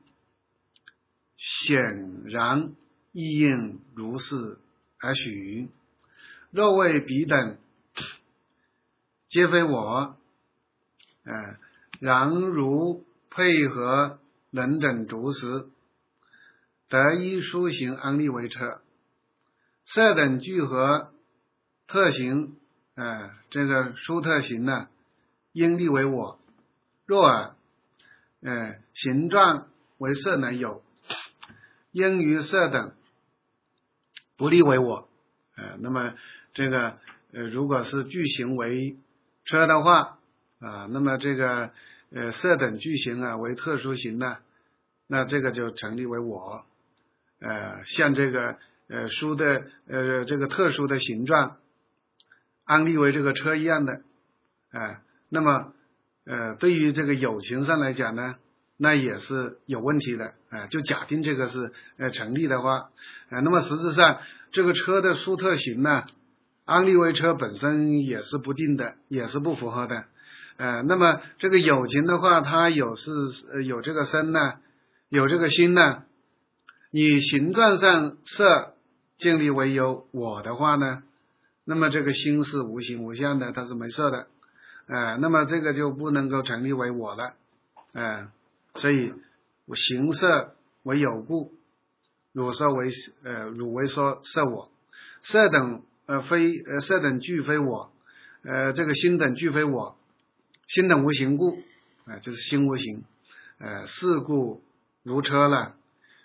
显然亦应如是而许。若谓彼等皆非我，呃，然如配合人等逐时，得依殊行安立为车，色等聚合特行，呃，这个殊特行呢应立为我。若尔，呃，形状为色能有，应于色等不立为我。呃，那么这个呃，如果是具形为车的话啊、呃，那么这个呃色等具形啊为特殊形呢，那这个就成立为我。呃，像这个呃殊的呃这个特殊的形状安立为这个车一样的，啊、呃，那么呃，对于这个有情上来讲呢，那也是有问题的，啊、呃，就假定这个是呃成立的话，呃，那么实质上这个车的殊特形呢，安立为车本身也是不定的，也是不符合的，呃，那么这个有情的话，它有是呃有这个身呢，有这个心呢，你形状上色建立为有我的话呢，那么这个心是无形无相的，它是没色的。呃，那么这个就不能够成立为我了，呃，所以我形色为有故，汝说为呃汝为说色我，色等呃非呃色等俱非我，呃这个心等俱非我，心等无形故，啊、呃、就是心无形，呃是故如车了，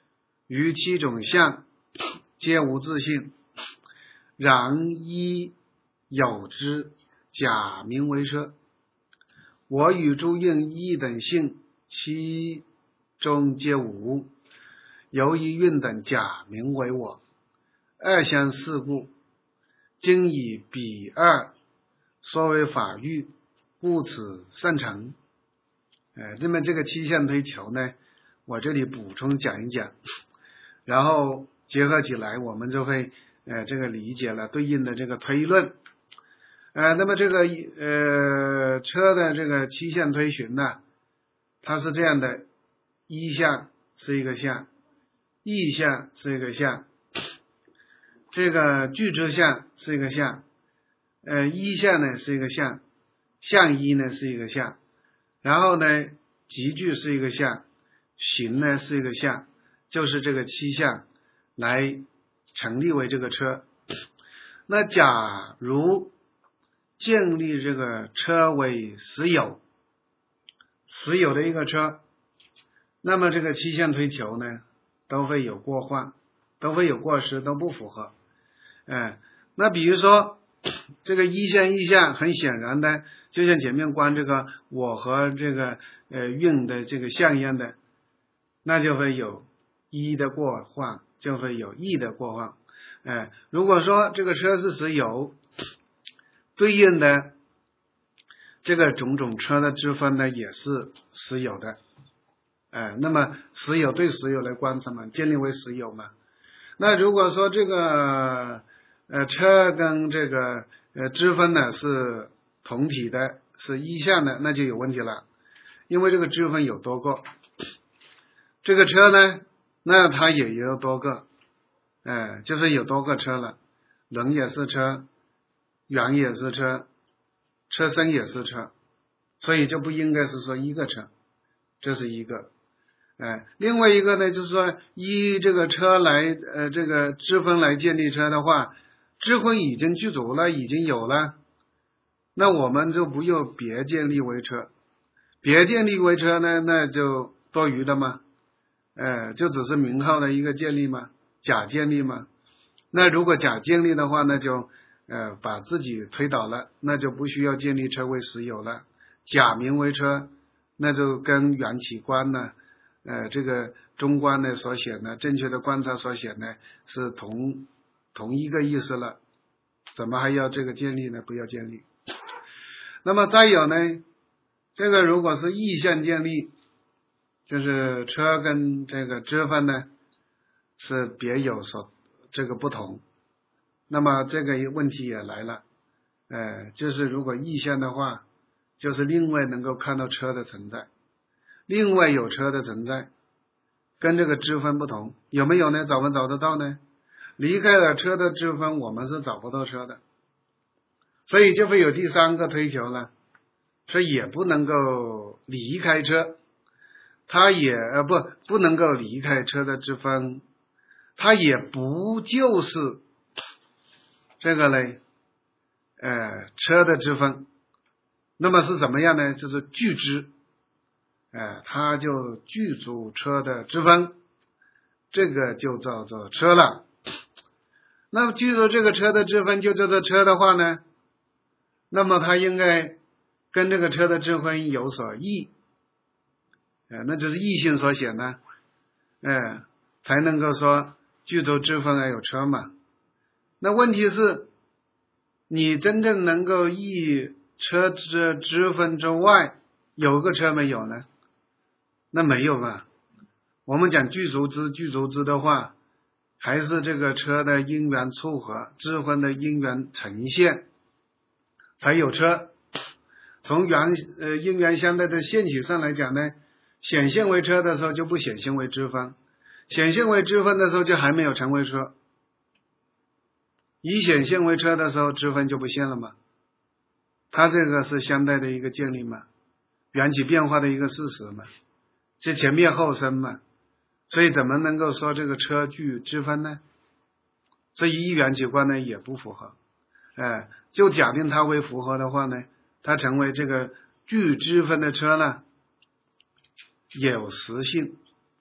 于七种相皆无自性，然一有之，假名为车。我与诸应一等性，七中皆无，由于运等假名为我。二相四故，今以彼二说为法欲，故此甚成。呃，那么这个七相推求呢，我这里补充讲一讲，然后结合起来，我们就会呃这个理解了对应的这个推论。呃，那么这个呃车的这个七相推寻呢，它是这样的：一相是一个相，异相是一个相，这个具之相是一个相，呃一相呢是一个相，相一呢是一个相，然后呢集聚是一个相，行呢是一个相，就是这个七相来成立为这个车。那假如建立这个车为实有，实有的一个车，那么这个七相推求呢都会有过患，都会有过失，都不符合。哎，那比如说这个一相异相，很显然的，就像前面关这个我和这个呃运的这个相一样的，那就会有一的过患，就会有异的过患。哎，如果说这个车是实有，对应的这个种种车的之分呢也是实有的。哎，那么实有对实有来观察嘛，建立为实有嘛。那如果说这个呃车跟这个呃之分呢是同体的，是一相的，那就有问题了，因为这个之分有多个，这个车呢那它也有多个，哎，就是有多个车了，轮也是车，圆也是车，车身也是车，所以就不应该是说一个车，这是一个。哎，另外一个呢，就是说依这个车来呃这个支分来建立车的话，支分已经具足了，已经有了，那我们就不用别建立为车，别建立为车呢，那就多余的嘛，呃，就只是名号的一个建立嘛，假建立嘛。那如果假建立的话，那就呃把自己推倒了，那就不需要建立车为实有了，假名为车，那就跟缘起观呢。呃，这个中观呢所显的正确的观察所显的是同同一个意思了，怎么还要这个建立呢？不要建立。那么再有呢，这个如果是异相建立，就是车跟这个支分呢是别有所这个不同，那么这个问题也来了，呃，就是如果异相的话，就是另外能够看到车的存在。另外有车的存在，跟这个支分不同，有没有呢？找没找得到呢？离开了车的支分，我们是找不到车的，所以就会有第三个推求了，说也不能够离开车，它也呃不不能够离开车的支分，它也不就是这个嘞，呃车的支分，那么是怎么样呢？就是具支。哎，它就具足车的支分，这个就叫做车了。那么具足这个车的支分就叫做车的话呢，那么它应该跟这个车的支分有所异，哎，那就是异性所显呢，哎，才能够说具足支分而有车嘛。那问题是，你真正能够异车之支分之外，有个车没有呢？那没有吧？我们讲具足之具足之的话，还是这个车的因缘凑合，支分的因缘呈现才有车。从缘呃因缘相对的现起上来讲呢，显现为车的时候就不显现为支分，显现为支分的时候就还没有成为车，已显现为车的时候支分就不现了嘛。它这个是相对的一个建立嘛，缘起变化的一个事实嘛。这前面后生嘛，所以怎么能够说这个车具支分呢？这一缘起观呢也不符合，哎，就假定它为符合的话呢，它成为这个具支分的车呢，有实性，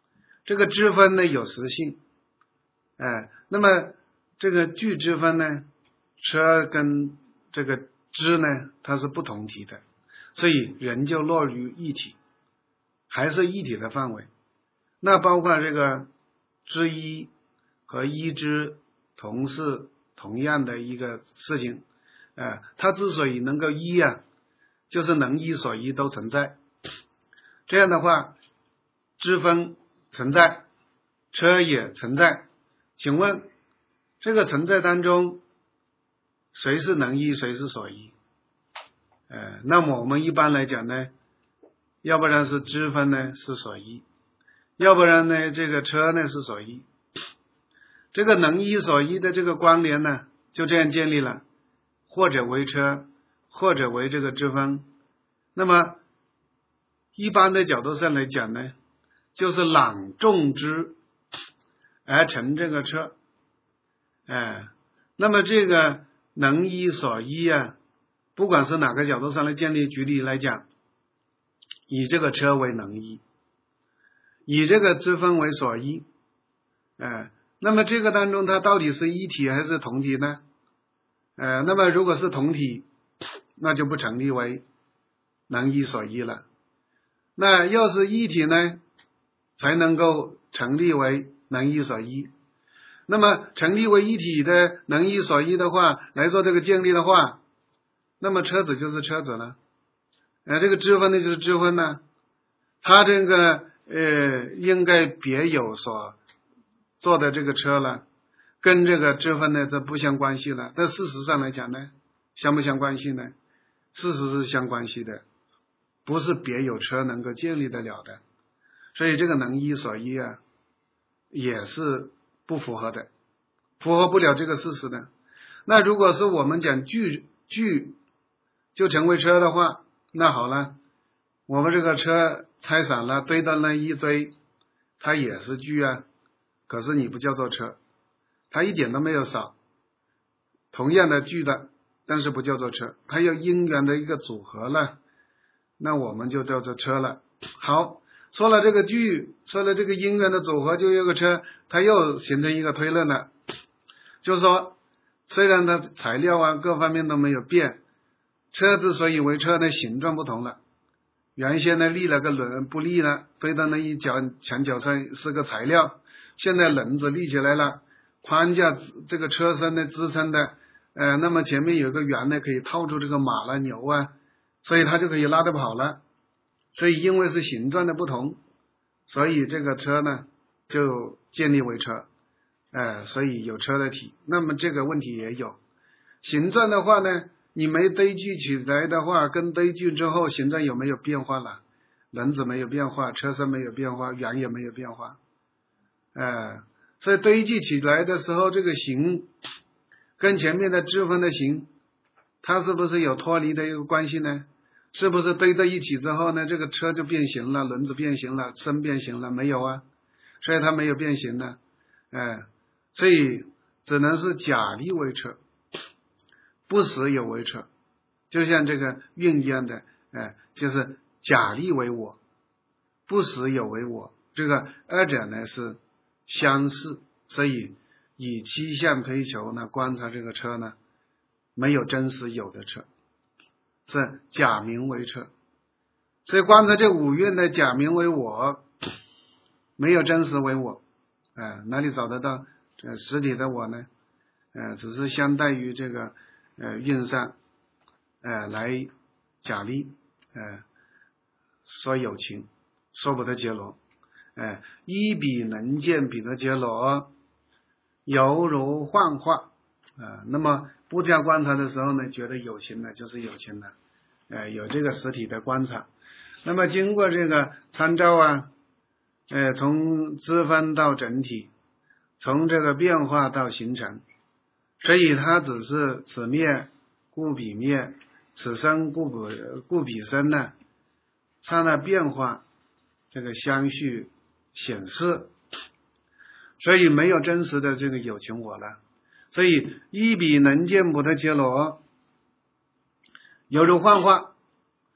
这个支分呢有实性，哎，那么这个聚支分呢，车跟这个支呢，它是不同体的，所以人就落于一体，还是一体的范围。那包括这个支一和一支同是同样的一个事情，呃，它之所以能够一啊，就是能一所一都存在。这样的话，支分存在，车也存在。请问这个存在当中，谁是能一，谁是所一？呃，那么我们一般来讲呢，要不然是支分呢是所一，要不然呢这个车呢是所一。这个能一所一的这个关联呢，就这样建立了，或者为车，或者为这个支分。那么一般的角度上来讲呢，就是朗重之而成这个车，哎，那么这个能一所一啊，不管是哪个角度上来建立，举例来讲，以这个车为能一，以这个支分为所一，哎，那么这个当中它到底是一体还是同体呢？呃，那么如果是同体，那就不成立为能一所一了。那要是一体呢，才能够成立为能一所一。那么成立为一体的能一所一的话，来做这个建立的话，那么车子就是车子了，呃，这个支分呢就是支分呢，它这个呃应该别有所做的这个车了，跟这个支分呢这不相关系了。但事实上来讲呢，相不相关系呢？事实是相关系的，不是别有车能够建立得了的。所以这个能一所一啊，也是不符合的，符合不了这个事实的。那如果是我们讲聚聚就成为车的话，那好了，我们这个车拆散了，堆到那一堆，它也是聚啊，可是你不叫做车，它一点都没有少，同样的聚的，但是不叫做车，它有因缘的一个组合了，那我们就叫做车了。好，说了这个聚，说了这个因缘的组合，就有个车，它又形成一个推论了，就是说虽然它材料啊各方面都没有变，车之所以为车呢，形状不同了，原先呢立了个轮不立了，堆到那一角墙角上是个材料，现在轮子立起来了，框架这个车身呢支撑的，呃，那么前面有个圆呢可以套住这个马了牛啊，所以它就可以拉得跑了。所以因为是形状的不同，所以这个车呢就建立为车，呃，所以有车的体。那么这个问题也有，形状的话呢，你没堆聚起来的话，跟堆聚之后形状有没有变化了？轮子没有变化，车身没有变化，圆也没有变化，呃，所以堆积起来的时候，这个形跟前面的支分的形，它是不是有脱离的一个关系呢？是不是堆在一起之后呢，这个车就变形了，轮子变形了，身变形了？没有啊，所以它没有变形呢，哎，所以只能是假立为车，不实有为车，就像这个运一样的，哎，就是假立为我，不实有为我，这个二者呢是相似，所以以七相推求呢，观察这个车呢，没有真实有的车，是假名为车，所以观察这五蕴的假名为我，没有真实为我，呃、哪里找得到这实体的我呢？呃、只是相待于这个呃蕴上呃来假立，呃说有情，说不得揭罗，呃一比能见彼得揭罗，犹如幻化，呃那么不这样观察的时候呢，觉得有情呢就是有情的，呃有这个实体的观察。那么经过这个参照啊，呃从支分到整体，从这个变化到形成，所以它只是此灭故彼灭，此生故彼故彼生呢，它的变化这个相续显示，所以没有真实的这个有情我了。所以一比能见不得揭罗，犹如幻化。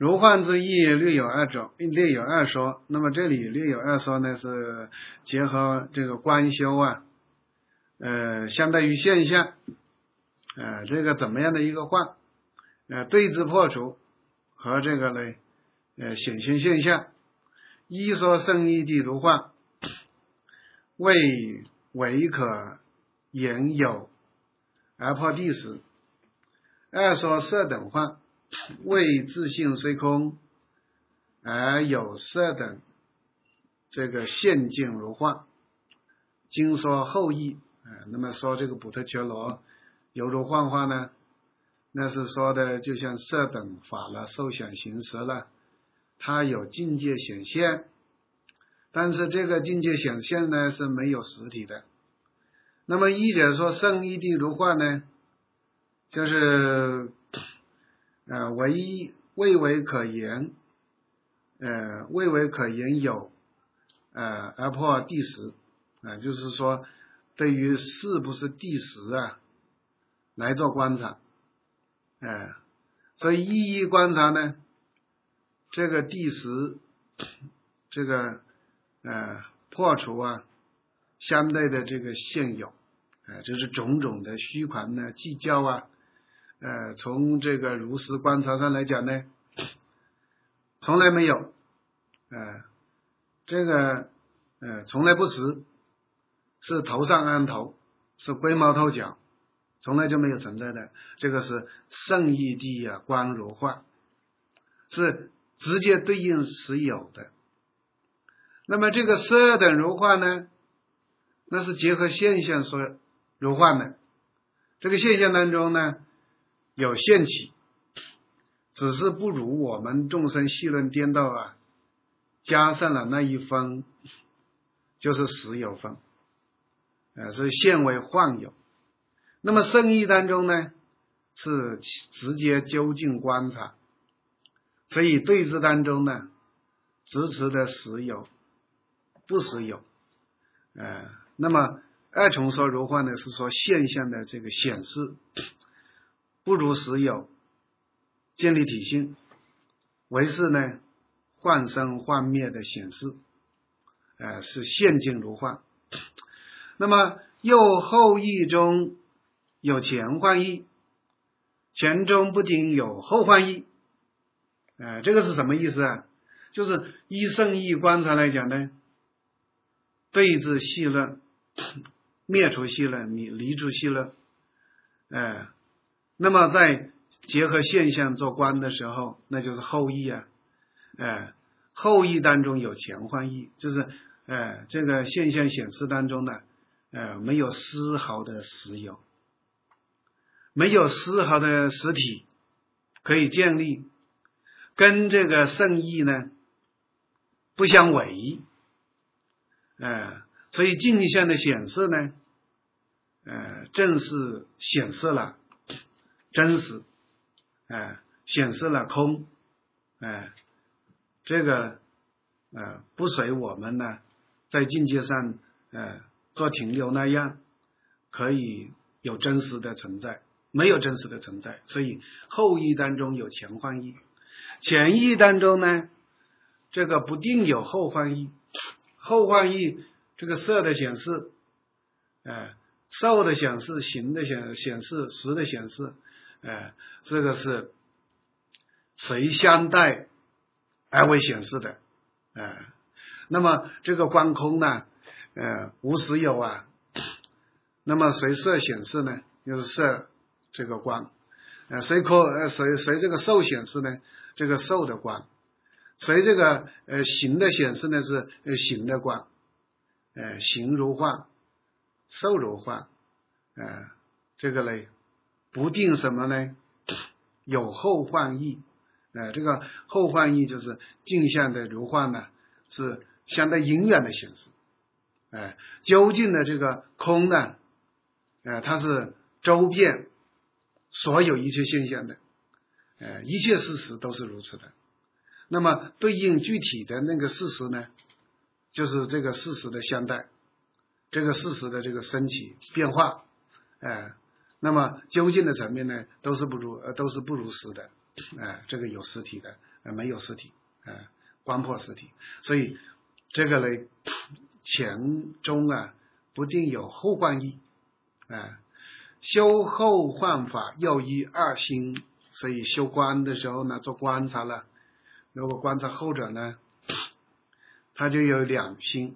如幻之意略有二种，略有二说。那么这里略有二说呢，是结合这个观修啊，呃，相对于现象，呃，这个怎么样的一个幻，呃，对治破除和这个呢，呃，显现现象。一说圣义谛如幻，为唯可言有而破谛实；二说色等幻，为自性虽空而有色等这个现境如幻。经说后义，呃、那么说这个补特伽罗犹如幻化呢，那是说的就像色等法了，受想行识了，它有境界显现，但是这个境界显现呢是没有实体的。那么一者说圣义谛如幻呢，就是呃唯一未为可言，呃未为可言有呃而破谛实啊、呃，就是说对于是不是谛实啊来做观察，呃所以一一观察呢，这个谛实这个呃破除啊相对的这个现有，呃就是种种的虚诳呢计较啊，呃从这个如实观察上来讲呢，从来没有，呃这个呃从来不实，是头上安头，是龟毛透角，从来就没有存在的。这个是圣义谛啊观如幻，是直接对应实有的。那么这个色等如幻呢，那是结合现象说如幻的。这个现象当中呢有现起，只是不如我们众生细论颠倒啊加上了那一分，就是实有分，呃，所以现为幻有。那么圣义当中呢是直接究竟观察，所以对治当中呢支持的实有不实有，呃，那么二重说如幻呢是说现象的这个显示不如实有建立体性，为是呢幻生幻灭的显示，呃，是现境如幻。那么又后义中有前幻义，前中不定有后幻义，呃，这个是什么意思啊？就是依圣义观察来讲呢，对治细论，灭除细论，离离除细论，呃，那么在结合现象做观的时候，那就是后义啊，呃，后义当中有前幻义，就是呃这个现象显示当中呢，呃没有丝毫的实有，没有丝毫的实体可以建立，跟这个圣义呢不相违，呃，所以镜像的显示呢，呃，正是显示了真实，呃，显示了空，呃，这个呃不随我们呢在境界上呃做停留那样可以有真实的存在，没有真实的存在。所以后义当中有前幻义，前义当中呢这个不定有后幻义，后幻义这个色的显示，呃受的显示，形的显显示，实的显示，呃这个是随相待而为显示的，呃那么这个观空呢呃无实有啊，那么随色显示呢又是色这个观，呃随空呃随随这个受显示呢这个受的观，随这个呃形的显示呢是呃形的观，呃形如幻，受如幻，呃这个嘞不定什么呢有后幻义，呃这个后幻义就是镜像的如幻呢是相对隐远的显示，呃究竟的这个空呢呃它是周遍所有一切现象的，呃一切事实都是如此的。那么对应具体的那个事实呢就是这个事实的相待，这个事实的这个升起变化，呃那么究竟的层面呢都是不如呃都是不如实的，呃这个有实体的， 呃、没有实体，呃观破实体，所以这个呢前中啊不定有后观义，啊、呃、修后幻法要依二心，所以修观的时候呢做观察了，如果观察后者呢，它就有两心，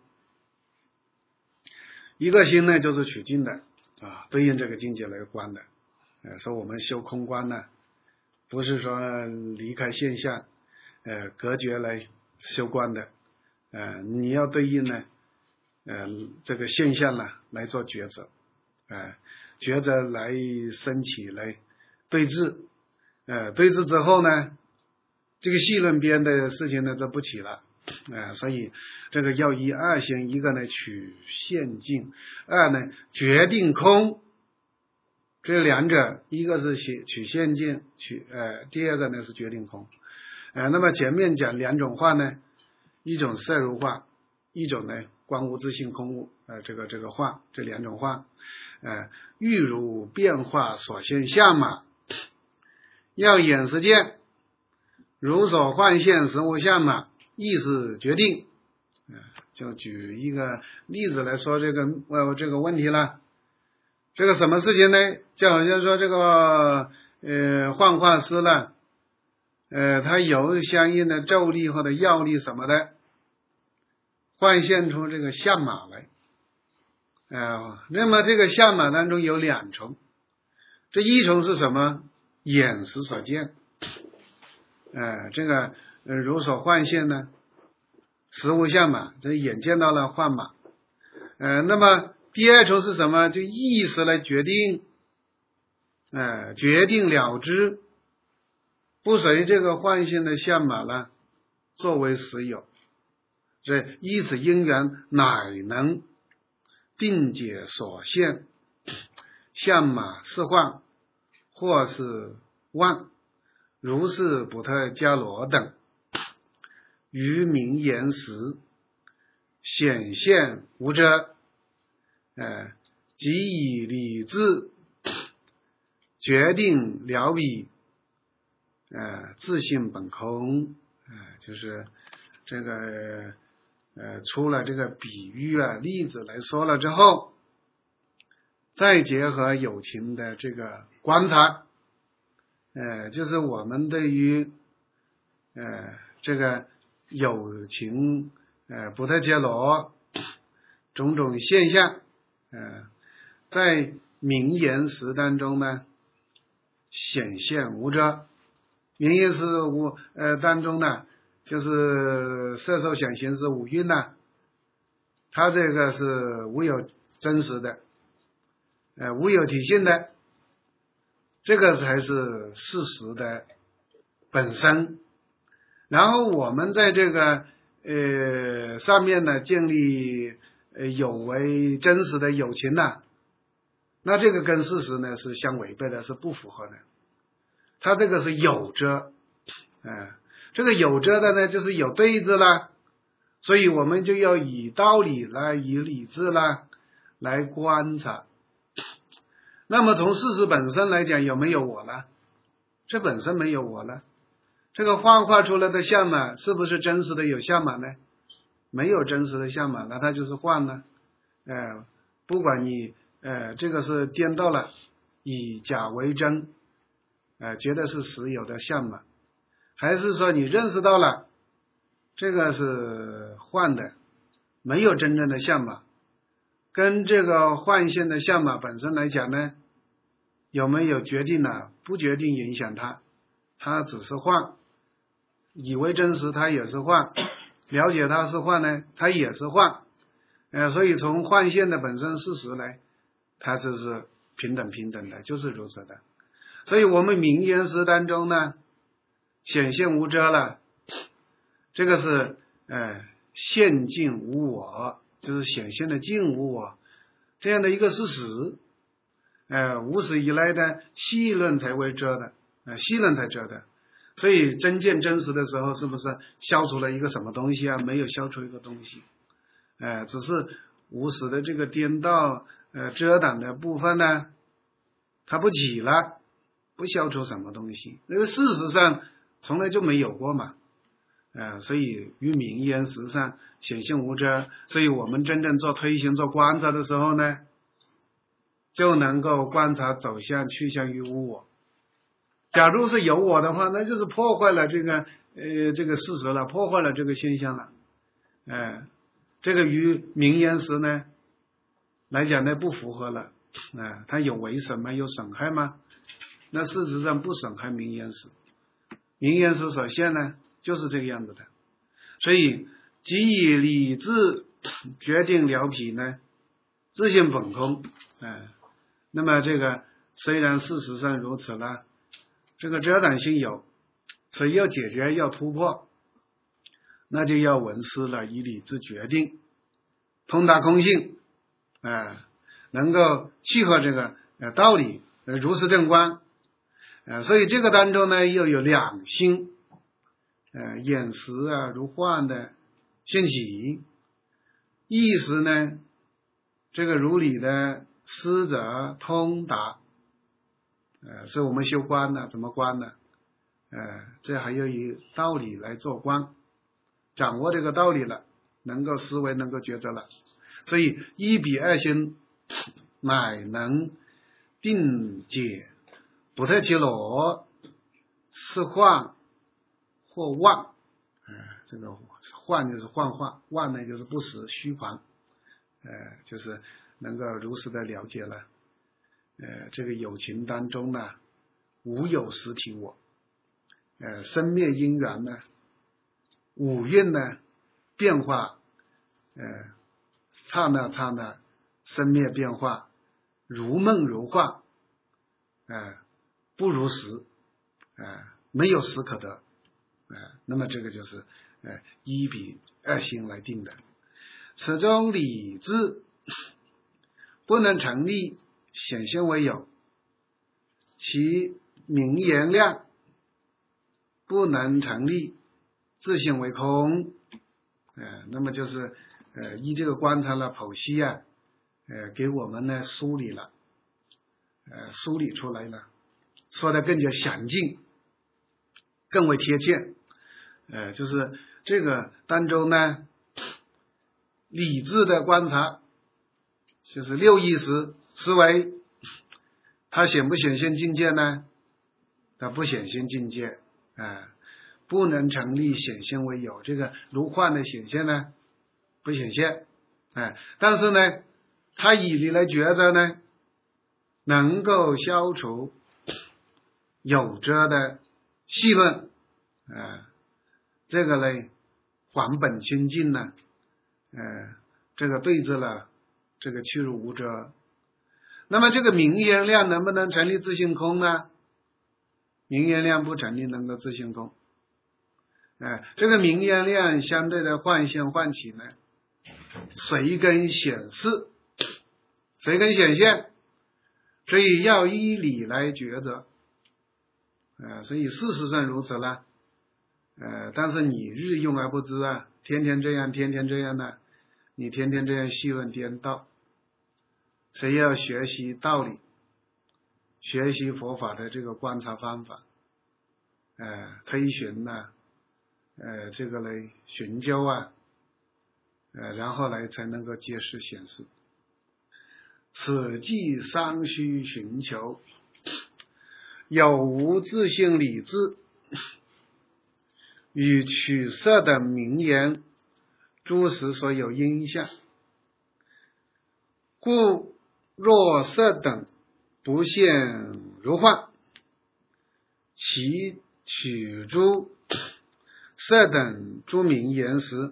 一个心呢就是取境的啊，对应这个境界来观的，呃说我们修空观呢不是说离开现象呃隔绝来修观的，呃你要对应呢呃这个现象呢来做抉择，呃抉择来升起来对峙，呃对峙之后呢这个细论边的事情呢就不起了，呃所以这个要依二心，一个呢取现境，二呢决定空，这两者一个是取现境，取呃第二个呢是决定空，呃那么前面讲两种化呢，一种色如化，一种呢观无自性空无，呃这个这个化，这两种化，呃欲如变化所现相嘛，要眼识见，如所幻现实无相嘛，意识决定，呃就举一个例子来说这个呃这个问题了。这个什么事情呢？就好像说这个呃幻化师呢，呃他有相应的咒力或者药力什么的，幻现出这个相马来，呃那么这个相马当中有两重，这一重是什么？眼识所见，呃这个呃如所幻现呢，实无相马，这眼见到了幻马，呃那么第二重是什么？就意识来决定，呃决定了知，不随这个幻现的相马呢作为实有，这依此因缘乃能定解所现相马是幻或是妄，如是补特伽罗等于名言时显现无遮，呃即以理智决定了彼呃自性本空，呃就是这个呃出了这个比喻啊例子来说了之后，再结合有情的这个观察，呃就是我们对于呃这个有情呃补特伽罗种种现象，呃在名言识当中呢显现无遮，名言识无呃当中呢就是色受想行识五蕴呢，它这个是无有真实的，呃无有体性的，这个才是事实的本身。然后我们在这个呃上面呢建立呃有为真实的有情呢，那这个跟事实呢是相违背的，是不符合的。它这个是有遮，呃这个有遮的呢就是有对峙啦，所以我们就要以道理啦，以理智啦来观察。那么从事实本身来讲，有没有我呢？这本身没有我呢。这个幻化出来的相嘛，是不是真实的有相嘛呢？没有真实的相嘛，那它就是幻呢。呃不管你呃这个是颠倒了，以假为真，呃觉得是实有的相嘛，还是说你认识到了这个是幻的，没有真正的相嘛，跟这个幻现的相嘛本身来讲呢，有没有决定呢？不决定影响它，它只是幻，以为真实它也是幻，了解它是幻呢，它也是幻，呃所以从幻现的本身事实来，它就是平等平等的，就是如此的。所以我们名言识当中呢显现无遮了，这个是呃现境无我，就是显现的境无我这样的一个事实，呃无始以来的细论才为遮的，呃细论才遮的。所以真见真实的时候，是不是消除了一个什么东西啊？没有消除一个东西，呃只是无始的这个颠倒呃遮挡的部分呢它不起了，不消除什么东西。那个事实上从来就没有过嘛。呃，所以于名言实上显现无遮，所以我们真正做推行做观察的时候呢，就能够观察走向去向于无我。假如是有我的话，那就是破坏了这个呃这个事实了，破坏了这个现象了。呃，这个与名言实呢来讲呢不符合了。啊、呃，它有违什么？有损害吗？那事实上不损害名言实。名言实所现呢就是这个样子的。所以即以理智决定了彼呢，自性本空。呃，那么这个虽然事实上如此呢，这个遮挡性有，所以要解决要突破，那就要闻思了，以理智决定，通达空性，呃、能够契合这个呃道理，呃如实正观。呃，所以这个当中呢又有两心，呃眼识啊如幻的兴起，意识呢这个如理的思者通达。呃，所以我们修观呢怎么观呢？呃，这还要以道理来做观，掌握这个道理了，能够思维能够抉择了，所以一比二心乃能定解，不特其罗是幻或妄。呃，这个幻就是幻化，妄呢就是不实虚狂。呃，就是能够如实的了解了。呃，这个有情当中呢，无有实体我。呃，生灭因缘呢，五蕴呢，变化，呃，刹那刹那，生灭变化，如梦如幻，呃，不如实，呃，没有实可得。呃，那么这个就是呃一比二心来定的。此中理智不能成立，显现为有，其名言量不能成立，自性为空。呃，那么就是呃依这个观察了剖析啊，呃给我们呢梳理了，呃梳理出来了，说的更加详尽，更为贴切。呃，就是这个当中呢，理智的观察，就是六意识思维，它显不显现境界呢？它不显现境界，啊、呃，不能成立显现为有。这个如幻的显现呢，不显现，哎、呃，但是呢，它以理来抉择呢，能够消除有遮的细论，啊、呃，这个呢，还本清净呢，呃，这个对治了这个去入无遮。那么这个名言量能不能成立自性空呢？名言量不成立能够自性空。呃，这个名言量相对的幻现幻起呢，随根显示，随根显现，所以要依理来抉择。呃，所以事实上如此了。呃，但是你日用而不知啊，天天这样，天天这样呢，你天天这样细论颠倒。谁要学习道理，学习佛法的这个观察方法，呃，推寻呐、啊，呃，这个来寻究啊，呃，然后来才能够揭示显示。此即尚需寻求有无自性理智与取色的名言诸实所有因相，故若色等不现如幻，其取诸色等诸名言时，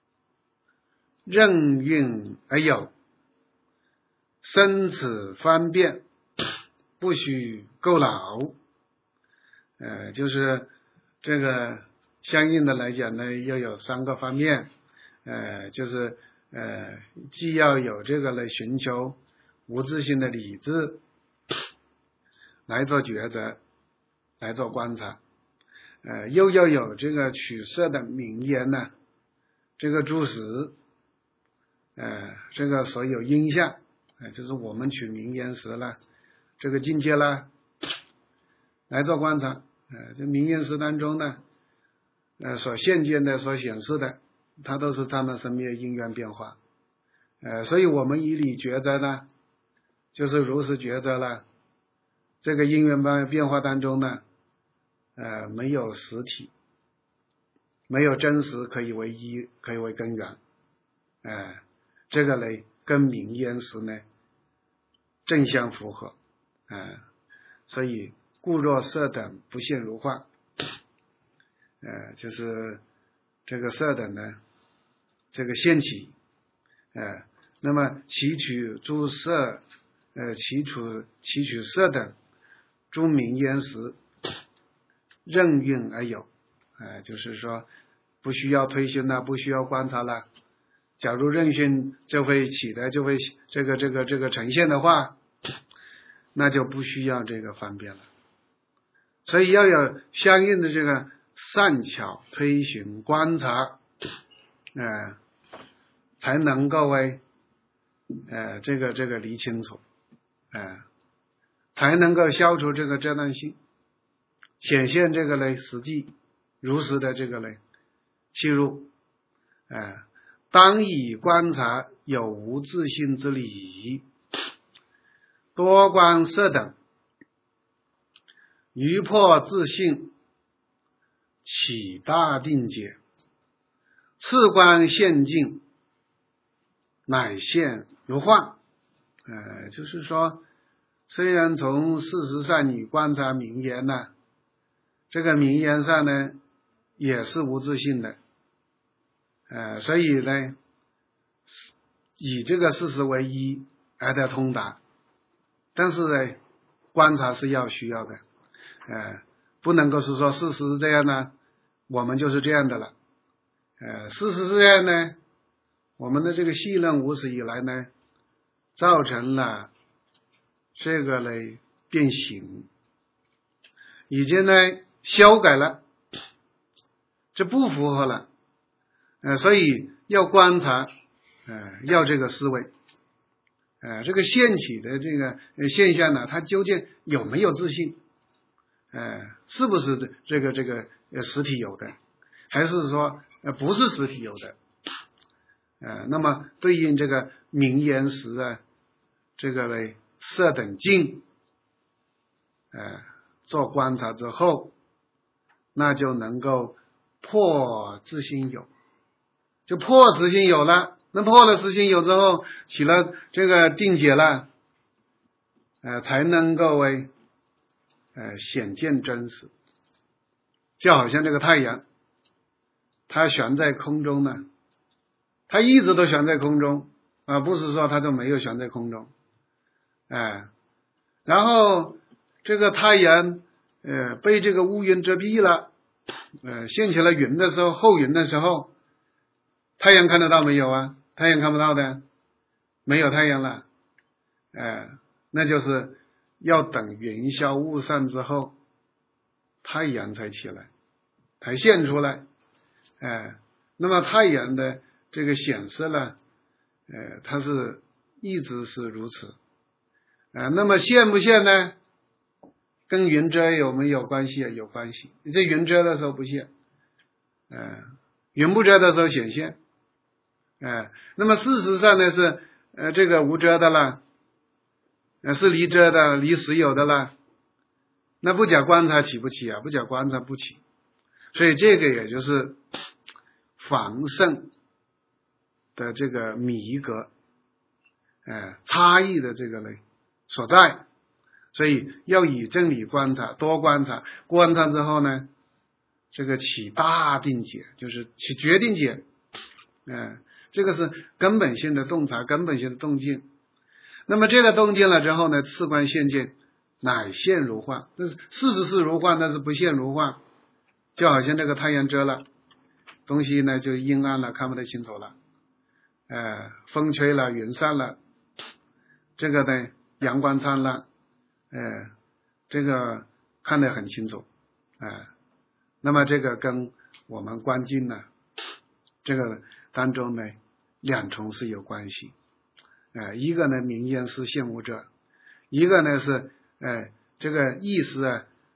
任运而有，生此方便，不须构老。呃，就是这个相应的来讲呢，要有三个方面，呃，就是呃，既要有这个来寻求无自性的理智，来做抉择，来做观察，呃，又要有这个取色的名言呢，这个诸实，呃，这个所有因相，呃，就是我们取名言时了，这个境界了，来做观察。 呃，这明眼识当中呢，呃，所现见的、所显示的，它都是他们生命的因缘变化。呃，所以我们以理觉着呢，就是如实觉着了，这个因缘变化当中呢，呃，没有实体，没有真实可以为依，可以为根源。呃，这个呢，跟明眼识呢正相符合。呃，所以故若色等不现如幻。呃，就是这个色等呢，这个现起，呃，那么其取诸色，呃，其取其取色等诸明眼识任运而有，呃，就是说不需要推寻了，不需要观察了。假如任运就会起的，就会这个这个这个呈现的话，那就不需要这个方便了。所以要有相应的这个善巧推寻观察，呃，才能够为呃这个这个理清楚，呃，才能够消除这个遮断性，显现这个呢实际如实的这个呢契入，呃，当以观察有无自性之理，多观色等，余破自性，起大定解，次观现境，乃现如幻。呃，就是说，虽然从事实上你观察明言呢，这个明言上呢也是无自性的，呃，所以呢，以这个事实为依而得通达。但是呢，观察是要需要的，呃，不能够是说事实是这样呢，我们就是这样的了。呃，事实是这样呢，我们的这个细论无始以来呢，造成了这个呢变形，已经呢修改了，这不符合了。呃，所以要观察，呃，要这个思维。呃，这个现起的这个现象呢，它究竟有没有自性？呃，是不是这这个这个呃实体有的，还是说呃不是实体有的？呃，那么对应这个明眼识啊，这个呢色等境，呃，做观察之后，那就能够破自性有，就破实性有了。那破了实性有之后，起了这个定解了，呃，才能够为呃显见真实。就好像这个太阳，它悬在空中呢，它一直都悬在空中啊、呃，不是说它就没有悬在空中，哎、呃，然后这个太阳呃被这个乌云遮蔽了，呃现起了云的时候，后云的时候，太阳看得到没有啊？太阳看不到的，没有太阳了，呃，那就是要等云消雾散之后，太阳才起来，才现出来，呃，那么太阳的这个显示呢，呃，它是一直是如此，呃，那么现不现呢？跟云遮有没有关系啊？有关系。你这云遮的时候不现，呃，云不遮的时候显现。呃，那么事实上呢是呃这个无遮的了，呃是离遮的，离实有的了，那不假观察起不起啊？不假观察不起，所以这个也就是防胜的这个迷格，呃差异的这个呢所在，所以要以真理观察，多观察，观察之后呢，这个起大定解，就是起决定解，呃这个是根本性的洞察，根本性的动静。那么这个动静了之后呢，次观现见，乃现如幻。但是事实是如幻，但是不现如幻，就好像这个太阳遮了，东西呢就阴暗了，看不太清楚了。呃，风吹了，云散了，这个呢阳光灿烂，呃，这个看得很清楚，呃，那么这个跟我们观境呢，这个当中呢两重是有关系，呃，一个呢明眼识现无者，一个呢是呃这个意识啊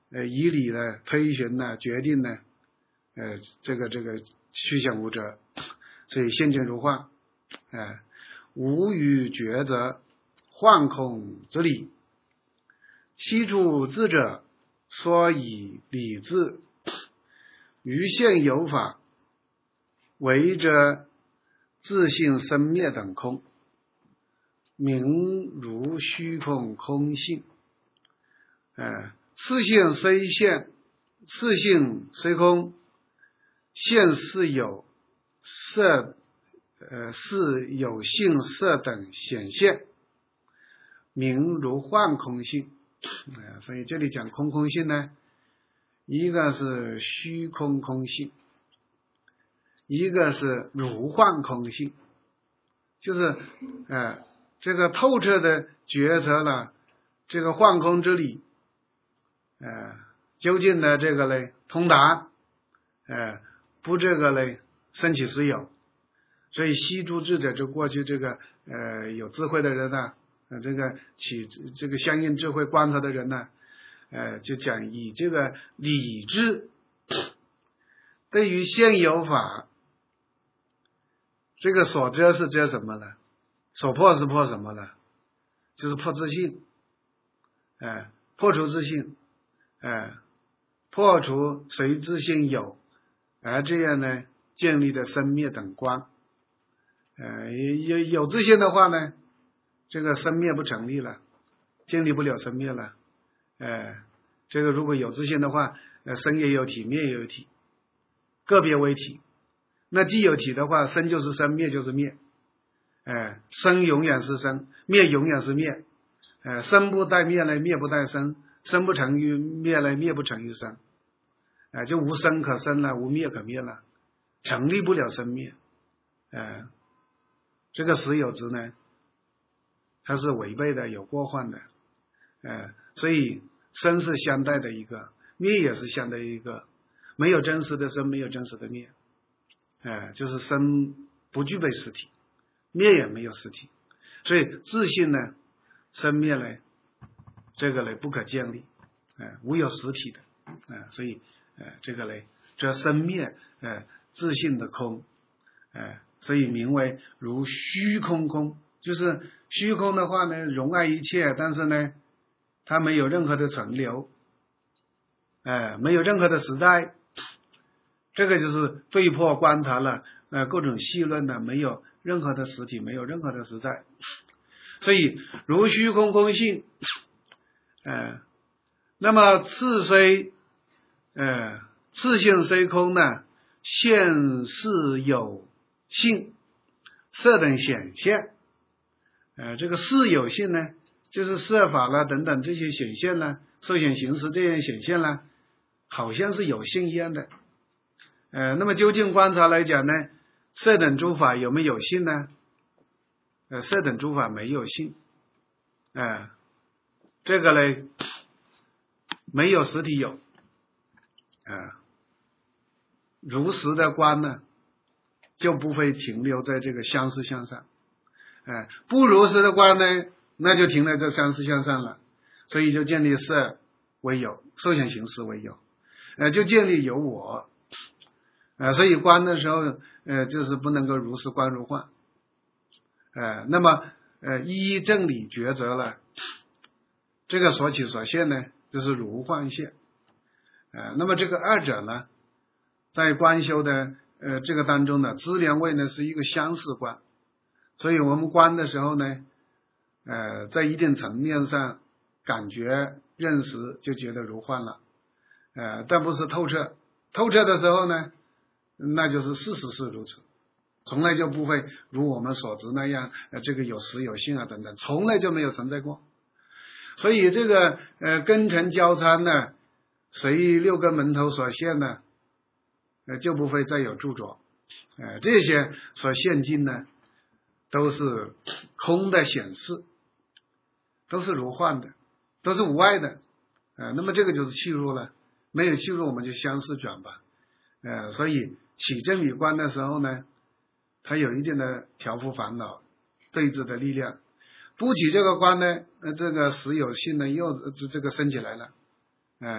呃以理呢推寻呢决定呢呃这个这个虚想无则，所以现境如幻，呃无与抉择，幻空之理。悉处智者，说以理智，于现有法，为着自性生灭等空，名如虚空空性。呃是性虽现，是性虽空，现是有色，呃是有性色等显现，名如幻空性。呃所以这里讲空空性呢，一个是虚空空性，一个是如幻空性，就是呃这个透彻的觉察了这个幻空之理，呃究竟的这个嘞通达，呃不这个嘞生起实有。所以悉诸智者，就过去这个呃有智慧的人呢、啊呃，这个起这个相应智慧观察的人呢，呃，就讲以这个理智对于现有法，这个所遮是遮什么呢？所破是破什么呢？就是破自性，哎、呃，破除自性，哎、呃，破除随自性有，而这样呢，建立的生灭等观，呃，有有自性的话呢，这个生灭不成立了，建立不了生灭了。呃，这个如果有自性的话，呃，生也有体，灭也有体，个别为体。那既有体的话，生就是生，灭就是灭。呃，生永远是生，灭永远是灭。呃，生不带灭来，灭不带生，生不成于灭来，灭不成于生。呃，就无生可生了，无灭可灭了，成立不了生灭。呃，这个实有执呢，它是违背的，有过患的。呃，所以生是相待的一个，灭也是相待一个，没有真实的生，没有真实的灭。呃，就是生不具备实体，灭也没有实体，所以自性呢，生灭呢，这个呢不可建立，呃，无有实体的，呃，所以呃这个呢，这生灭呃自性的空，呃，所以名为如虚空空，就是虚空的话呢，容爱一切，但是呢，它没有任何的存留，呃，没有任何的时代。这个就是对破观察了呃各种细论呢，没有任何的实体，没有任何的实在，所以如虚空空性，呃，那么次虽呃次性虽空呢，现是有性色等显现，呃这个是有性呢，就是色法啦等等这些显现啦，受显行识这样显现啦，好像是有性一样的。呃，那么究竟观察来讲呢，色等诸法有没有性呢？呃，色等诸法没有性，呃，这个呢没有实体有，呃，如实的观呢，就不会停留在这个相似相上，呃，不如实的观呢，那就停留在相似相上了，所以就建立色为有，受显行识为有，呃，就建立有我。呃，所以观的时候，呃，就是不能够如实观如幻，呃，那么呃依正理抉择了，这个所起所现呢，就是如幻现，呃，那么这个二者呢，在观修的呃这个当中呢，资粮位呢是一个相似观，所以我们观的时候呢，呃，在一定层面上感觉认识就觉得如幻了，呃，但不是透彻，透彻的时候呢。那就是事实是如此，从来就不会如我们所知那样，呃，这个有实有性啊等等，从来就没有存在过。所以这个呃根尘交参呢，随六根门头所现呢，呃就不会再有著着，呃这些所现尽呢，都是空的显示，都是如幻的，都是无碍的，呃那么这个就是契入了，没有契入我们就相似转吧，呃所以。起正理观的时候呢，它有一定的调伏烦恼对治的力量，不起这个观呢，呃这个实有性呢又这这个升起来了，呃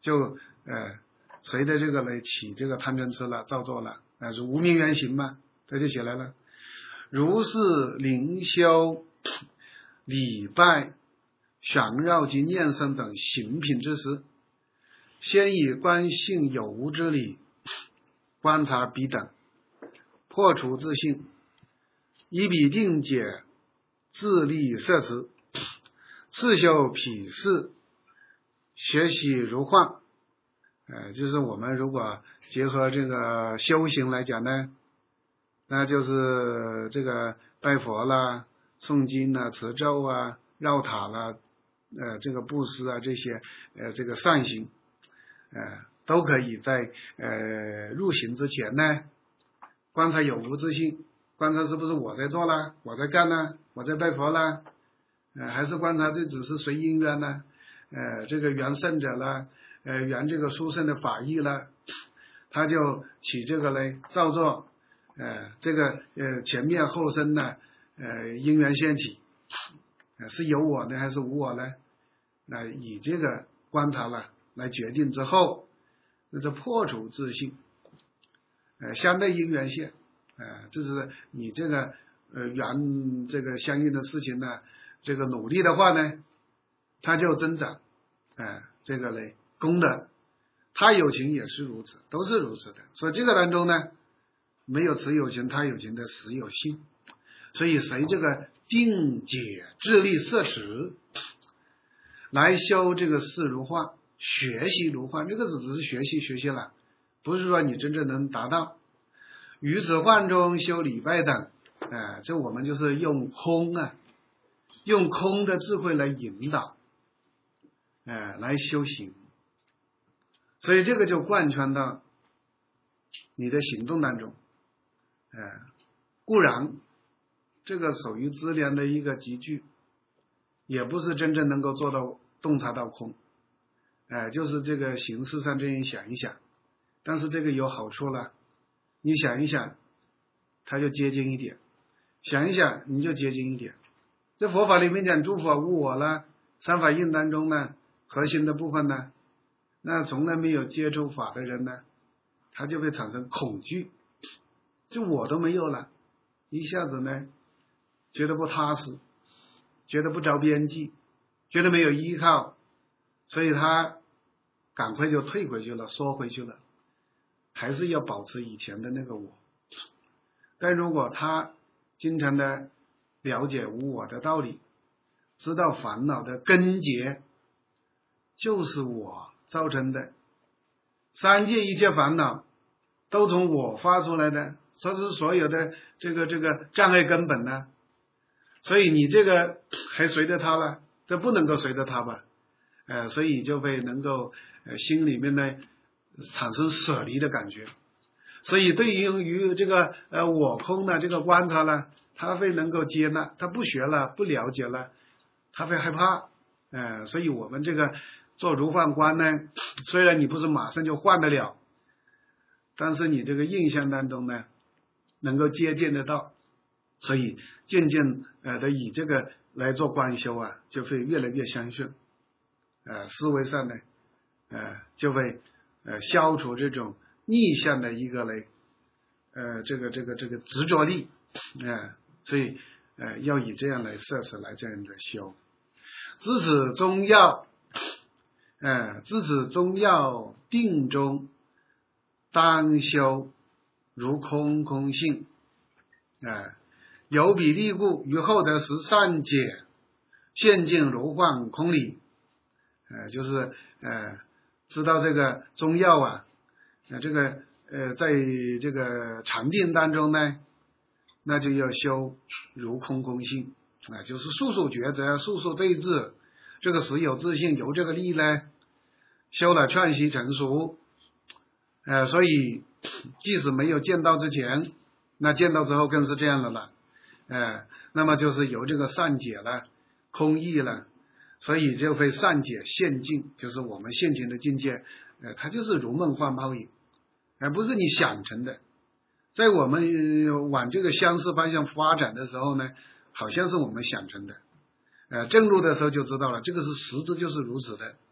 就呃随着这个来起这个贪嗔痴了，造作了，啊、呃，是无明缘行嘛，它就起来了。如是灵修、礼拜、旋绕及念声等行品之时，先以观性有无之理，观察彼等，破除自性，以彼定解，自立摄持，次修彼事，学习如幻。呃，就是我们如果结合这个修行来讲呢，那就是这个拜佛啦、诵经啦、持咒啊、绕塔啦、呃，这个布施啊，这些呃这个善行，呃，都可以在呃入行之前呢，观察有无之性，观察是不是我在做啦，我在干啦，我在拜佛啦，呃，还是观察这只是随因缘呢？呃，这个缘圣者啦。呃，缘这个殊胜的法义了，他就起这个嘞造作，呃，这个呃前面后身呢，呃因缘现起，呃，是有我呢还是无我呢？那以这个观察了来决定之后，那就破除自性，呃，相对因缘现，呃，这是你这个呃缘这个相应的事情呢，这个努力的话呢，它就增长，呃，这个嘞。功德，他有情也是如此，都是如此的。所以这个当中呢，没有此有情他有情的实有性。所以随这个定解智力摄持来修这个事如幻，学习如幻，这个只是学习学习了，不是说你真正能达到。于此幻中修礼拜等，呃，这我们就是用空啊，用空的智慧来引导，呃，来修行。所以这个就贯穿到你的行动当中，呃，固然这个属于资粮的一个集聚，也不是真正能够做到洞察到空，呃，就是这个形式上这样想一想，但是这个有好处了，你想一想，它就接近一点，想一想你就接近一点。这佛法里面讲诸法无我了，三法印当中呢，核心的部分呢。那从来没有接触法的人呢，他就会产生恐惧，就我都没有了，一下子呢觉得不踏实，觉得不着边际，觉得没有依靠，所以他赶快就退回去了，缩回去了，还是要保持以前的那个我。但如果他经常的了解无我的道理，知道烦恼的根结就是我造成的，三界一切烦恼都从我发出来的，这是所有的这个这个障碍根本呢。所以你这个还随着他了，这不能够随着他吧？呃，所以就会能够呃心里面呢产生舍离的感觉。所以对于于这个呃我空的这个观察呢，他会能够接纳，他不学了，不了解了，他会害怕。呃，所以我们这个。做如幻观呢，虽然你不是马上就换得了，但是你这个印象当中呢，能够接近得到，所以渐渐呃的以这个来做观修啊，就会越来越相顺，呃，思维上呢，呃，就会呃消除这种逆向的一个嘞，呃，这个这个这个执着力，啊、呃，所以呃要以这样来摄持来这样的修，知此中要。呃，自此中要定中当修如空空性，呃，有彼力故，于后得实善解，现境如幻空理，呃，就是呃，知道这个中药啊，呃，这个呃，在这个禅定当中呢，那就要修如空空性啊、呃，就是速速抉择，速速对治，这个实有自性，由这个力呢。修了劝习成熟，呃，所以即使没有见到之前，那见到之后更是这样的了，呃，那么就是由这个善解了，空义了，所以就会善解现境，就是我们现前的境界，呃，它就是如梦幻泡影，而不是你想成的。在我们往这个相似方向发展的时候呢，好像是我们想成的，呃，正入的时候就知道了，这个是实质就是如此的。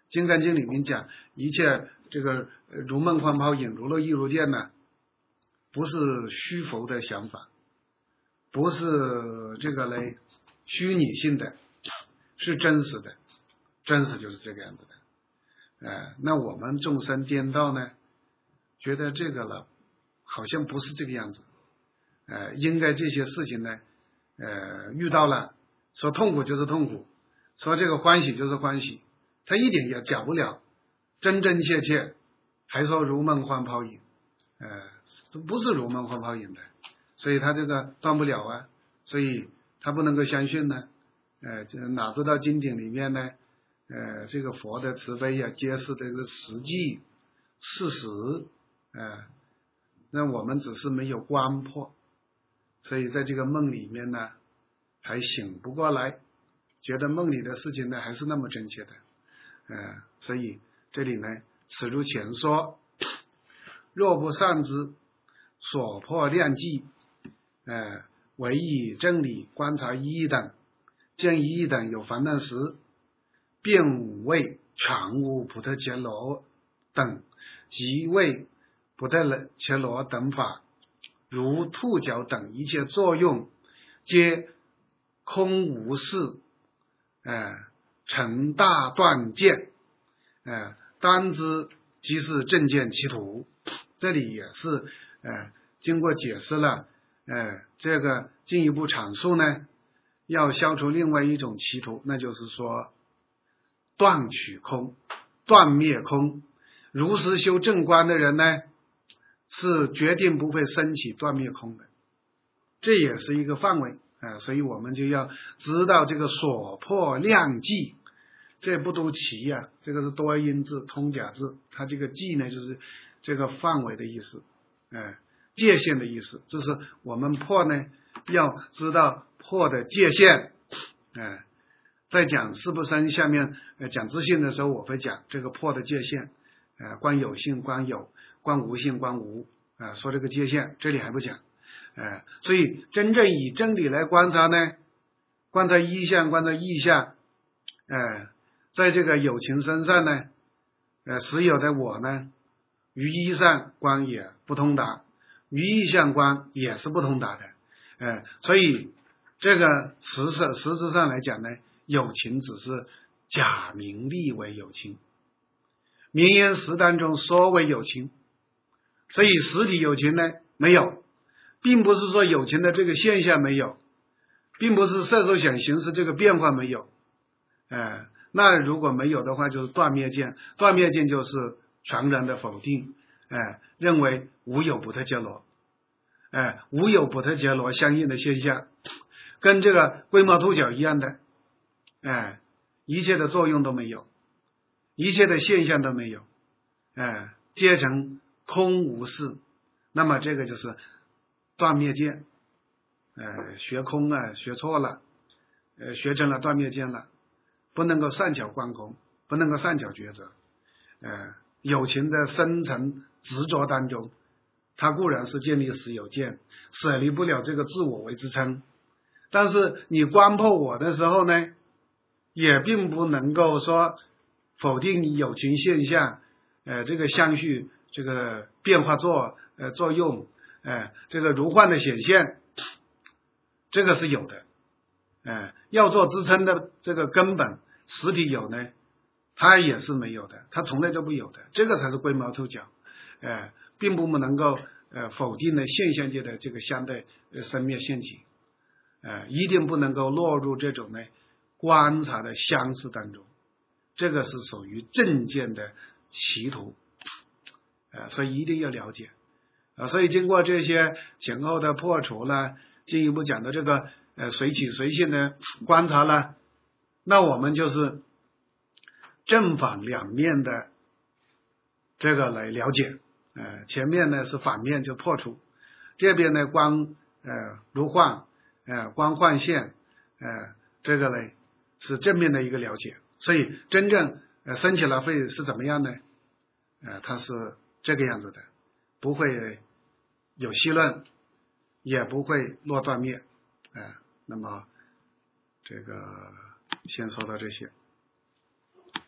金刚经里面讲，一切这个如梦幻泡影，如露亦如电呢，不是虚浮的想法，不是这个嘞虚拟性的，是真实的，真实就是这个样子的。呃，那我们众生颠倒呢，觉得这个了好像不是这个样子，呃，应该这些事情呢，呃，遇到了，说痛苦就是痛苦，说这个欢喜就是欢喜，他一点也讲不了真真切切，还说如梦幻泡影，呃，这不是如梦幻泡影的，所以他这个断不了啊，所以他不能够相信呢，呃，哪知道经典里面呢，呃，这个佛的慈悲呀、啊，揭示这个实际事实，呃，那我们只是没有观破，所以在这个梦里面呢，还醒不过来，觉得梦里的事情呢还是那么真切的，呃，所以这里呢，此如前说，若不善之，所破量计，呃，唯以真理观察一义等，见一义等有烦难时，并为全无不特伽罗等，即为不特伽罗等法，如兔角等一切作用，皆空无事，呃，成大断见，呃，当知即是正见其途。这里也是呃经过解释了，呃，这个进一步阐述呢，要消除另外一种歧途，那就是说断取空，断灭空。如实修正观的人呢，是决定不会升起断灭空的，这也是一个范围啊、呃，所以我们就要知道这个所破量计，这不读齐呀、啊，这个是多音字通假字，它这个计呢就是这个范围的意思，呃，界限的意思，就是我们破呢要知道破的界限，呃，在讲是不生下面呃讲自性的时候，我会讲这个破的界限，呃，观有性观有，观无性观无，啊、呃，说这个界限，这里还不讲，呃，所以真正以真理来观察呢，观察意象，观察意象，呃，在这个有情身上呢，呃，实有的我呢，于意上观也不通达，于意象观也是不通达的，呃，所以这个实质实质上来讲呢，有情只是假名利为有情，名言实当中说为有情，所以实体有情呢没有，并不是说有情的这个现象没有，并不是色受想行识这个变化没有，呃，那如果没有的话，就是断灭见，断灭见就是全然的否定，呃，认为无有不特伽罗，呃，无有不特伽罗相应的现象，跟这个龟毛兔角一样的，呃，一切的作用都没有，一切的现象都没有，呃，皆成空无事，那么这个就是断灭见，呃，学空啊，学错了，呃，学成了断灭见了，不能够善巧观空，不能够善巧抉择，呃，有情的深层执着当中，它固然是建立实有见，舍离不了这个自我为支撑，但是你观破我的时候呢，也并不能够说否定有情现象，呃，这个相续这个变化作呃作用，呃，这个如幻的显现，这个是有的，呃，要做支撑的这个根本实体有呢，它也是没有的，它从来就不有的，这个才是龟毛兔角，呃，并不能够呃否定的现象界的这个相对生灭现起，呃，一定不能够落入这种呢观察的相似当中，这个是属于正见的歧途，呃，所以一定要了解，啊、呃，所以经过这些前后的破除了，进一步讲的这个呃随起随性的观察了，那我们就是正反两面的这个来了解，呃，前面呢是反面就破除，这边呢观呃如幻，呃观幻现，呃这个呢是正面的一个了解，所以真正呃升起了会是怎么样呢？呃，它是这个样子的，不会有戏论，也不会落断灭，呃，那么这个先说到这些。